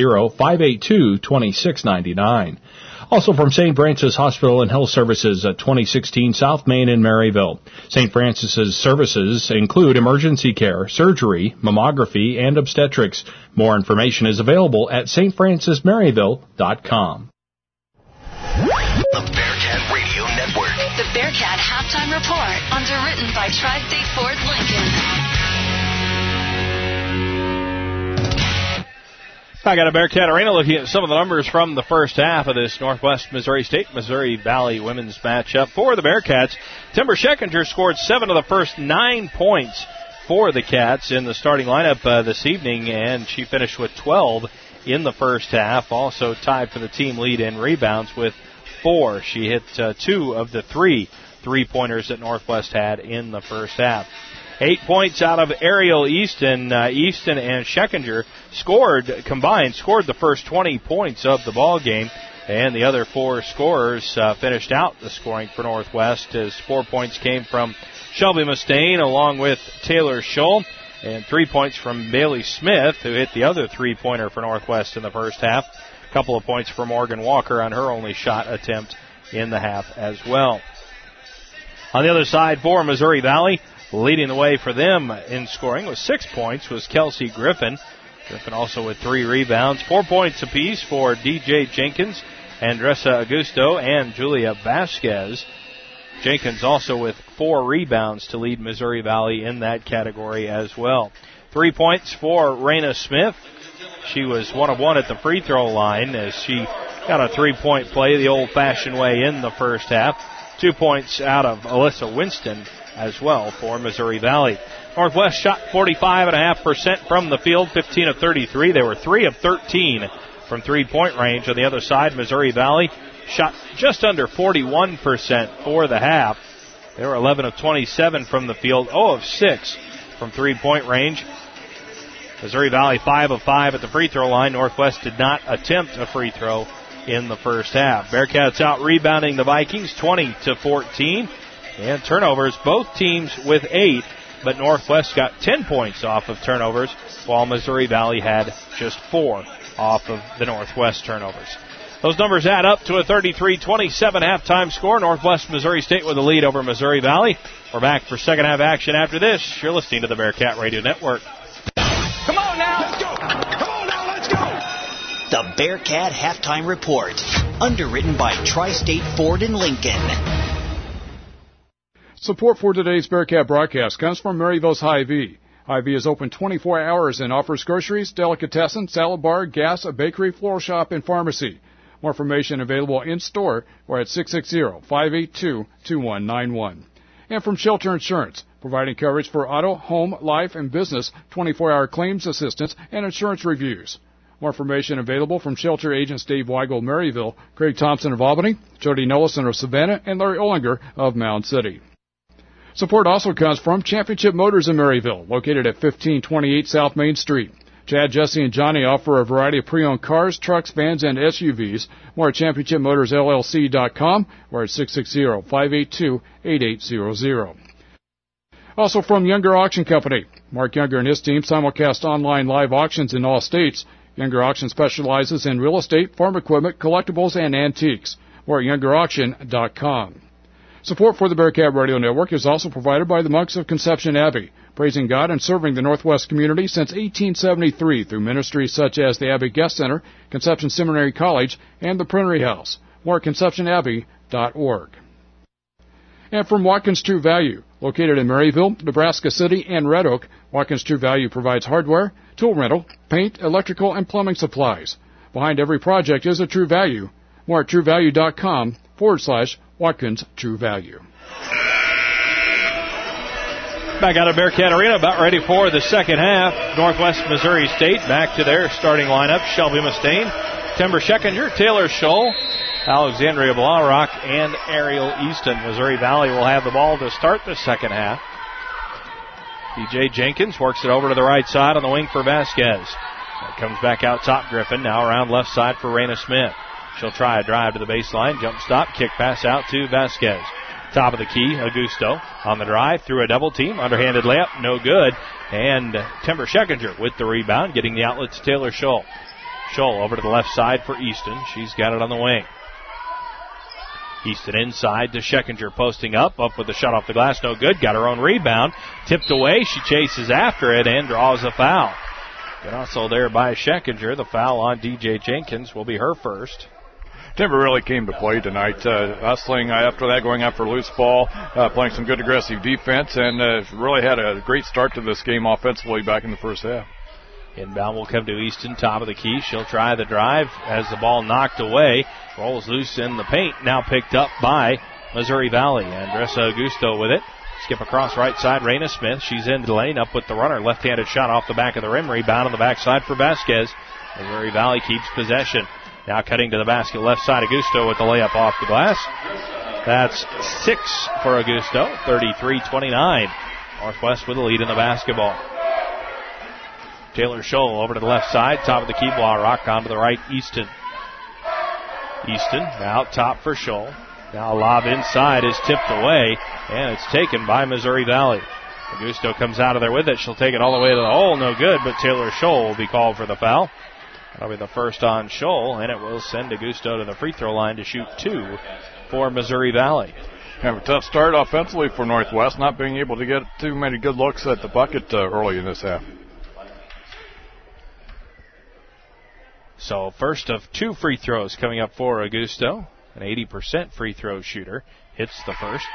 660-582-2699. Also from St. Francis Hospital and Health Services at 2016 South Main in Maryville. St. Francis's services include emergency care, surgery, mammography, and obstetrics. More information is available at stfrancismaryville.com. The Bearcat Radio Network. The Bearcat Halftime Report, underwritten by Tri-State Ford Lincoln. I got a Bearcat Arena looking at some of the numbers from the first half of this Northwest Missouri State Missouri Valley women's matchup. For the Bearcats, Timber Schekinger scored 7 of the first 9 points for the Cats in the starting lineup this evening, and she finished with 12 in the first half. Also tied for the team lead in rebounds with 4. She hit 2 of the 3 3-pointers that Northwest had in the first half. 8 points out of Ariel Easton. Easton and Schekinger scored the first 20 points of the ball game, and the other 4 scorers finished out the scoring for Northwest, as 4 points came from Shelby Mustaine along with Taylor Scholl, and 3 points from Bailey Smith, who hit the other 3-pointer for Northwest in the first half. A couple of points for Morgan Walker on her only shot attempt in the half as well. On the other side for Missouri Valley, leading the way for them in scoring with 6 points was Kelsey Griffin. Griffin also with 3 rebounds. 4 points apiece for DJ Jenkins, Andressa Augusto, and Julia Vasquez. Jenkins also with 4 rebounds to lead Missouri Valley in that category as well. 3 points for Raina Smith. She was 1 of 1 at the free throw line as she got a 3-point play the old-fashioned way in the first half. 2 points out of Alyssa Winston as well for Missouri Valley. Northwest shot 45.5% from the field, 15 of 33. They were 3 of 13 from three-point range. On the other side, Missouri Valley shot just under 41% for the half. They were 11 of 27 from the field, 0 of 6 from three-point range. Missouri Valley 5 of 5 at the free throw line. Northwest did not attempt a free throw in the first half. Bearcats out rebounding the Vikings 20-14. And turnovers, both teams with 8, but Northwest got 10 points off of turnovers, while Missouri Valley had just 4 off of the Northwest turnovers. Those numbers add up to a 33-27 halftime score. Northwest Missouri State with a lead over Missouri Valley. We're back for second half action after this. You're listening to the Bearcat Radio Network. Come on now, let's go. Come on now, let's go. The Bearcat Halftime Report, underwritten by Tri-State Ford and Lincoln. Support for today's Bearcat broadcast comes from Maryville's Hy-Vee. Hy-Vee is open 24 hours and offers groceries, delicatessen, salad bar, gas, a bakery, floral shop, and pharmacy. More information available in-store or at 660-582-2191. And from Shelter Insurance, providing coverage for auto, home, life, and business, 24-hour claims assistance, and insurance reviews. More information available from Shelter agents Dave Weigel of Maryville, Craig Thompson of Albany, Jody Nollison of Savannah, and Larry Ollinger of Mound City. Support also comes from Championship Motors in Maryville, located at 1528 South Main Street. Chad, Jesse, and Johnny offer a variety of pre-owned cars, trucks, vans, and SUVs. More at ChampionshipMotorsLLC.com or at 660-582-8800. Also from Younger Auction Company, Mark Younger and his team simulcast online live auctions in all states. Younger Auction specializes in real estate, farm equipment, collectibles, and antiques. More at YoungerAuction.com. Support for the Bearcat Radio Network is also provided by the Monks of Conception Abbey, praising God and serving the Northwest community since 1873 through ministries such as the Abbey Guest Center, Conception Seminary College, and the Printery House. More at ConceptionAbbey.org. And from Watkins True Value, located in Maryville, Nebraska City, and Red Oak, Watkins True Value provides hardware, tool rental, paint, electrical, and plumbing supplies. Behind every project is a True Value. More at TrueValue.com/Watkins True Value. Back out of Bearcat Arena, about ready for the second half. Northwest Missouri State back to their starting lineup. Shelby Mustaine, Timber Scheckinger, Taylor Scholl, Alexandria Blaurock, and Ariel Easton. Missouri Valley will have the ball to start the second half. DJ Jenkins works it over to the right side on the wing for Vasquez. That comes back out top Griffin, now around left side for Raina Smith. She'll try a drive to the baseline, jump stop, kick pass out to Vasquez. Top of the key, Augusto on the drive, through a double team, underhanded layup, no good. And Timber Scheckinger with the rebound, getting the outlet to Taylor Scholl. Scholl over to the left side for Easton. She's got it on the wing. Easton inside to Scheckinger, posting up with the shot off the glass, no good. Got her own rebound, tipped away. She chases after it and draws a foul. Good hustle there by Scheckinger. The foul on DJ Jenkins will be her first. Timber really came to play tonight, hustling after that, going after loose ball, playing some good aggressive defense, and really had a great start to this game offensively back in the first half. Inbound will come to Easton, top of the key. She'll try the drive as the ball knocked away. Rolls loose in the paint, now picked up by Missouri Valley. Andressa Augusto with it. Skip across right side, Raina Smith. She's into the lane, up with the runner. Left-handed shot off the back of the rim. Rebound on the backside for Vasquez. Missouri Valley keeps possession. Now cutting to the basket, left side, Augusto with the layup off the glass. That's 6 for Augusto, 33-29. Northwest with the lead in the basketball. Taylor Scholl over to the left side, top of the key, Blaurock on to the right, Easton. Easton now top for Scholl. Now a lob inside is tipped away, and it's taken by Missouri Valley. Augusto comes out of there with it. She'll take it all the way to the hole, no good, but Taylor Scholl will be called for the foul. That'll be the first on Scholl, and it will send Augusto to the free throw line to shoot 2 for Missouri Valley. Have a tough start offensively for Northwest, not being able to get too many good looks at the bucket early in this half. So first of 2 free throws coming up for Augusto. An 80% free throw shooter. Hits the first.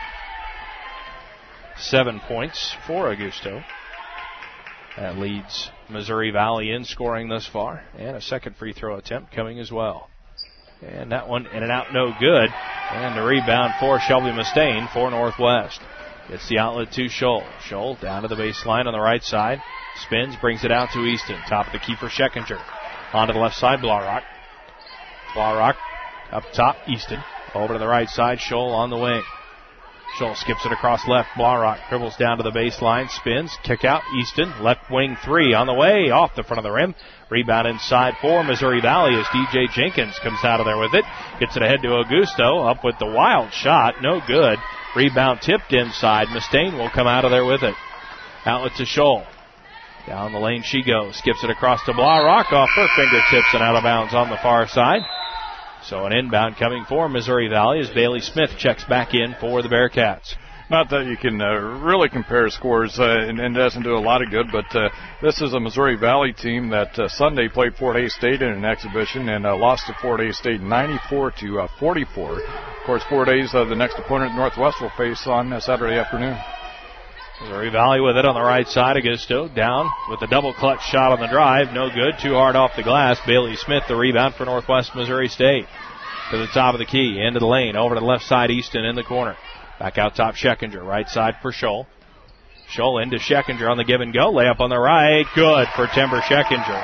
7 points for Augusto. That leads Missouri Valley in scoring thus far. And a second free throw attempt coming as well. And that one in and out, no good. And the rebound for Shelby Mustaine for Northwest. Gets the outlet to Scholl. Scholl down to the baseline on the right side. Spins, brings it out to Easton. Top of the key for Scheckinger. Onto the left side, Blaurock. Blaurock up top, Easton. Over to the right side, Scholl on the wing. Scholl skips it across left. Blaurock dribbles down to the baseline, spins, kick out, Easton. Left wing 3 on the way, off the front of the rim. Rebound inside for Missouri Valley as DJ Jenkins comes out of there with it. Gets it ahead to Augusto, up with the wild shot, no good. Rebound tipped inside. Mustaine will come out of there with it. Outlet to Scholl. Down the lane she goes. Skips it across to Blaurock, off her fingertips and out of bounds on the far side. So an inbound coming for Missouri Valley as Bailey Smith checks back in for the Bearcats. Not that you can really compare scores and doesn't do a lot of good, but this is a Missouri Valley team that Sunday played Fort Hays State in an exhibition and lost to Fort Hays State 94-44. Of course, 4 days, the next opponent Northwest will face on Saturday afternoon. Missouri Valley with it on the right side. Augusto down with a double clutch shot on the drive. No good. Too hard off the glass. Bailey Smith, the rebound for Northwest Missouri State. To the top of the key. Into the lane. Over to the left side. Easton in the corner. Back out top. Scheckinger. Right side for Scholl. Scholl into Scheckinger on the give and go. Layup on the right. Good for Timber Scheckinger.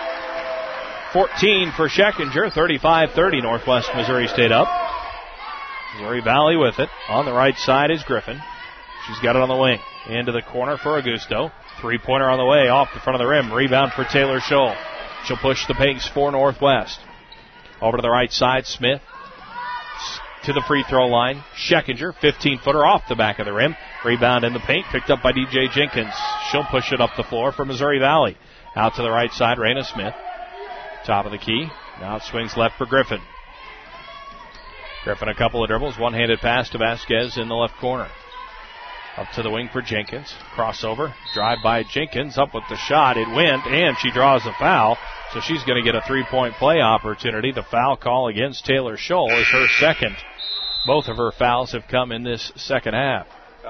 14 for Scheckinger. 35-30. Northwest Missouri State up. Missouri Valley with it. On the right side is Griffin. She's got it on the wing. Into the corner for Augusto. Three-pointer on the way off the front of the rim. Rebound for Taylor Scholl. She'll push the pace for Northwest. Over to the right side, Smith. To the free throw line. Scheckinger, 15-footer off the back of the rim. Rebound in the paint, picked up by DJ Jenkins. She'll push it up the floor for Missouri Valley. Out to the right side, Raina Smith. Top of the key. Now it swings left for Griffin. Griffin a couple of dribbles. One-handed pass to Vasquez in the left corner. Up to the wing for Jenkins. Crossover. Drive by Jenkins. Up with the shot. It went, and she draws a foul. So she's going to get a three-point play opportunity. The foul call against Taylor Scholl is her second. Both of her fouls have come in this second half.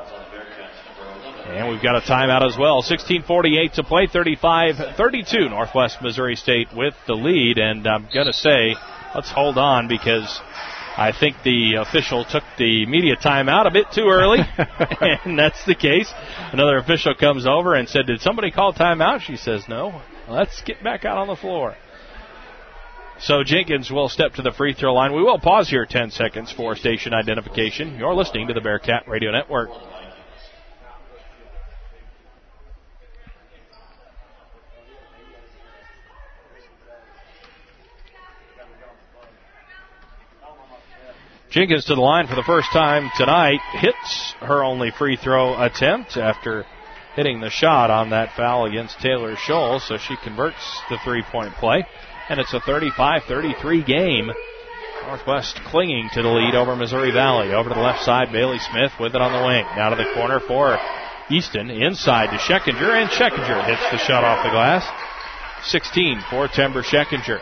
And we've got a timeout as well. 16:48 to play. 35-32. Northwest Missouri State with the lead. And I'm going to say, let's hold on because I think the official took the media timeout a bit too early, and that's the case. Another official comes over and said, did somebody call timeout? She says, no. Let's get back out on the floor. So Jenkins will step to the free throw line. We will pause here 10 seconds for station identification. You're listening to the Bearcat Radio Network. Jenkins to the line for the first time tonight. Hits her only free throw attempt after hitting the shot on that foul against Taylor Scholl. So she converts the three-point play. And it's a 35-33 game. Northwest clinging to the lead over Missouri Valley. Over to the left side, Bailey Smith with it on the wing. Now to the corner for Easton. Inside to Scheckinger, and Scheckinger hits the shot off the glass. 16 for Timber Scheckinger.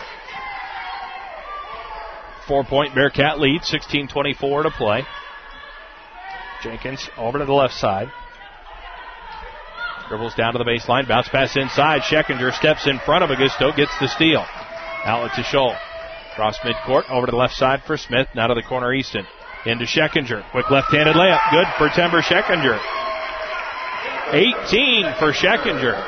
4-point Bearcat lead, 16:24 to play. Jenkins over to the left side. Dribbles down to the baseline, bounce pass inside. Scheckinger steps in front of Augusto, gets the steal. Outlet to Scholl. Cross midcourt, over to the left side for Smith. Now to the corner, Easton. Into Scheckinger. Quick left-handed layup. Good for Timber Scheckinger. 18 for Scheckinger.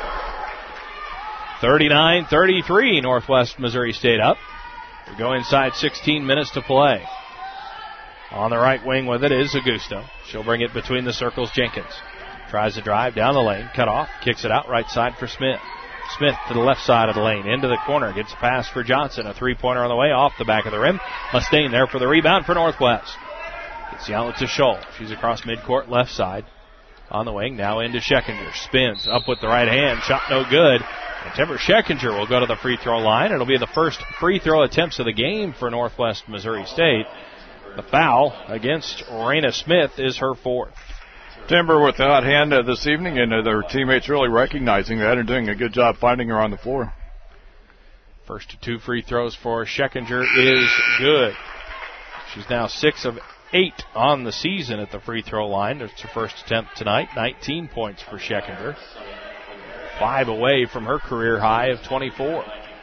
39-33, Northwest Missouri State up. We go inside 16 minutes to play. On the right wing with it is Augusto. She'll bring it between the circles, Jenkins. Tries to drive down the lane, cut off, kicks it out right side for Smith. Smith to the left side of the lane, into the corner, gets a pass for Johnson. A three-pointer on the way, off the back of the rim. Mustaine there for the rebound for Northwest. Gets the outlet to Scholl. She's across midcourt, left side. On the wing, now into Scheckinger. Spins, up with the right hand, shot no good. And Timber Scheckinger will go to the free throw line. It'll be the first free throw attempts of the game for Northwest Missouri State. The foul against Raina Smith is her fourth. Timber with the hot hand this evening, and their teammates really recognizing that and doing a good job finding her on the floor. First two free throws for Scheckinger is good. She's now 6 of 8 on the season at the free throw line. It's her first attempt tonight. 19 points for Scheckinger. 5 away from her career high of 24.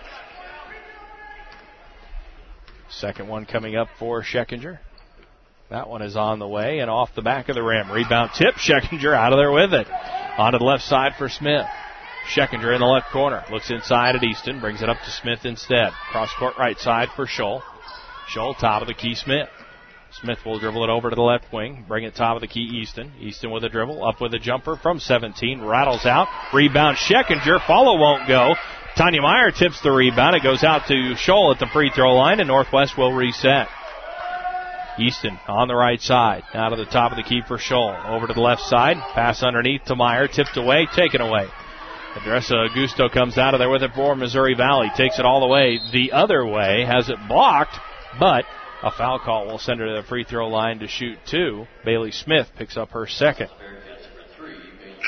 Second one coming up for Scheckinger. That one is on the way and off the back of the rim. Rebound tip. Scheckinger out of there with it. Onto the left side for Smith. Scheckinger in the left corner. Looks inside at Easton. Brings it up to Smith instead. Cross court right side for Scholl. Scholl top of the key Smith. Smith will dribble it over to the left wing. Bring it top of the key Easton. Easton with a dribble. Up with a jumper from 17. Rattles out. Rebound Scheckinger. Follow won't go. Tanya Meyer tips the rebound. It goes out to Scholl at the free throw line, and Northwest will reset. Easton on the right side. Now to the top of the key for Scholl. Over to the left side. Pass underneath to Meyer. Tipped away. Taken away. Adressa Augusto comes out of there with it for Missouri Valley. Takes it all the way the other way. Has it blocked, but a foul call will send her to the free throw line to shoot two. Bailey Smith picks up her second.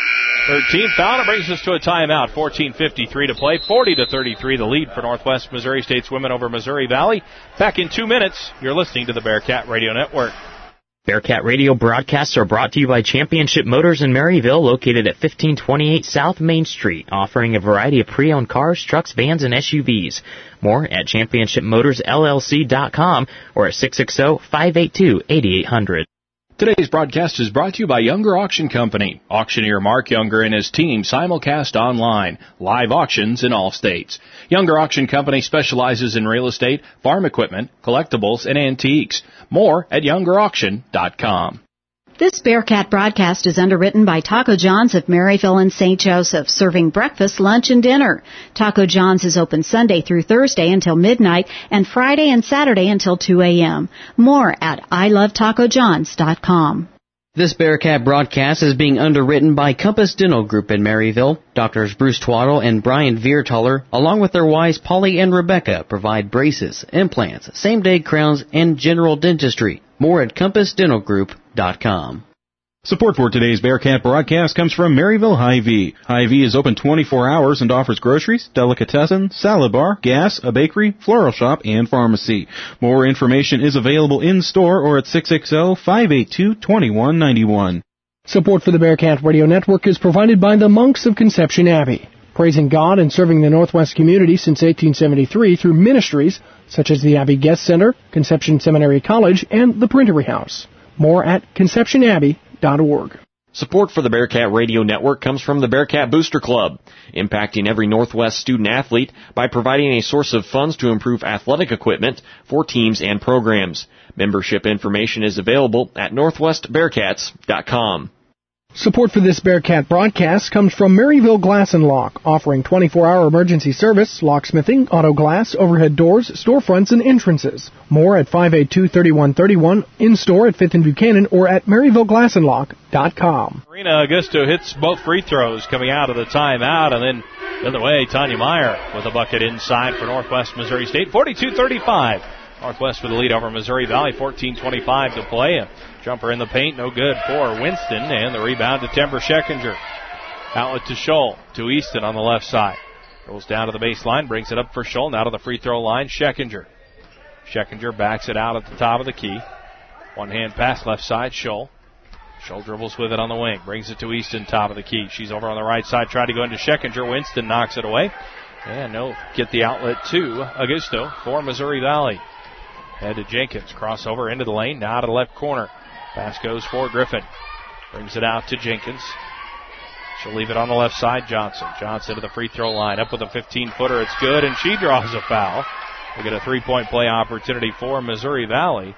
13th foul. It brings us to a timeout. 14:53 to play. 40-33 the lead for Northwest Missouri State's women over Missouri Valley. Back in 2 minutes. You're listening to the Bearcat Radio Network. Bearcat Radio broadcasts are brought to you by Championship Motors in Maryville, located at 1528 South Main Street, offering a variety of pre-owned cars, trucks, vans, and SUVs. More at championshipmotorsllc.com or at 660-582-8800. Today's broadcast is brought to you by Younger Auction Company. Auctioneer Mark Younger and his team simulcast online. Live auctions in all states. Younger Auction Company specializes in real estate, farm equipment, collectibles, and antiques. More at youngerauction.com. This Bearcat broadcast is underwritten by Taco John's of Maryville and St. Joseph, serving breakfast, lunch, and dinner. Taco John's is open Sunday through Thursday until midnight and Friday and Saturday until 2 a.m. More at ilovetacojahns.com. This Bearcat broadcast is being underwritten by Compass Dental Group in Maryville. Doctors Bruce Twaddle and Brian Viertaler, along with their wives Polly and Rebecca, provide braces, implants, same-day crowns, and general dentistry. More at compassdentalgroup.com. Support for today's Bearcat broadcast comes from Maryville Hy-Vee. Hy-Vee is open 24 hours and offers groceries, delicatessen, salad bar, gas, a bakery, floral shop, and pharmacy. More information is available in-store or at 660-582-2191. Support for the Bearcat Radio Network is provided by the Monks of Conception Abbey, praising God and serving the Northwest community since 1873 through ministries such as the Abbey Guest Center, Conception Seminary College, and the Printery House. More at conceptionabbey.org. Support for the Bearcat Radio Network comes from the Bearcat Booster Club, impacting every Northwest student-athlete by providing a source of funds to improve athletic equipment for teams and programs. Membership information is available at northwestbearcats.com. Support for this Bearcat broadcast comes from Maryville Glass and Lock, offering 24-hour emergency service, locksmithing, auto glass, overhead doors, storefronts, and entrances. More at 582-3131, in-store at 5th and Buchanan, or at MaryvilleGlassandLock.com. Marina Augusto hits both free throws coming out of the timeout, and then the other way, Tanya Meyer with a bucket inside for Northwest Missouri State. 42-35. Northwest with the lead over Missouri Valley. 14:25 to play. A jumper in the paint, no good for Winston, and the rebound to Timber Scheckinger. Outlet to Scholl, to Easton on the left side. Rolls down to the baseline, brings it up for Scholl, now to the free throw line, Scheckinger. Scheckinger backs it out at the top of the key. One-hand pass left side, Scholl. Scholl dribbles with it on the wing, brings it to Easton, top of the key. She's over on the right side, trying to go into Scheckinger. Winston knocks it away. And no, get the outlet to Augusto for Missouri Valley. Head to Jenkins, crossover into the lane, now to the left corner. Pass goes for Griffin. Brings it out to Jenkins. She'll leave it on the left side, Johnson. Johnson to the free throw line, up with a 15-footer. It's good, and she draws a foul. We'll get a three-point play opportunity for Missouri Valley.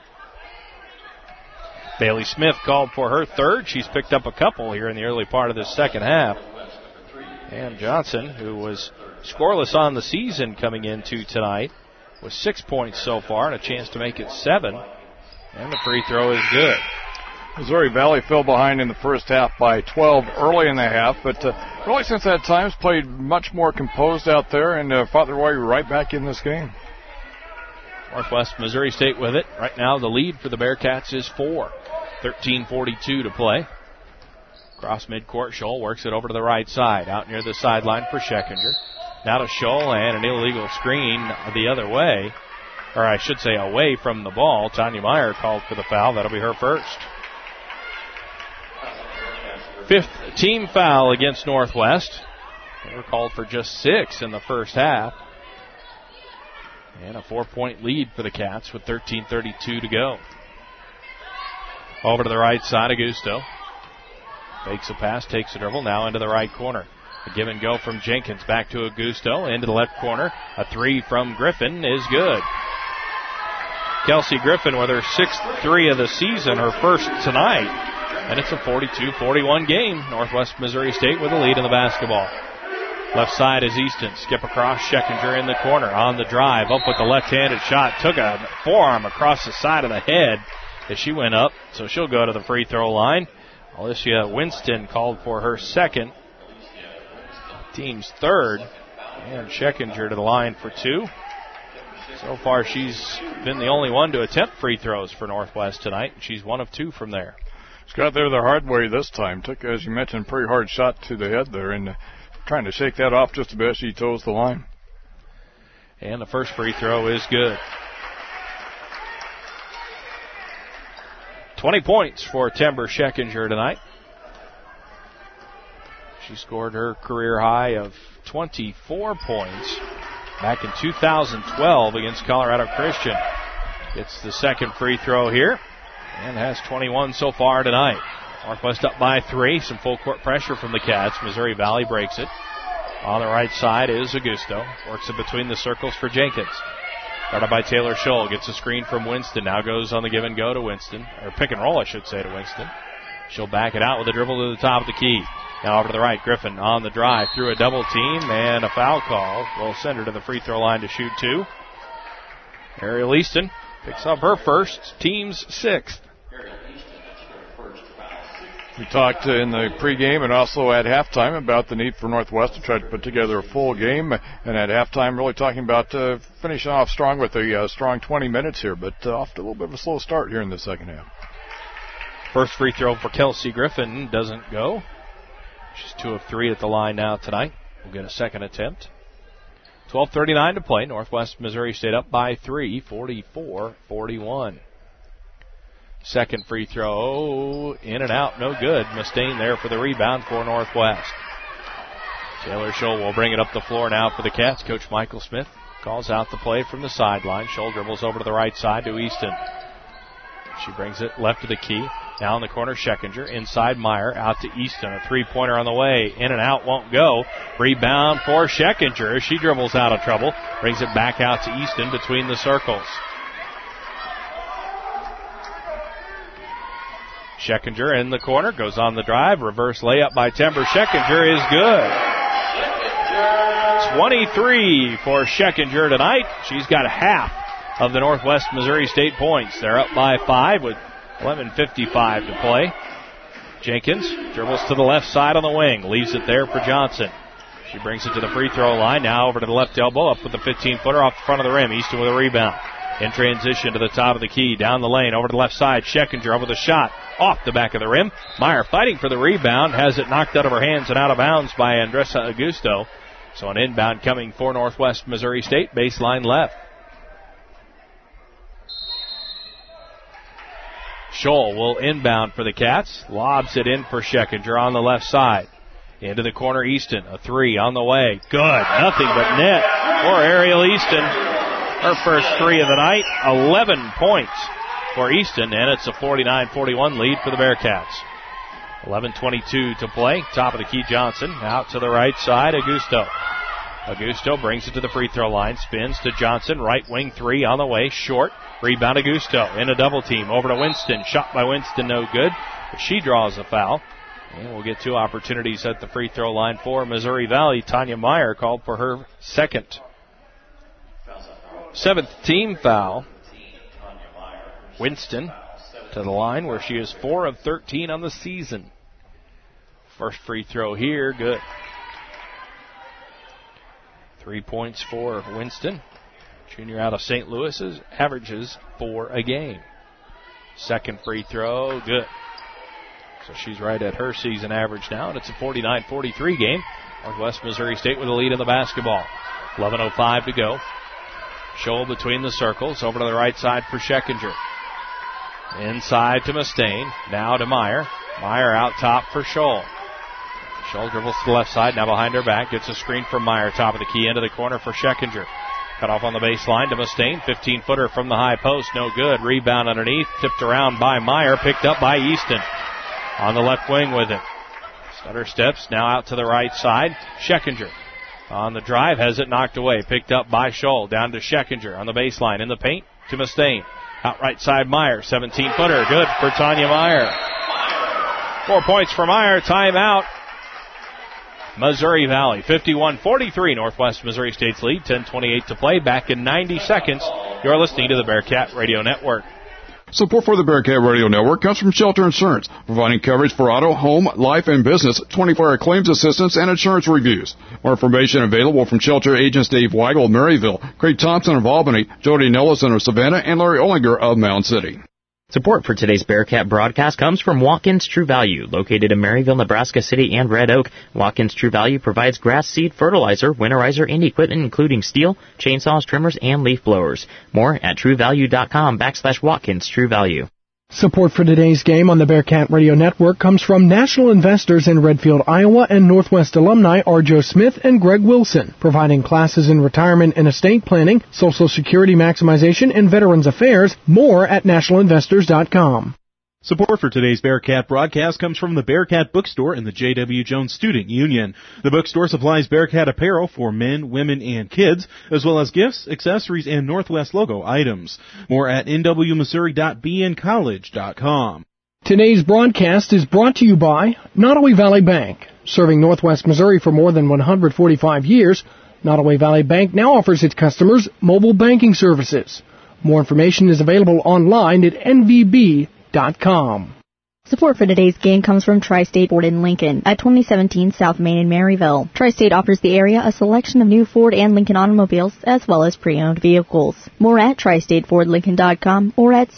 Bailey Smith called for her third. She's picked up a couple here in the early part of the second half. And Johnson, who was scoreless on the season coming into tonight, with 6 points so far and a chance to make it 7. And the free throw is good. Missouri Valley fell behind in the first half by 12 early in the half, but really since that time has played much more composed out there and fought their way right back in this game. Northwest Missouri State with it. Right now the lead for the Bearcats is 4. 13:42 to play. Cross midcourt, Scholl works it over to the right side, out near the sideline for Scheckinger. Now to Scholl, and an illegal screen the other way. Or I should say away from the ball. Tanya Meyer called for the foul. That'll be her first. 5th team foul against Northwest. They were called for just 6 in the first half. And a 4-point lead for the Cats with 13:32 to go. Over to the right side, Augusto. Fakes a pass, takes a dribble, now into the right corner. A give and go from Jenkins, back to Augusto, into the left corner. A three from Griffin is good. Kelsey Griffin with her 6th three of the season, her first tonight. And it's a 42-41 game. Northwest Missouri State with the lead in the basketball. Left side is Easton. Skip across, Scheckinger in the corner. On the drive, up with the left-handed shot. Took a forearm across the side of the head as she went up. So she'll go to the free throw line. Alicia Winston called for her second. Team's third. And Scheckinger to the line for 2. So far, she's been the only one to attempt free throws for Northwest tonight. She's 1 of 2 from there. He's got there the hard way this time. Took, as you mentioned, a pretty hard shot to the head there, and trying to shake that off just a bit. She toes the line. And the first free throw is good. 20 points for Timber Scheckinger tonight. She scored her career high of 24 points back in 2012 against Colorado Christian. Gets the second free throw here and has 21 so far tonight. Northwest up by 3. Some full court pressure from the Cats. Missouri Valley breaks it. On the right side is Augusto. Works it between the circles for Jenkins. Started by Taylor Scholl. Gets a screen from Winston. Now goes on the give and go to Winston. Or pick and roll, I should say, to Winston. She'll back it out with a dribble to the top of the key. Now over to the right. Griffin on the drive through a double team and a foul call. Will send her to the free throw line to shoot 2. Ariel Easton picks up her first, team's 6th. We talked in the pregame and also at halftime about the need for Northwest to try to put together a full game. And at halftime, really talking about finishing off strong with a strong 20 minutes here, but off to a little bit of a slow start here in the second half. First free throw for Kelsey Griffin doesn't go. She's 2 of 3 at the line now tonight. We'll get a second attempt. 12:39 to play. Northwest Missouri State up by 3, 44-41. Second free throw, in and out, no good. Mustaine there for the rebound for Northwest. Taylor Scholl will bring it up the floor now for the Cats. Coach Michael Smith calls out the play from the sideline. Scholl dribbles over to the right side to Easton. She brings it left to the key. Now in the corner, Scheckinger. Inside Meyer, out to Easton. A three-pointer on the way. In and out, won't go. Rebound for Scheckinger. She dribbles out of trouble. Brings it back out to Easton between the circles. Scheckinger in the corner, goes on the drive. Reverse layup by Timber Scheckinger is good. 23 for Scheckinger tonight. She's got half of the Northwest Missouri State points. They're up by 5 with 11:55 to play. Jenkins dribbles to the left side on the wing. Leaves it there for Johnson. She brings it to the free throw line. Now over to the left elbow. Up with the 15-footer off the front of the rim. Easton with a rebound. In transition to the top of the key. Down the lane. Over to the left side. Scheckinger over the shot. Off the back of the rim. Meyer fighting for the rebound. Has it knocked out of her hands and out of bounds by Andressa Augusto. So an inbound coming for Northwest Missouri State. Baseline left. Scholl will inbound for the Cats. Lobs it in for Scheckinger on the left side. Into the corner, Easton. A 3 on the way. Good. Nothing but net for Ariel Easton. Her first 3 of the night. 11 points for Easton, and it's a 49-41 lead for the Bearcats. 11:22 to play. Top of the key, Johnson. Out to the right side, Augusto. Augusto brings it to the free throw line. Spins to Johnson. Right wing 3 on the way. Short. Rebound Augusto in a double team. Over to Winston. Shot by Winston, no good. But she draws a foul. And we'll get 2 opportunities at the free throw line for Missouri Valley. Tanya Meyer called for her 7th team foul. Winston to the line where she is 4 of 13 on the season. First free throw here, good. 3 points for Winston. Junior out of St. Louis averages 4 a game. Second free throw, good. So she's right at her season average now, and it's a 49-43 game. Northwest Missouri State with a lead in the basketball. 11:05 to go. Scholl between the circles, over to the right side for Scheckinger. Inside to Mustaine, now to Meyer. Meyer out top for Scholl. Scholl dribbles to the left side, now behind her back, gets a screen from Meyer, top of the key, into the corner for Scheckinger. Cut off on the baseline to Mustaine, 15-footer from the high post, no good. Rebound underneath, tipped around by Meyer, picked up by Easton. On the left wing with it. Stutter steps, now out to the right side. Scheckinger on the drive, has it knocked away. Picked up by Scholl, down to Scheckinger on the baseline. In the paint to Mustaine. Out right side, Meyer, 17-footer, good for Tanya Meyer. 4 points for Meyer, timeout. Missouri Valley, 51-43, Northwest Missouri State's lead, 10:28 to play. Back in 90 seconds, you're listening to the Bearcat Radio Network. Support for the Bearcat Radio Network comes from Shelter Insurance, providing coverage for auto, home, life, and business, 24-hour claims assistance, and insurance reviews. More information available from Shelter agents Dave Weigel of Maryville, Craig Thompson of Albany, Jody Nelson of Savannah, and Larry Ollinger of Mound City. Support for today's Bearcat broadcast comes from Watkins True Value, located in Maryville, Nebraska City and Red Oak. Watkins True Value provides grass seed fertilizer, winterizer, and equipment including steel, chainsaws, trimmers, and leaf blowers. More at truevalue.com/Watkins True Value. Support for today's game on the Bearcat Radio Network comes from national investors in Redfield, Iowa, and Northwest alumni are Joe Smith and Greg Wilson, providing classes in retirement and estate planning, Social Security maximization, and Veterans Affairs. More at nationalinvestors.com. Support for today's Bearcat broadcast comes from the Bearcat Bookstore and the J.W. Jones Student Union. The bookstore supplies Bearcat apparel for men, women, and kids, as well as gifts, accessories, and Northwest logo items. More at nwmissouri.bncollege.com. Today's broadcast is brought to you by Nottoway Valley Bank. Serving Northwest Missouri for more than 145 years, Nottoway Valley Bank now offers its customers mobile banking services. More information is available online at nvb.com. Support for today's game comes from Tri-State Ford in Lincoln at 2017 South Main in Maryville. Tri-State offers the area a selection of new Ford and Lincoln automobiles as well as pre-owned vehicles. More at tristatefordlincoln.com or at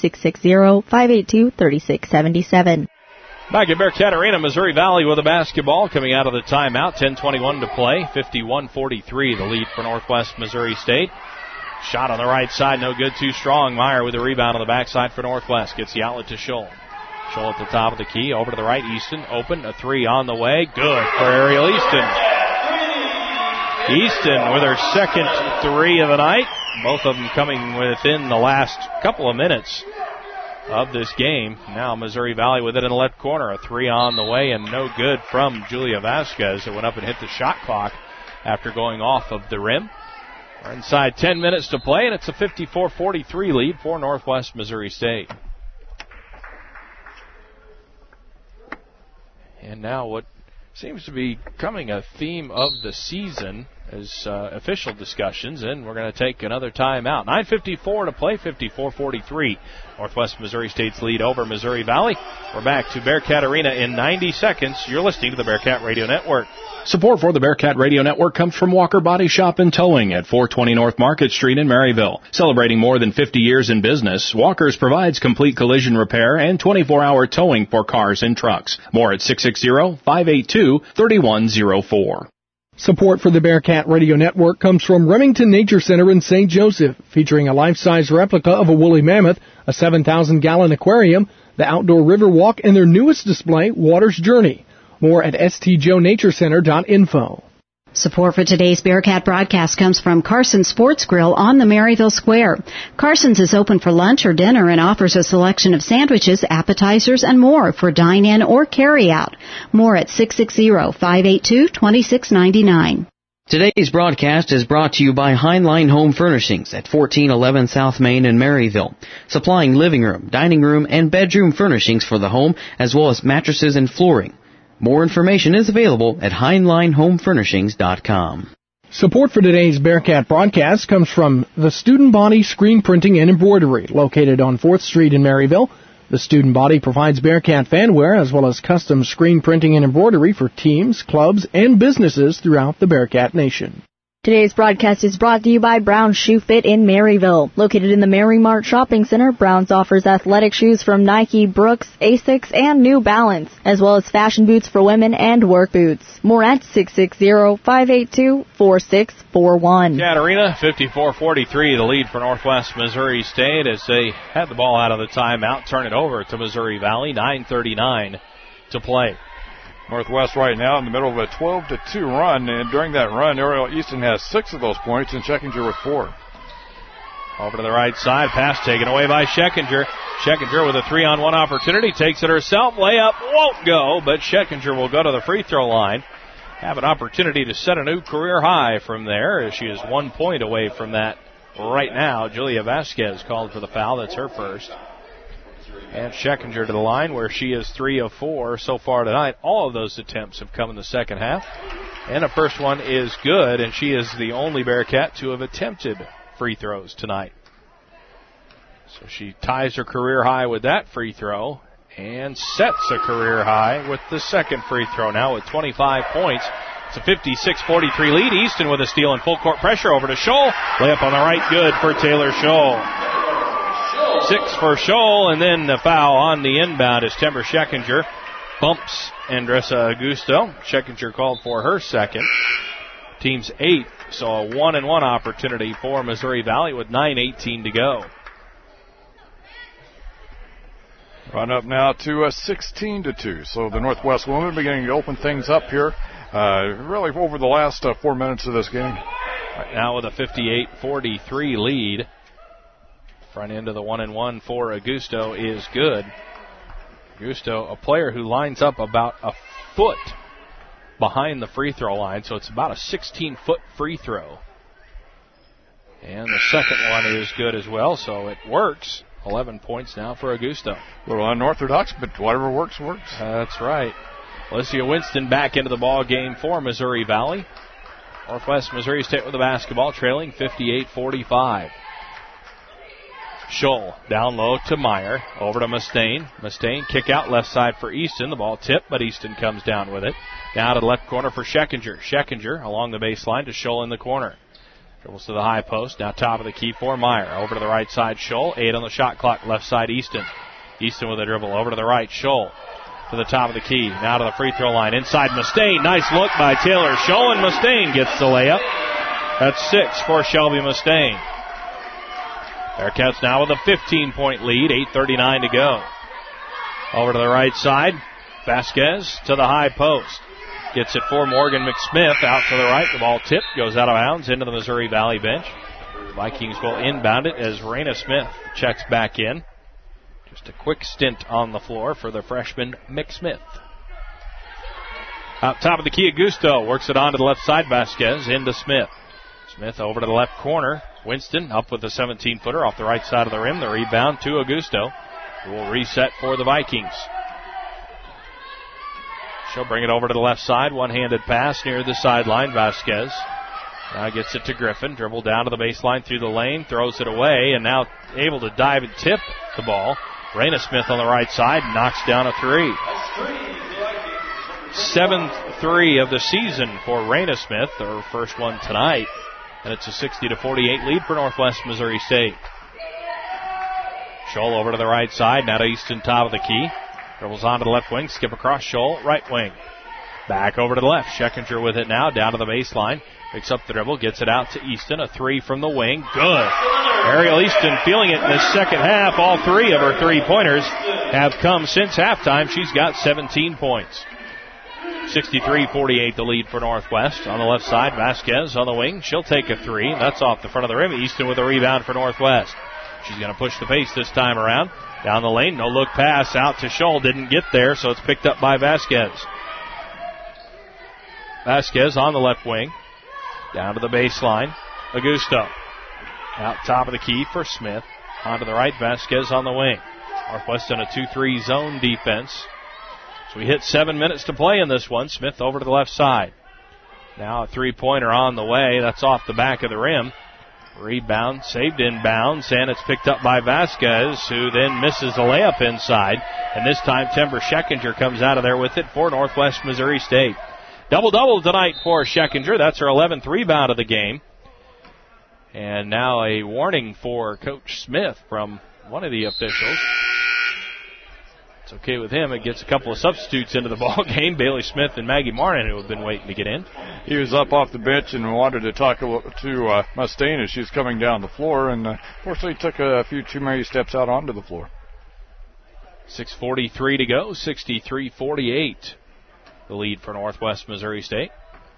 660-582-3677. Back at Bearcat Arena, Missouri Valley with a basketball coming out of the timeout. 10:21 to play. 51-43 the lead for Northwest Missouri State. Shot on the right side, no good, too strong. Meyer with a rebound on the backside for Northwest. Gets the outlet to Scholl. Scholl at the top of the key, over to the right. Easton, open, a three on the way. Good for Ariel Easton. Easton with her second three of the night. Both of them coming within the last couple of minutes of this game. Now Missouri Valley with it in the left corner. A three on the way and no good from Julia Vasquez. It went up and hit the shot clock after going off of the rim. We're inside 10 minutes to play, and it's a 54-43 lead for Northwest Missouri State. And now what seems to be becoming a theme of the season is official discussions, and we're going to take another timeout. 9:54 to play, 54-43. Northwest Missouri State's lead over Missouri Valley. We're back to Bearcat Arena in 90 seconds. You're listening to the Bearcat Radio Network. Support for the Bearcat Radio Network comes from Walker Body Shop and Towing at 420 North Market Street in Maryville. Celebrating more than 50 years in business, Walker's provides complete collision repair and 24-hour towing for cars and trucks. More at 660-582-3104. Support for the Bearcat Radio Network comes from Remington Nature Center in St. Joseph, featuring a life-size replica of a woolly mammoth, a 7,000-gallon aquarium, the outdoor river walk, and their newest display, Water's Journey. More at stjoenaturecenter.info. Support for today's Bearcat broadcast comes from Carson's Sports Grill on the Maryville Square. Carson's is open for lunch or dinner and offers a selection of sandwiches, appetizers, and more for dine-in or carry-out. More at 660-582-2699. Today's broadcast is brought to you by Heinlein Home Furnishings at 1411 South Main in Maryville, supplying living room, dining room, and bedroom furnishings for the home, as well as mattresses and flooring. More information is available at HeinleinHomeFurnishings.com. Support for today's Bearcat broadcast comes from the Student Body Screen Printing and Embroidery, located on 4th Street in Maryville. The Student Body provides Bearcat fanwear as well as custom screen printing and embroidery for teams, clubs, and businesses throughout the Bearcat Nation. Today's broadcast is brought to you by Brown's Shoe Fit in Maryville. Located in the Mary Mart Shopping Center, Brown's offers athletic shoes from Nike, Brooks, Asics, and New Balance, as well as fashion boots for women and work boots. More at 660-582-4641. Cat Arena, 54-43, the lead for Northwest Missouri State as they had the ball out of the timeout, turn it over to Missouri Valley, 9:39 to play. Northwest right now in the middle of a 12-2 run, and during that run, Ariel Easton has 6 of those points, and Scheckinger with 4. Over to the right side, pass taken away by Scheckinger. Scheckinger with a 3-on-1 opportunity, takes it herself, layup won't go, but Scheckinger will go to the free throw line. Have an opportunity to set a new career high from there, as she is 1 point away from that right now. Julia Vasquez called for the foul, that's her first. And Scheckinger to the line where she is 3 of 4 so far tonight. All of those attempts have come in the second half. And the first one is good, and she is the only Bearcat to have attempted free throws tonight. So she ties her career high with that free throw and sets a career high with the second free throw now with 25 points. It's a 56-43 lead. Easton with a steal and full court pressure over to Scholl. Layup on the right, good for Taylor Scholl. 6 for Scholl, and then the foul on the inbound as Timber Scheckinger bumps Andressa Augusto. Scheckinger called for her second. Team's 8th, so a 1-and-1 opportunity for Missouri Valley with 9:18 to go. Run up now to 16-2. So the Northwest women beginning to open things up here. Really over the last 4 minutes of this game. Right now with a 58-43 lead. Front end of the 1-and-1 for Augusto is good. Augusto, a player who lines up about a foot behind the free throw line, so it's about a 16-foot free throw. And the second one is good as well, so it works. 11 points now for Augusto. A little unorthodox, but whatever works, works. That's right. Alicia Winston back into the ball game for Missouri Valley. Northwest Missouri State with the basketball, trailing 58-45. Scholl down low to Meyer. Over to Mustaine. Mustaine kick out left side for Easton. The ball tipped, but Easton comes down with it. Now to the left corner for Scheckinger. Scheckinger along the baseline to Scholl in the corner. Dribbles to the high post. Now top of the key for Meyer. Over to the right side, Scholl. 8 on the shot clock. Left side, Easton. Easton with a dribble. Over to the right, Scholl. To the top of the key. Now to the free throw line. Inside Mustaine. Nice look by Taylor Scholl, and Mustaine gets the layup. That's 6 for Shelby Mustaine. Bearcats now with a 15-point lead. 8:39 to go. Over to the right side. Vasquez to the high post. Gets it for Morgan McSmith. Out to the right. The ball tipped. Goes out of bounds into the Missouri Valley bench. Vikings will inbound it as Raina Smith checks back in. Just a quick stint on the floor for the freshman McSmith. Out top of the key, Augusto works it on to the left side. Vasquez into Smith. Smith over to the left corner. Winston up with the 17-footer off the right side of the rim. The rebound to Augusto, who will reset for the Vikings. She'll bring it over to the left side. One-handed pass near the sideline. Vasquez now gets it to Griffin. Dribble down to the baseline through the lane. Throws it away, and now able to dive and tip the ball. Raina Smith on the right side knocks down a three. 7th three of the season for Raina Smith, her first one tonight. And it's a 60-48 lead for Northwest Missouri State. Scholl over to the right side. Now to Easton, top of the key. Dribbles on to the left wing. Skip across Scholl, right wing. Back over to the left. Scheckinger with it now. Down to the baseline. Picks up the dribble. Gets it out to Easton. A three from the wing. Good. Ariel Easton feeling it in the second half. All 3 of her 3-pointers have come since halftime. She's got 17 points. 63-48 the lead for Northwest. On the left side, Vasquez on the wing. She'll take a 3. That's off the front of the rim. Easton with a rebound for Northwest. She's going to push the pace this time around. Down the lane, no look pass out to Scholl. Didn't get there, so it's picked up by Vasquez. Vasquez on the left wing. Down to the baseline. Augusto. Out top of the key for Smith. On to the right, Vasquez on the wing. Northwest in a 2-3 zone defense. So we hit 7 minutes to play in this one. Smith over to the left side. Now a 3-pointer on the way. That's off the back of the rim. Rebound, saved inbounds, and it's picked up by Vasquez, who then misses a layup inside. And this time, Timber Scheckinger comes out of there with it for Northwest Missouri State. Double-double tonight for Scheckinger. That's her 11th rebound of the game. And now a warning for Coach Smith from one of the officials. It's okay with him. It gets a couple of substitutes into the ball game. Bailey Smith and Maggie Martin, who have been waiting to get in. He was up off the bench and wanted to talk to Mustaine as she's coming down the floor, and fortunately took a few too many steps out onto the floor. 6:43 to go. 63-48. The lead for Northwest Missouri State.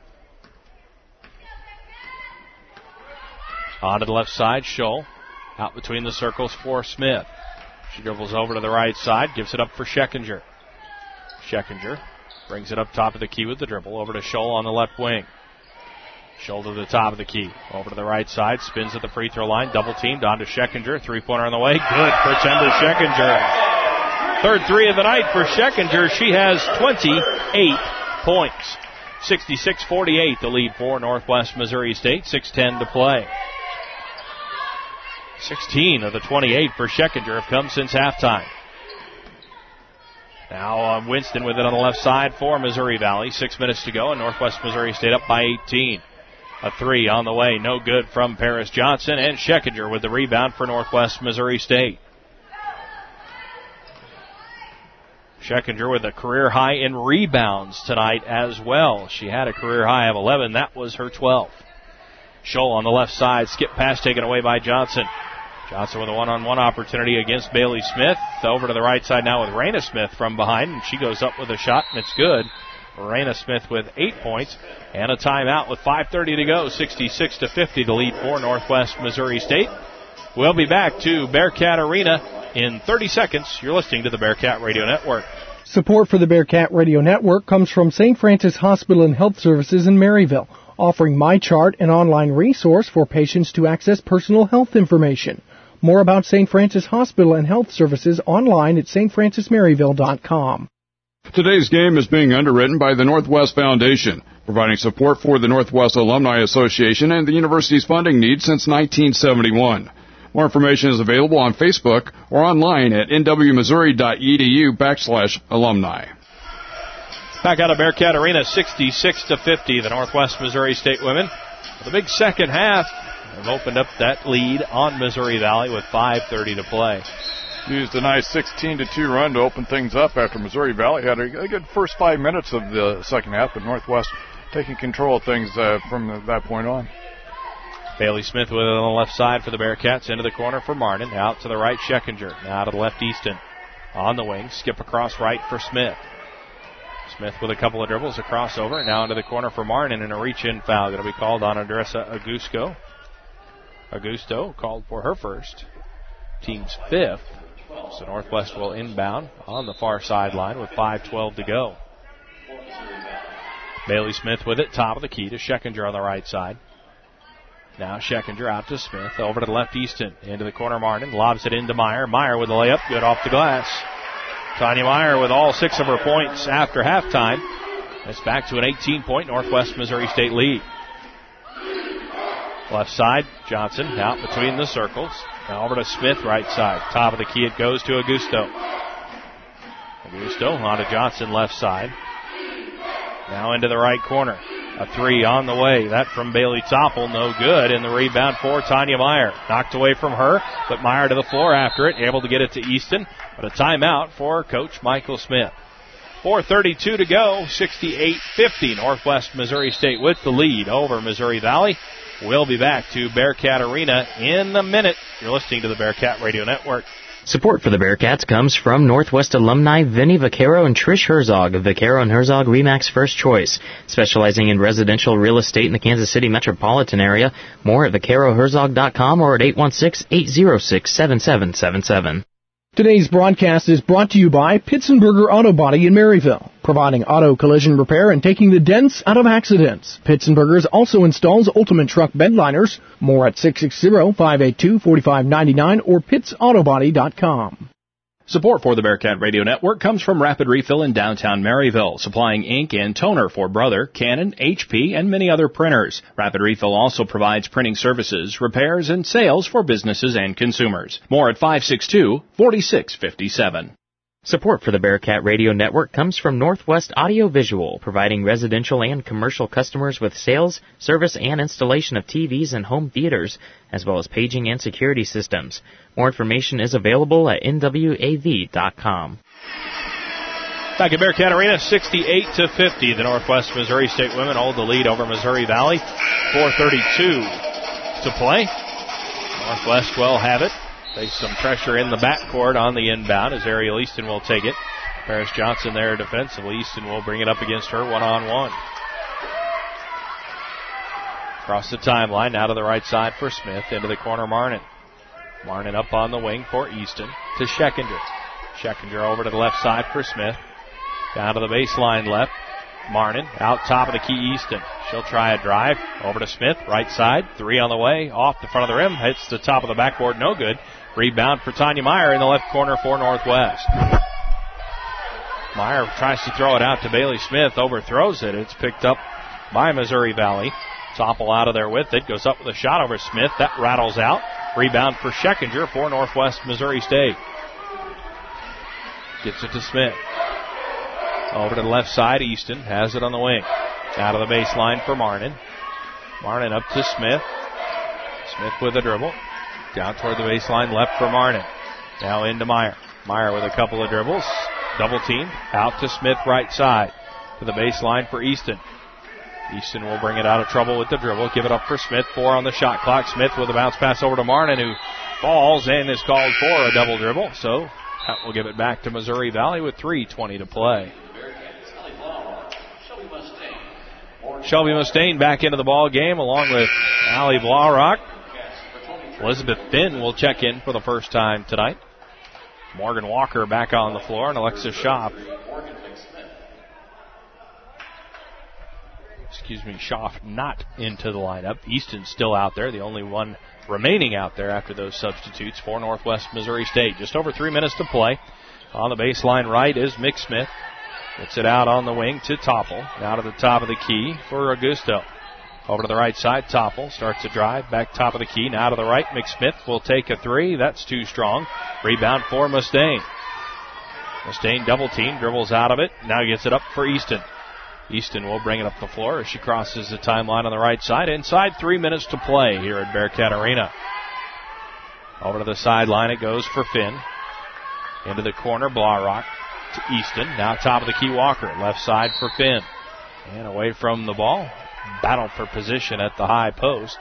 On to the left side, Scholl. Out between the circles for Smith. She dribbles over to the right side, gives it up for Scheckinger. Scheckinger brings it up top of the key with the dribble, over to Scholl on the left wing. Scholl to the top of the key, over to the right side, spins at the free throw line, double teamed, on to Scheckinger, 3-pointer on the way, good for Timber Scheckinger. Third 3 of the night for Scheckinger. She has 28 points. 66-48 the lead for Northwest Missouri State, 6:10 to play. 16 of the 28 for Scheckinger have come since halftime. Now Winston with it on the left side for Missouri Valley. 6 minutes to go, and Northwest Missouri State up by 18. A 3 on the way, no good from Paris Johnson, and Scheckinger with the rebound for Northwest Missouri State. Scheckinger with a career high in rebounds tonight as well. She had a career high of 11. That was her 12th. Scholl on the left side. Skip pass taken away by Johnson. Johnson with a one-on-one opportunity against Bailey Smith. Over to the right side now with Raina Smith from behind. And she goes up with a shot, and it's good. Raina Smith with 8 points and a timeout with 5:30 to go. 66-50 the lead for Northwest Missouri State. We'll be back to Bearcat Arena in 30 seconds. You're listening to the Bearcat Radio Network. Support for the Bearcat Radio Network comes from St. Francis Hospital and Health Services in Maryville, offering MyChart, an online resource for patients to access personal health information. More about St. Francis Hospital and Health Services online at stfrancismaryville.com. Today's game is being underwritten by the Northwest Foundation, providing support for the Northwest Alumni Association and the university's funding needs since 1971. More information is available on Facebook or online at nwmissouri.edu/alumni. Back out of Bearcat Arena, 66-50, the Northwest Missouri State women. The big second half have opened up that lead on Missouri Valley with 5:30 to play. Used a nice 16-2 run to open things up after Missouri Valley had a good first 5 minutes of the second half, but Northwest taking control of things from that point on. Bailey Smith with it on the left side for the Bearcats, into the corner for Martin, out to the right Scheckinger, now to the left Easton. On the wing, skip across right for Smith. Smith with a couple of dribbles, a crossover, now into the corner for Martin, and a reach-in foul going to be called on Andressa Augusto called for her first, team's 5th. So Northwest will inbound on the far sideline with 5:12 to go. Bailey Smith with it, top of the key to Scheckinger on the right side. Now Scheckinger out to Smith, over to the left Easton, into the corner Martin, lobs it into Meyer. Meyer with the layup, good off the glass. Tanya Meyer with all 6 of her points after halftime. It's back to an 18-point Northwest Missouri State lead. Left side, Johnson out between the circles. Now over to Smith, right side. Top of the key, it goes to Augusto. Augusto on to Johnson, left side. Now into the right corner. A 3 on the way. That from Bailey Topple, no good. And the rebound for Tanya Meyer. Knocked away from her, but Meyer to the floor after it. Able to get it to Easton, but a timeout for Coach Michael Smith. 4:32 to go. 68-50. Northwest Missouri State with the lead over Missouri Valley. We'll be back to Bearcat Arena in a minute. You're listening to the Bearcat Radio Network. Support for the Bearcats comes from Northwest alumni Vinny Vaccaro and Trish Herzog of Vaccaro and Herzog RE/MAX First Choice, specializing in residential real estate in the Kansas City metropolitan area. More at VaccaroHerzog.com or at 816-806-7777. Today's broadcast is brought to you by Pitsenberger Auto Body in Maryville, providing auto collision repair and taking the dents out of accidents. Pitsenberger's also installs Ultimate Truck bed liners. More at 660-582-4599 or pitsautobody.com. Support for the Bearcat Radio Network comes from Rapid Refill in downtown Maryville, supplying ink and toner for Brother, Canon, HP, and many other printers. Rapid Refill also provides printing services, repairs, and sales for businesses and consumers. More at 562-4657. Support for the Bearcat Radio Network comes from Northwest Audio Visual, providing residential and commercial customers with sales, service, and installation of TVs and home theaters, as well as paging and security systems. More information is available at nwav.com. Back at Bearcat Arena, 68-50. The Northwest Missouri State women hold the lead over Missouri Valley. 4:32 to play. Northwest will have it. Face some pressure in the backcourt on the inbound as Ariel Easton will take it. Paris Johnson there defensively. Easton will bring it up against her one-on-one. Across the timeline, now to the right side for Smith. Into the corner, Marnin. Marnin up on the wing for Easton to Scheckinger. Scheckinger over to the left side for Smith. Down to the baseline left. Marnin out top of the key, Easton. She'll try a drive. Over to Smith, right side. 3 on the way. Off the front of the rim. Hits the top of the backboard. No good. Rebound for Tanya Meyer in the left corner for Northwest. Meyer tries to throw it out to Bailey Smith. Overthrows it. It's picked up by Missouri Valley. Topple out of there with it. Goes up with a shot over Smith. That rattles out. Rebound for Scheckinger for Northwest Missouri State. Gets it to Smith. Over to the left side. Easton has it on the wing. Out of the baseline for Marnin. Marnin up to Smith. Smith with a dribble. Down toward the baseline left for Marnin. Now into Meyer. Meyer with a couple of dribbles. Double team. Out to Smith right side. To the baseline for Easton. Easton will bring it out of trouble with the dribble. Give it up for Smith. 4 on the shot clock. Smith with a bounce pass over to Marnin, who falls and is called for a double dribble. So that will give it back to Missouri Valley with 3:20 to play. Shelby Mustaine back into the ball game along with Allie Blaurock. Elizabeth Finn will check in for the first time tonight. Morgan Walker back on the floor, and Alexis Schaff. Schaff not into the lineup. Easton's still out there, the only one remaining out there after those substitutes for Northwest Missouri State. Just over 3 minutes to play. On the baseline right is Mick Smith. Gets it out on the wing to Topple. Now to the top of the key for Augusto. Over to the right side, Topple starts a drive. Back top of the key, now to the right. McSmith will take a three. That's too strong. Rebound for Mustaine. Mustaine double team, dribbles out of it. Now gets it up for Easton. Easton will bring it up the floor as she crosses the timeline on the right side. Inside 3 minutes to play here at Bearcat Arena. Over to the sideline it goes for Finn. Into the corner, Blaurock to Easton. Now top of the key, Walker. Left side for Finn. And away from the ball. Battle for position at the high post.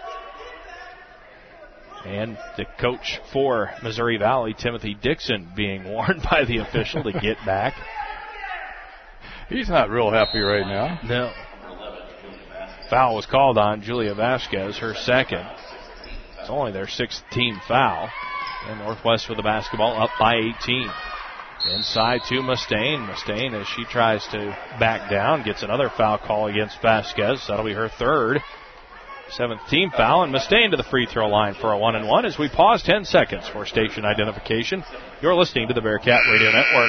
And the coach for Missouri Valley, Timothy Dixon, being warned by the official to get back. He's not real happy right now. No. Foul was called on Julia Vasquez, her second. It's only their sixth team foul. And Northwest with the basketball up by 18. Inside to Mustaine. Mustaine, as she tries to back down, gets another foul call against Vasquez. That'll be her third. Seventh team foul, and Mustaine to the free throw line for a 1-and-1 as we pause 10 seconds for station identification. You're listening to the Bearcat Radio Network.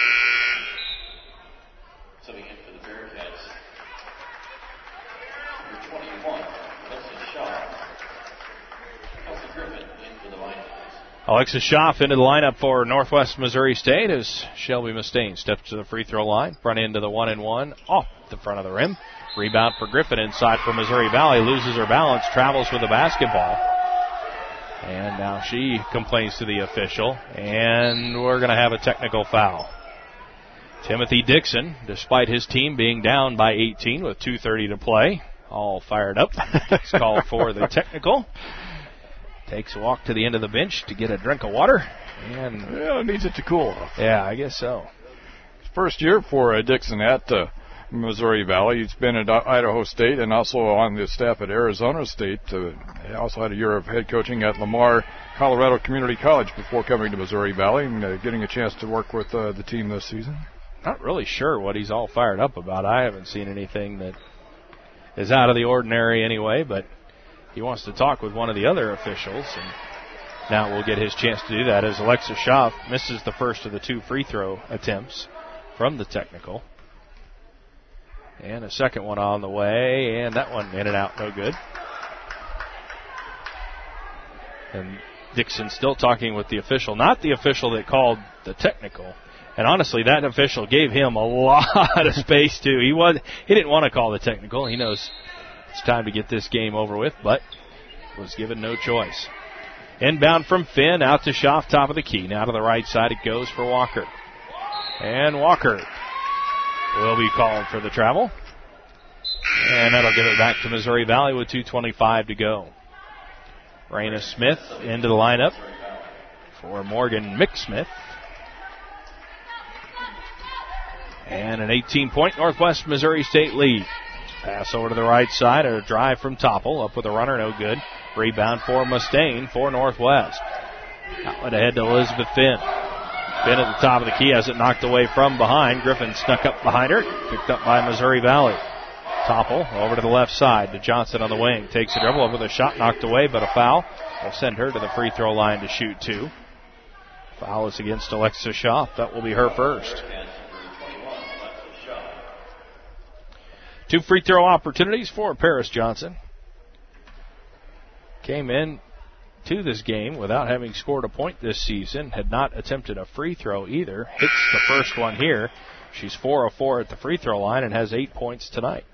Alexis Schaff into the lineup for Northwest Missouri State as Shelby Mustaine steps to the free throw line. Front end to the 1-and-1 off the front of the rim. Rebound for Griffin inside for Missouri Valley. Loses her balance, travels with the basketball. And now she complains to the official. And we're going to have a technical foul. Timothy Dixon, despite his team being down by 18 with 2:30 to play, all fired up. He's called for the technical. Takes a walk to the end of the bench to get a drink of water. And needs it to cool off. Yeah, I guess so. First year for Dixon at Missouri Valley. He's been at Idaho State and also on the staff at Arizona State. He also had a year of head coaching at Lamar Colorado Community College before coming to Missouri Valley and getting a chance to work with the team this season. Not really sure what he's all fired up about. I haven't seen anything that is out of the ordinary anyway, but he wants to talk with one of the other officials, and now we'll get his chance to do that as Alexis Schaff misses the first of the two free throw attempts from the technical. And a second one on the way, and that one in and out, no good. And Dixon still talking with the official, not the official that called the technical. And honestly, that official gave him a lot of space too. He didn't want to call the technical. He knows it's time to get this game over with, but was given no choice. Inbound from Finn, out to Schaff, top of the key. Now to the right side it goes for Walker. And Walker will be called for the travel. And that'll give it back to Missouri Valley with 2:25 to go. Raina Smith into the lineup for Morgan McSmith. And an 18-point Northwest Missouri State lead. Pass over to the right side, a drive from Topple, up with a runner, no good. Rebound for Mustaine for Northwest. Outlet ahead to Elizabeth Finn. Finn at the top of the key, has it knocked away from behind. Griffin snuck up behind her, picked up by Missouri Valley. Topple over to the left side to Johnson on the wing. Takes a dribble over the shot, knocked away, but a foul. Will send her to the free throw line to shoot two. Foul is against Alexis Schaff. That will be her first. Two free throw opportunities for Paris Johnson. Came in to this game without having scored a point this season. Had not attempted a free throw either. Hits the first one here. She's 4 of 4 at the free throw line and has 8 points tonight.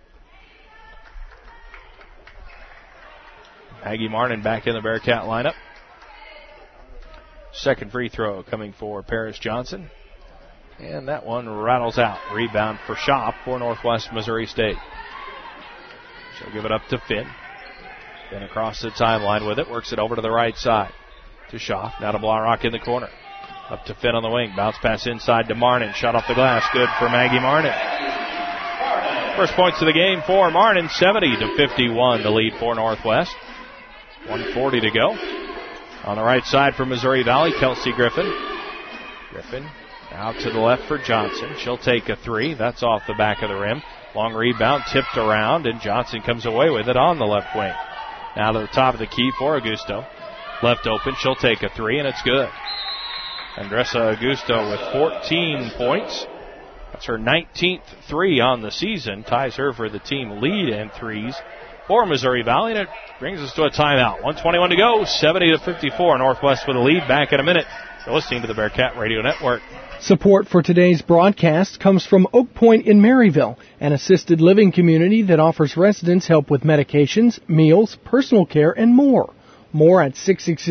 Maggie Marnin back in the Bearcat lineup. Second free throw coming for Paris Johnson. And that one rattles out. Rebound for Schaaf for Northwest Missouri State. She'll give it up to Finn. Then across the timeline with it. Works it over to the right side to Schaaf. Now to Blaurock in the corner. Up to Finn on the wing. Bounce pass inside to Marnin. Shot off the glass. Good for Maggie Marnin. First points of the game for Marnin. 70-51 to lead for Northwest. 1:40 to go. On the right side for Missouri Valley, Kelsey Griffin. Griffin out to the left for Johnson. She'll take a three. That's off the back of the rim. Long rebound tipped around, and Johnson comes away with it on the left wing. Now to the top of the key for Augusto. Left open. She'll take a three, and it's good. Andressa Augusto with 14 points. That's her 19th three on the season. Ties her for the team lead in threes for Missouri Valley, and it brings us to a timeout. 1:21 to go, 70-54. Northwest with a lead. Back in a minute. You're listening to the Bearcat Radio Network. Support for today's broadcast comes from Oak Point in Maryville, an assisted living community that offers residents help with medications, meals, personal care, and more. More at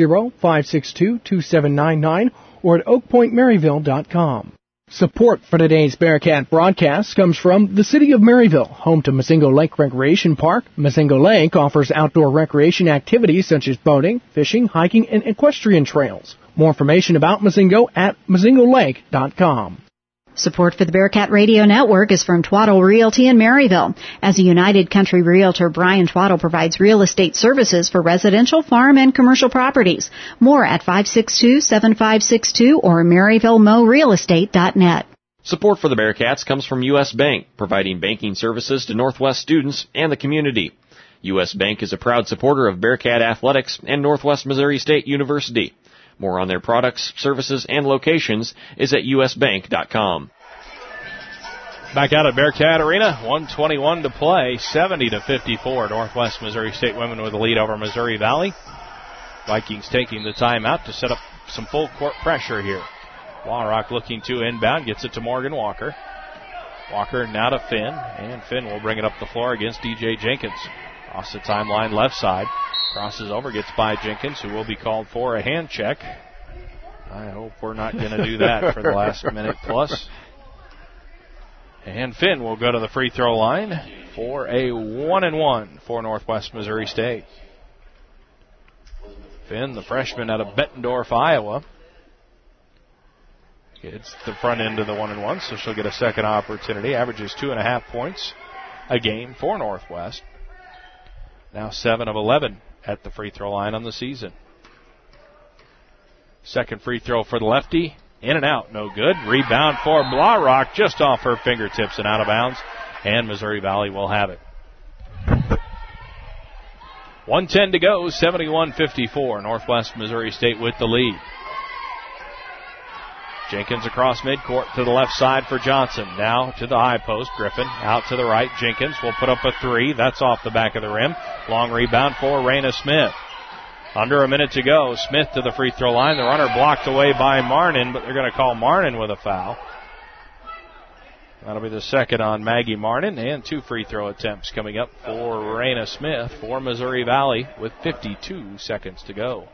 660-562-2799 or at oakpointmaryville.com. Support for today's Bearcat broadcast comes from the City of Maryville, home to Mazingo Lake Recreation Park. Mazingo Lake offers outdoor recreation activities such as boating, fishing, hiking, and equestrian trails. More information about Mazingo at mazingolake.com. Support for the Bearcat Radio Network is from Twaddle Realty in Maryville. As a United Country Realtor, Brian Twaddle provides real estate services for residential, farm, and commercial properties. More at 562-7562 or MaryvilleMoRealEstate.net. Support for the Bearcats comes from U.S. Bank, providing banking services to Northwest students and the community. U.S. Bank is a proud supporter of Bearcat Athletics and Northwest Missouri State University. More on their products, services, and locations is at usbank.com. Back out at Bearcat Arena, 1:21 to play, 70-54. Northwest Missouri State women with a lead over Missouri Valley. Vikings taking the timeout to set up some full court pressure here. Blaurock looking to inbound, gets it to Morgan Walker. Walker now to Finn, and Finn will bring it up the floor against DJ Jenkins. Across the timeline left side. Crosses over, gets by Jenkins, who will be called for a hand check. I hope we're not going to do that for the last minute plus. And Finn will go to the free throw line for a 1-and-1 for Northwest Missouri State. Finn, the freshman out of Bettendorf, Iowa, gets the front end of the 1-and-1, so she'll get a second opportunity. Averages 2.5 points a game for Northwest. Now 7 of 11 at the free throw line on the season. Second free throw for the lefty. In and out, no good. Rebound for Blaurock, just off her fingertips and out of bounds. And Missouri Valley will have it. 1:10 to go, 71-54. Northwest Missouri State with the lead. Jenkins across midcourt to the left side for Johnson. Now to the high post. Griffin out to the right. Jenkins will put up a three. That's off the back of the rim. Long rebound for Raina Smith. Under a minute to go. Smith to the free throw line. The runner blocked away by Marnin, but they're going to call Marnin with a foul. That'll be the second on Maggie Marnin, and 2 free throw attempts coming up for Raina Smith for Missouri Valley with 52 seconds to go.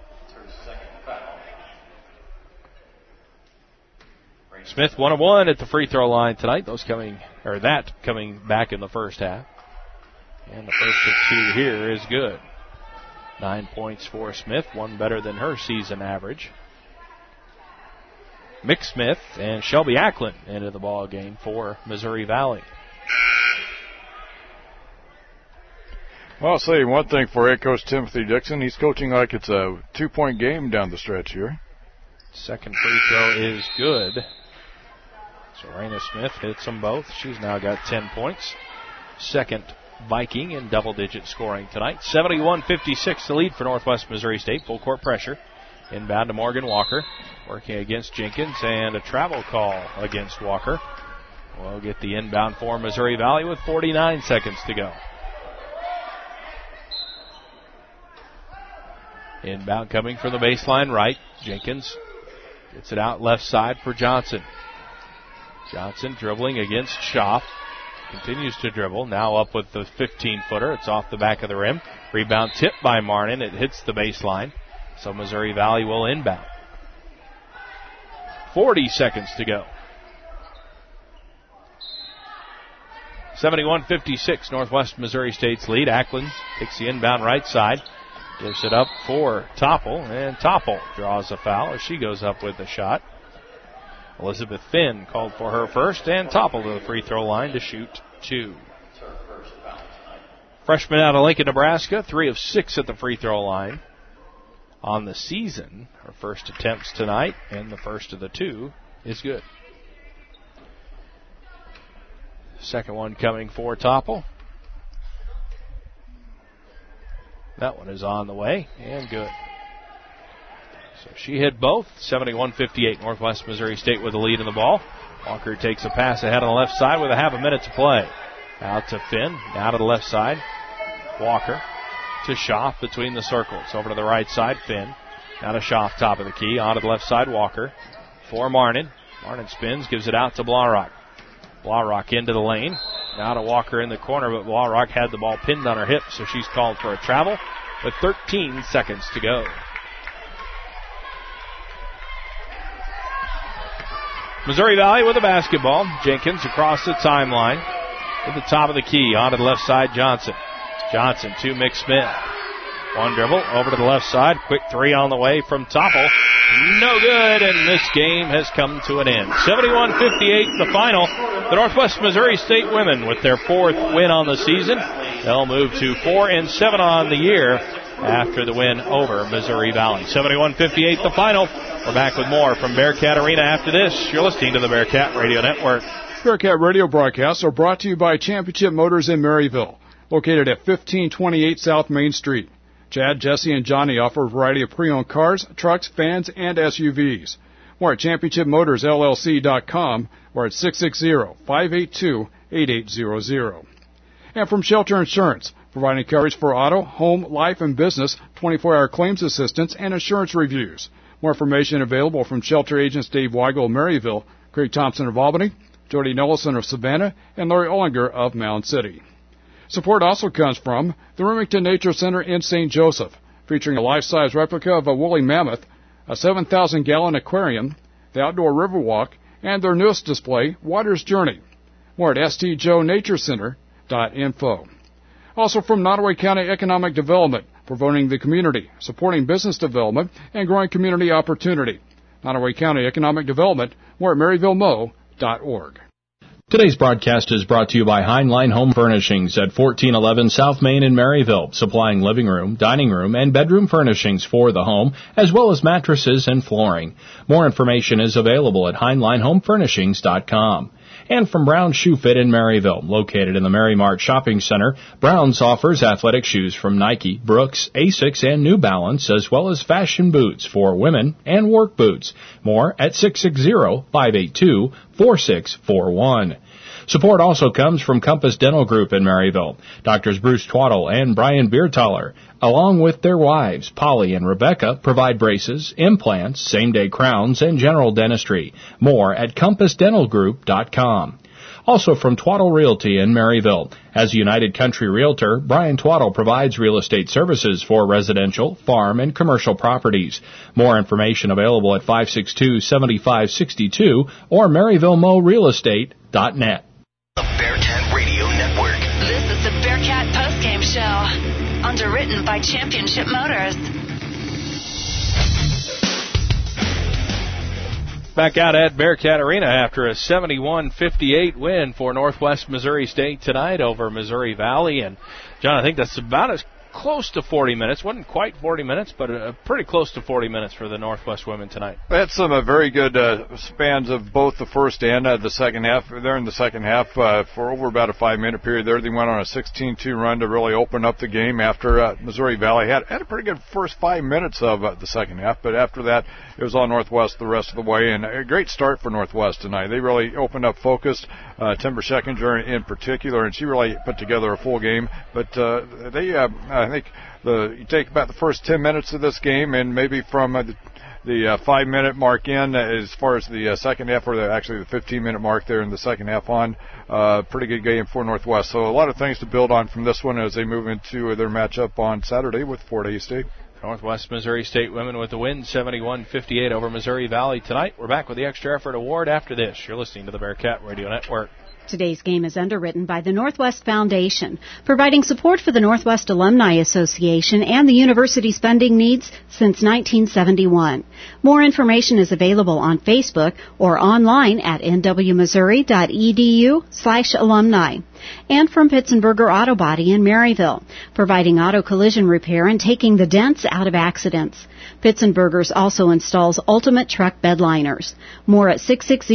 Smith 1 of 1 at the free throw line tonight. Coming back in the first half. And the first of 2 here is good. 9 points for Smith, 1 better than her season average. Mick Smith and Shelby Ackland into the ball game for Missouri Valley. Well, I'll say one thing for head coach Timothy Dixon. He's coaching like it's a 2-point game down the stretch here. Second free throw is good. So Raina Smith hits them both. She's now got 10 points. Second Viking in double-digit scoring tonight. 71-56 the lead for Northwest Missouri State. Full court pressure. Inbound to Morgan Walker. Working against Jenkins, and a travel call against Walker. We'll get the inbound for Missouri Valley with 49 seconds to go. Inbound coming from the baseline right. Jenkins gets it out left side for Johnson. Johnson dribbling against Schaaf. Continues to dribble. Now up with the 15-footer. It's off the back of the rim. Rebound tipped by Marnin. It hits the baseline. So Missouri Valley will inbound. 40 seconds to go. 71-56, Northwest Missouri State's lead. Ackland takes the inbound right side. Gives it up for Topple, and Topple draws a foul as she goes up with the shot. Elizabeth Finn called for her first, and Topple to the free throw line to shoot 2. Freshman out of Lincoln, Nebraska, 3 of 6 at the free throw line on the season. Her first attempts tonight, and the first of the 2 is good. Second one coming for Topple. That one is on the way, and good. So she hit both. 71-58, Northwest Missouri State with the lead in the ball. Walker takes a pass ahead on the left side with a half a minute to play. Out to Finn, now to the left side. Walker to Schaff between the circles. Over to the right side, Finn. Now to Schaff, top of the key. On to the left side, Walker. For Marnin. Marnin spins, gives it out to Blaurock. Blaurock into the lane. Now to Walker in the corner, but Blaurock had the ball pinned on her hip, so she's called for a travel with 13 seconds to go. Missouri Valley with the basketball. Jenkins across the timeline at the top of the key. Onto the left side, Johnson. Johnson to McSmith. One dribble over to the left side. Quick 3 on the way from Topple. No good, and this game has come to an end. 71-58 the final. The Northwest Missouri State women with their 4th win on the season. They'll move to 4-7 on the year after the win over Missouri Valley. 71-58 the final. We're back with more from Bearcat Arena after this. You're listening to the Bearcat Radio Network. Bearcat Radio broadcasts are brought to you by Championship Motors in Maryville, located at 1528 South Main Street. Chad, Jesse, and Johnny offer a variety of pre-owned cars, trucks, vans, and SUVs. More at ChampionshipMotorsLLC.com or at 660-582-8800. And from Shelter Insurance, providing coverage for auto, home, life, and business, 24-hour claims assistance, and insurance reviews. More information available from Shelter agents Dave Weigel of Maryville, Craig Thompson of Albany, Jody Nelson of Savannah, and Larry Ollinger of Mound City. Support also comes from the Remington Nature Center in St. Joseph, featuring a life-size replica of a woolly mammoth, a 7,000-gallon aquarium, the outdoor river walk, and their newest display, Water's Journey. More at stjoenaturecenter.info. Also from Nottoway County Economic Development, promoting the community, supporting business development, and growing community opportunity. Nottoway County Economic Development, more at maryvillemo.org. Today's broadcast is brought to you by Heinlein Home Furnishings at 1411 South Main in Maryville, supplying living room, dining room, and bedroom furnishings for the home, as well as mattresses and flooring. More information is available at HeinleinHomeFurnishings.com. And from Brown's Shoe Fit in Maryville, located in the Mary Mart Shopping Center, Brown's offers athletic shoes from Nike, Brooks, Asics, and New Balance, as well as fashion boots for women and work boots. More at 660-582-4641. Support also comes from Compass Dental Group in Maryville. Doctors Bruce Twaddle and Brian Biertaler, along with their wives, Polly and Rebecca, provide braces, implants, same-day crowns, and general dentistry. More at CompassDentalGroup.com. Also from Twaddle Realty in Maryville. As a United Country Realtor, Brian Twaddle provides real estate services for residential, farm, and commercial properties. More information available at 562-7562 or MaryvilleMoRealEstate.net. The Bearcat Radio Network. This is the Bearcat postgame show. Underwritten by Championship Motors. Back out at Bearcat Arena after a 71-58 win for Northwest Missouri State tonight over Missouri Valley. And, John, I think that's about as close to 40 minutes. Wasn't quite 40 minutes, but pretty close to 40 minutes for the Northwest women tonight. That's some very good spans of both the first and the second half. There in the second half, for over about a 5-minute period there, they went on a 16-2 run to really open up the game after Missouri Valley had a pretty good first 5 minutes of the second half. But after that, it was all Northwest the rest of the way, and a great start for Northwest tonight. They really opened up focused, Timber Schekinger in particular, and she really put together a full game. But I think you take about the first 10 minutes of this game, and maybe from the 5-minute mark in, as far as the second half, or actually the 15-minute mark there in the second half on, pretty good game for Northwest. So a lot of things to build on from this one as they move into their matchup on Saturday with Fort Hays State. Northwest Missouri State women with the win, 71-58 over Missouri Valley tonight. We're back with the Extra Effort Award after this. You're listening to the Bearcat Radio Network. Today's game is underwritten by the Northwest Foundation, providing support for the Northwest Alumni Association and the university's funding needs since 1971. More information is available on Facebook or online at nwmissouri.edu/alumni. And from Pitzenberger Auto Body in Maryville, providing auto collision repair and taking the dents out of accidents. Pitzenberger's also installs ultimate truck bed liners. More at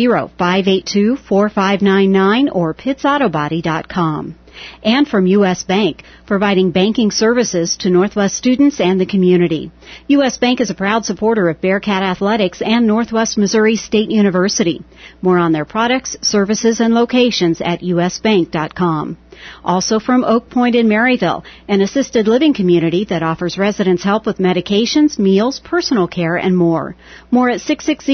660-582-4599 or pittsautobody.com. And from U.S. Bank, providing banking services to Northwest students and the community. U.S. Bank is a proud supporter of Bearcat Athletics and Northwest Missouri State University. More on their products, services, and locations at usbank.com. Also from Oak Point in Maryville, an assisted living community that offers residents help with medications, meals, personal care, and more. More at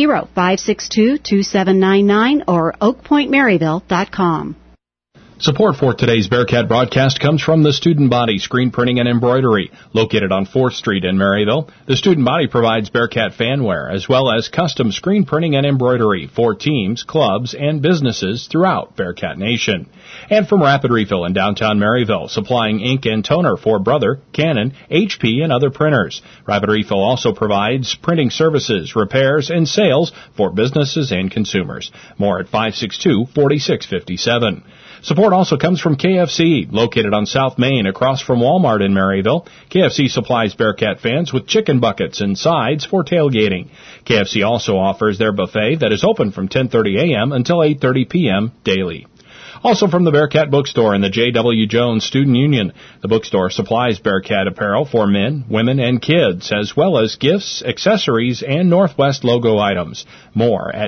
660-562-2799 or oakpointmaryville.com. Support for today's Bearcat broadcast comes from the Student Body Screen Printing and Embroidery, located on 4th Street in Maryville. The Student Body provides Bearcat fanware, as well as custom screen printing and embroidery for teams, clubs, and businesses throughout Bearcat Nation. And from Rapid Refill in downtown Maryville, supplying ink and toner for Brother, Canon, HP, and other printers. Rapid Refill also provides printing services, repairs, and sales for businesses and consumers. More at 562-4657. Support also comes from KFC, located on South Main across from Walmart in Maryville. KFC supplies Bearcat fans with chicken buckets and sides for tailgating. KFC also offers their buffet that is open from 10:30 a.m. until 8:30 p.m. daily. Also from the Bearcat Bookstore and the J.W. Jones Student Union, the bookstore supplies Bearcat apparel for men, women, and kids, as well as gifts, accessories, and Northwest logo items. More at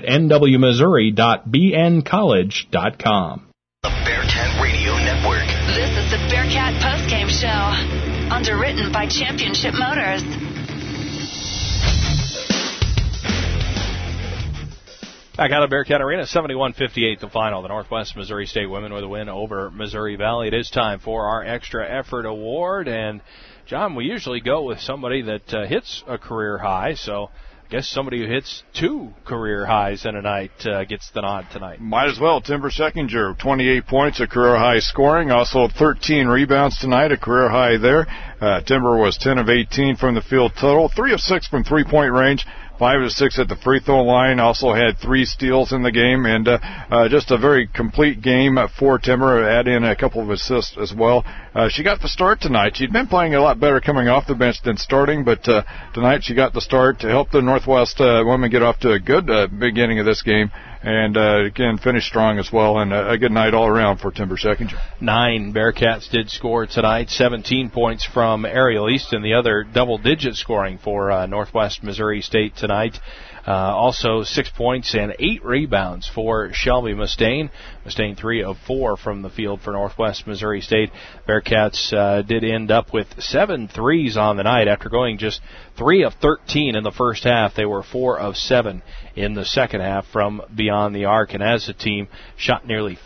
nwmissouri.bncollege.com. The Bearcat Radio Network. This is the Bearcat Postgame Show, underwritten by Championship Motors. Back out of Bearcat Arena, 71-58 the final. The Northwest Missouri State women with a win over Missouri Valley. It is time for our Extra Effort Award. And, John, we usually go with somebody that hits a career high, so I guess somebody who hits 2 career highs in a night gets the nod tonight. Might as well. Timber Seckinger, 28 points, a career high scoring. Also 13 rebounds tonight, a career high there. Timber was 10 of 18 from the field total, 3 of 6 from three-point range, 5 of 6 at the free throw line. Also had 3 steals in the game, and just a very complete game for Timber. Add in a couple of assists as well. She got the start tonight. She'd been playing a lot better coming off the bench than starting, but tonight she got the start to help the Northwest women get off to a good beginning of this game. And, again, finished strong as well, and a good night all around for Timber Seckinger. 9 Bearcats did score tonight, 17 points from Ariel Easton, the other double-digit scoring for Northwest Missouri State tonight. Also 6 points and 8 rebounds for Shelby Mustaine. Mustaine 3 of 4 from the field for Northwest Missouri State. Bearcats did end up with 7 threes on the night after going just 3 of 13 in the first half. They were 4 of 7 in the second half from beyond the arc, and as a team shot nearly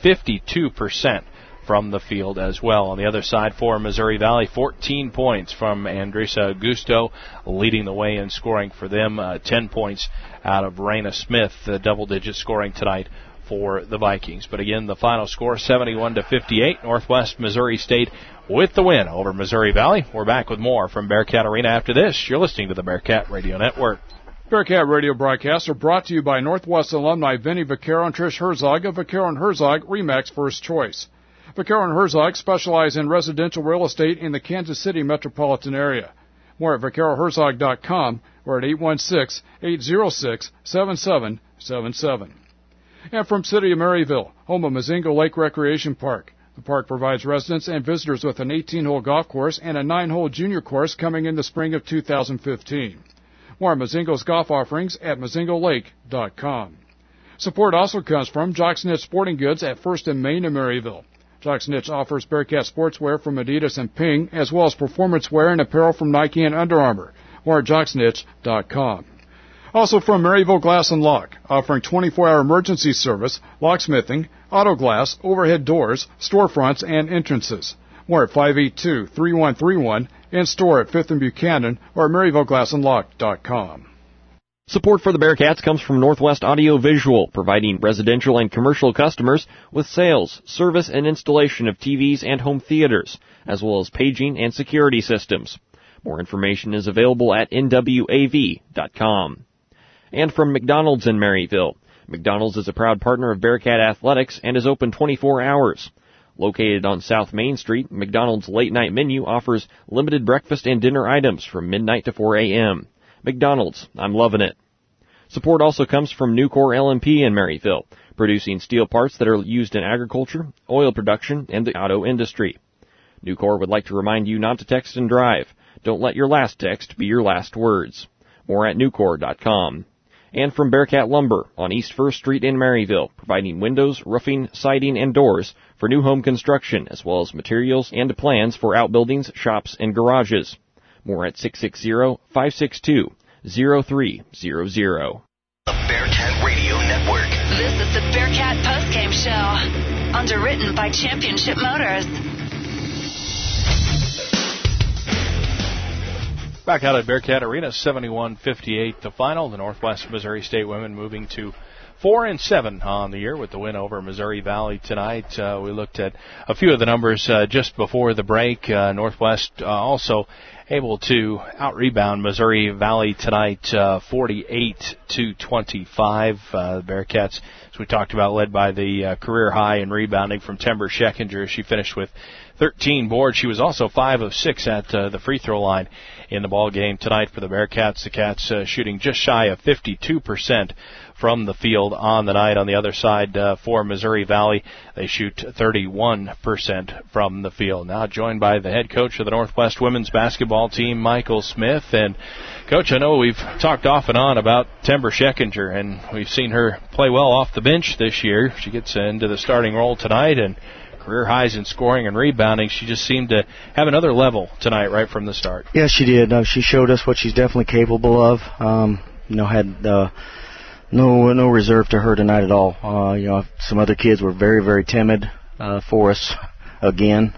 52% from the field as well. On the other side for Missouri Valley, 14 points from Andressa Augusto, leading the way in scoring for them. 10 points out of Raina Smith, double-digit scoring tonight for the Vikings. But again, the final score, 71-58. Northwest Missouri State with the win over Missouri Valley. We're back with more from Bearcat Arena after this. You're listening to the Bearcat Radio Network. Bearcat Radio broadcasts are brought to you by Northwest alumni Vinny Vaccaro and Trish Herzog of Vaccaro and Herzog, RE/MAX First Choice. Vaccaro and Herzog specialize in residential real estate in the Kansas City metropolitan area. More at VaccaroHerzog.com or at 816-806-7777. And from City of Maryville, home of Mazingo Lake Recreation Park. The park provides residents and visitors with an 18-hole golf course and a 9-hole junior course coming in the spring of 2015. More on Mazingo's golf offerings at MazingoLake.com. Support also comes from Jock's Niche Sporting Goods at 1st and Main in Maryville. Jock's Niche offers Bearcat sportswear from Adidas and Ping, as well as performance wear and apparel from Nike and Under Armour. More at JocksNiche.com. Also from Maryville Glass and Lock, offering 24-hour emergency service, locksmithing, auto glass, overhead doors, storefronts, and entrances. More at 582-3131, in store at 5th and Buchanan, or at MaryvilleGlassandLock.com. Support for the Bearcats comes from Northwest Audio Visual, providing residential and commercial customers with sales, service, and installation of TVs and home theaters, as well as paging and security systems. More information is available at nwav.com. And from McDonald's in Maryville. McDonald's is a proud partner of Bearcat Athletics and is open 24 hours. Located on South Main Street, McDonald's late night menu offers limited breakfast and dinner items from midnight to 4 a.m. McDonald's, I'm loving it. Support also comes from Nucor LMP in Maryville, producing steel parts that are used in agriculture, oil production, and the auto industry. Nucor would like to remind you not to text and drive. Don't let your last text be your last words. More at Nucor.com. And from Bearcat Lumber on East 1st Street in Maryville, providing windows, roofing, siding, and doors for new home construction, as well as materials and plans for outbuildings, shops, and garages. More at 660-562-0300. The Bearcat Radio Network. This is the Bearcat Postgame Show. Underwritten by Championship Motors. Back out at Bearcat Arena, 71-58 the final. The Northwest Missouri State women moving to 4-7 on the year with the win over Missouri Valley tonight. We looked at a few of the numbers just before the break. Northwest also able to out-rebound Missouri Valley tonight, 48-25. The Bearcats, as we talked about, led by the career high in rebounding from Timber Scheckinger. She finished with 13 boards. She was also 5 of 6 at the free throw line in the ball game tonight for the Bearcats. The Cats shooting just shy of 52% from the field on the night. On the other side, for Missouri Valley, they shoot 31% from the field. Now joined by the head coach of the Northwest women's basketball team, Michael Smith. And Coach, I know we've talked off and on about Timber Scheckinger, and we've seen her play well off the bench this year. She gets into the starting role tonight, and career highs in scoring and rebounding. She just seemed to have another level tonight right from the start. Yeah, she did. She showed us what she's definitely capable of. Had no reserve to her tonight at all. Some other kids were very, very timid for us again.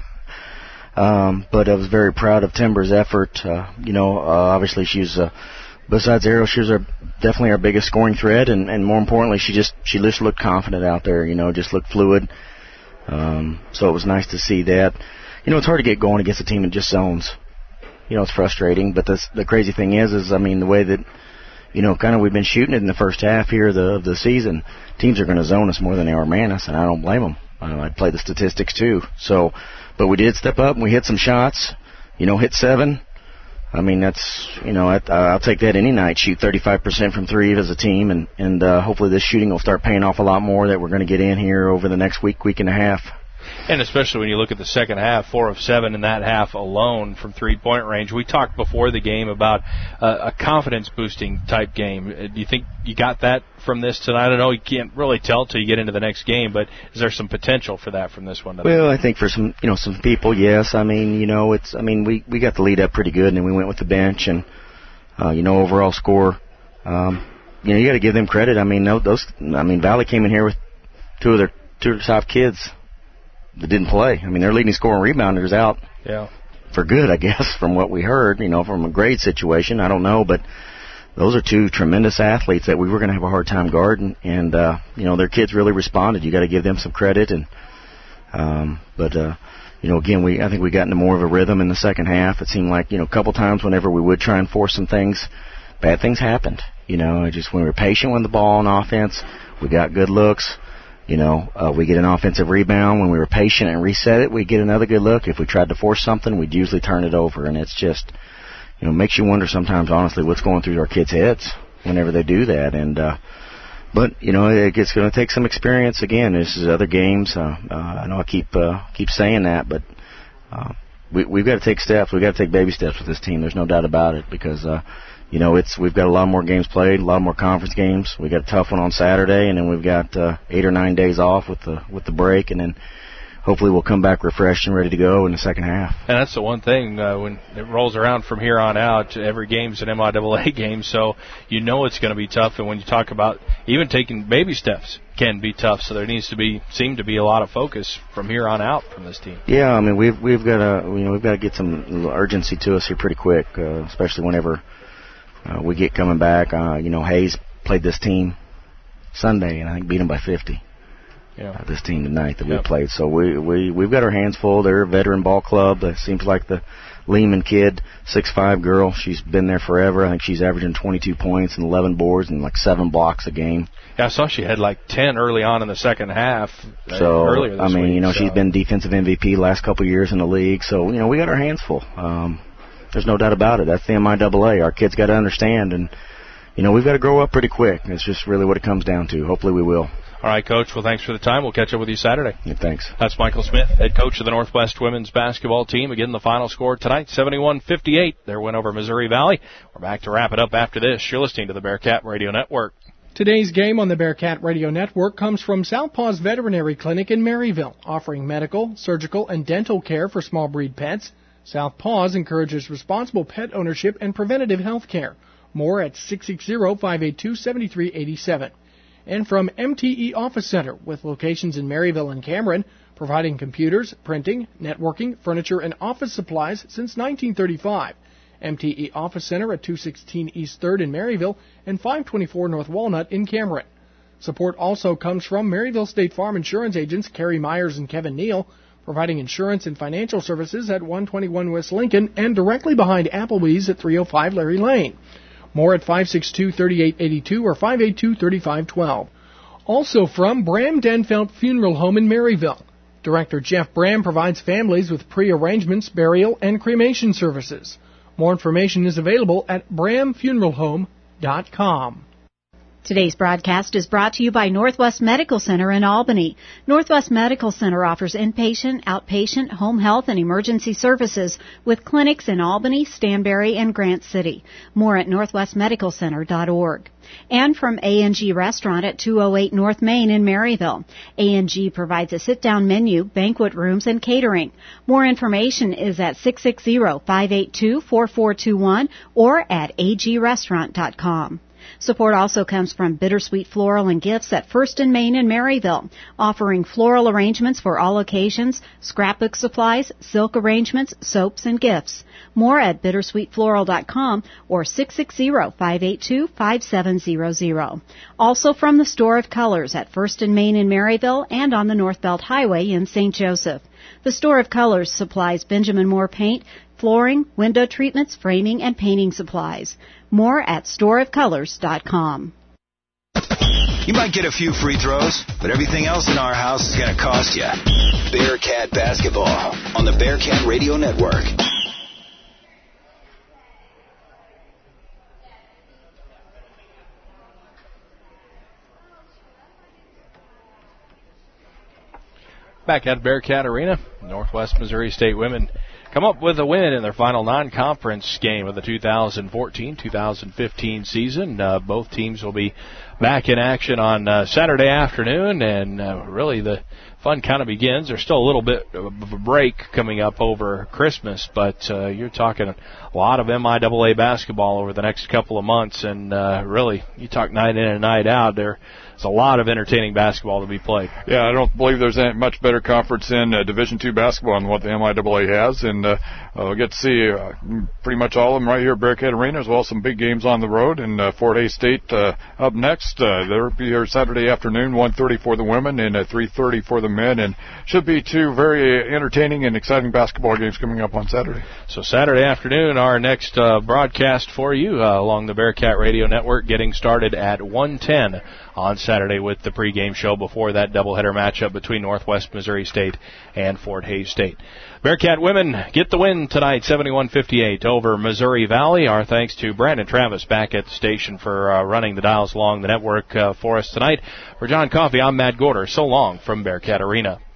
But I was very proud of Timber's effort. Obviously she's besides Ariel, she was definitely our biggest scoring threat, and more importantly, she just looked confident out there. Just looked fluid. So it was nice to see that. It's hard to get going against a team that just zones. It's frustrating, but the crazy thing is the way that, kind of we've been shooting it in the first half here of the season, teams are going to zone us more than they are man us, and I don't blame them. I'd play the statistics too. So, but we did step up and we hit some shots, hit 7. That's, I'll take that any night. Shoot 35% from 3 as a team, and hopefully this shooting will start paying off a lot more that we're going to get in here over the next week and a half. And especially when you look at the second half, 4 of 7 in that half alone from three-point range. We talked before the game about a confidence-boosting type game. Do you think you got that from this tonight? I know you can't really tell till you get into the next game, but is there some potential for that from this one? Well, I think for some people, yes. We got the lead up pretty good, and then we went with the bench, and overall score. You got to give them credit. Valley came in here with two of their top kids that didn't play. Their leading scorer and rebounder is out. Yeah. For good, I guess, from what we heard, from a grade situation. I don't know, but those are 2 tremendous athletes that we were going to have a hard time guarding, and their kids really responded. You got to give them some credit, and again, I think we got into more of a rhythm in the second half. It seemed like, a couple times whenever we would try and force some things, bad things happened. Just when we were patient with the ball on offense, we got good looks. We get an offensive rebound. When we were patient and reset it, we get another good look. If we tried to force something, we'd usually turn it over. And it's just, makes you wonder sometimes, honestly, what's going through our kids' heads whenever they do that. And, but, it's going to take some experience. Again, this is other games. I know I keep saying that, but, we've got to take steps. We've got to take baby steps with this team. There's no doubt about it because, we've got a lot more games played, a lot more conference games. We got a tough one on Saturday, and then we've got 8 or 9 days off with the break, and then hopefully we'll come back refreshed and ready to go in the second half. And that's the one thing when it rolls around from here on out. Every game's an MIAA game, so it's going to be tough. And when you talk about even taking baby steps, can be tough. So there needs to seem to be a lot of focus from here on out from this team. Yeah, we've got to get some urgency to us here pretty quick, especially whenever we get coming back. Hayes played this team Sunday, and I think beat them by 50. Yeah. This team tonight that we played. So we've got our hands full. They're a veteran ball club. It seems like the Lehman kid, 6'5" girl, she's been there forever. I think she's averaging 22 points and 11 boards and like 7 blocks a game. Yeah, I saw she had like 10 early on in the second half. So, earlier this week, she's been defensive MVP last couple of years in the league. So, we got our hands full. There's no doubt about it. That's the MIAA. Our kids got to understand, and, we've got to grow up pretty quick. It's just really what it comes down to. Hopefully we will. All right, Coach. Well, thanks for the time. We'll catch up with you Saturday. Yeah, thanks. That's Michael Smith, head coach of the Northwest women's basketball team. Again, the final score tonight, 71-58. Their win over Missouri Valley. We're back to wrap it up after this. You're listening to the Bearcat Radio Network. Today's game on the Bearcat Radio Network comes from Southpaws Veterinary Clinic in Maryville, offering medical, surgical, and dental care for small breed pets. Southpaws encourages responsible pet ownership and preventative health care. More at 660-582-7387. And from MTE Office Center, with locations in Maryville and Cameron, providing computers, printing, networking, furniture, and office supplies since 1935. MTE Office Center at 216 East 3rd in Maryville and 524 North Walnut in Cameron. Support also comes from Maryville State Farm Insurance agents Kerry Myers and Kevin Neal, providing insurance and financial services at 121 West Lincoln and directly behind Applebee's at 305 Larry Lane. More at 562-3882 or 582-3512. Also from Bram Denfeld Funeral Home in Maryville. Director Jeff Bram provides families with pre-arrangements, burial, and cremation services. More information is available at bramfuneralhome.com. Today's broadcast is brought to you by Northwest Medical Center in Albany. Northwest Medical Center offers inpatient, outpatient, home health, and emergency services with clinics in Albany, Stanberry, and Grant City. More at northwestmedicalcenter.org. And from A&G Restaurant at 208 North Main in Maryville. A&G provides a sit-down menu, banquet rooms, and catering. More information is at 660-582-4421 or at agrestaurant.com. Support also comes from Bittersweet Floral and Gifts at First and Main in Maryville, offering floral arrangements for all occasions, scrapbook supplies, silk arrangements, soaps, and gifts. More at bittersweetfloral.com or 660-582-5700. Also from the Store of Colors at First and Main in Maryville and on the North Belt Highway in St. Joseph. The Store of Colors supplies Benjamin Moore paint, flooring, window treatments, framing, and painting supplies. More at storeofcolors.com. You might get a few free throws, but everything else in our house is going to cost you. Bearcat Basketball on the Bearcat Radio Network. Back at Bearcat Arena, Northwest Missouri State women come up with a win in their final non-conference game of the 2014-2015 season. Both teams will be back in action on Saturday afternoon, and really the fun kind of begins. There's still a little bit of a break coming up over Christmas, but you're talking a lot of MIAA basketball over the next couple of months, and really, you talk night in and night out, there's a lot of entertaining basketball to be played. Yeah, I don't believe there's any much better conference in Division II basketball than what the MIAA has, and we'll get to see pretty much all of them right here at Bearcat Arena, as well as some big games on the road. And Fort Hays State up next. They'll be here Saturday afternoon, 1:30 for the women and 3:30 for the men, and should be two very entertaining and exciting basketball games coming up on Saturday. So Saturday afternoon, our next broadcast for you along the Bearcat Radio Network, getting started at 1:10 on Saturday with the pregame show before that doubleheader matchup between Northwest Missouri State and Fort Hays State. Bearcat women get the win tonight, 71-58 over Missouri Valley. Our thanks to Brandon Travis back at the station for running the dials along the network for us tonight. For John Coffey, I'm Matt Gorder. So long from Bearcat Arena.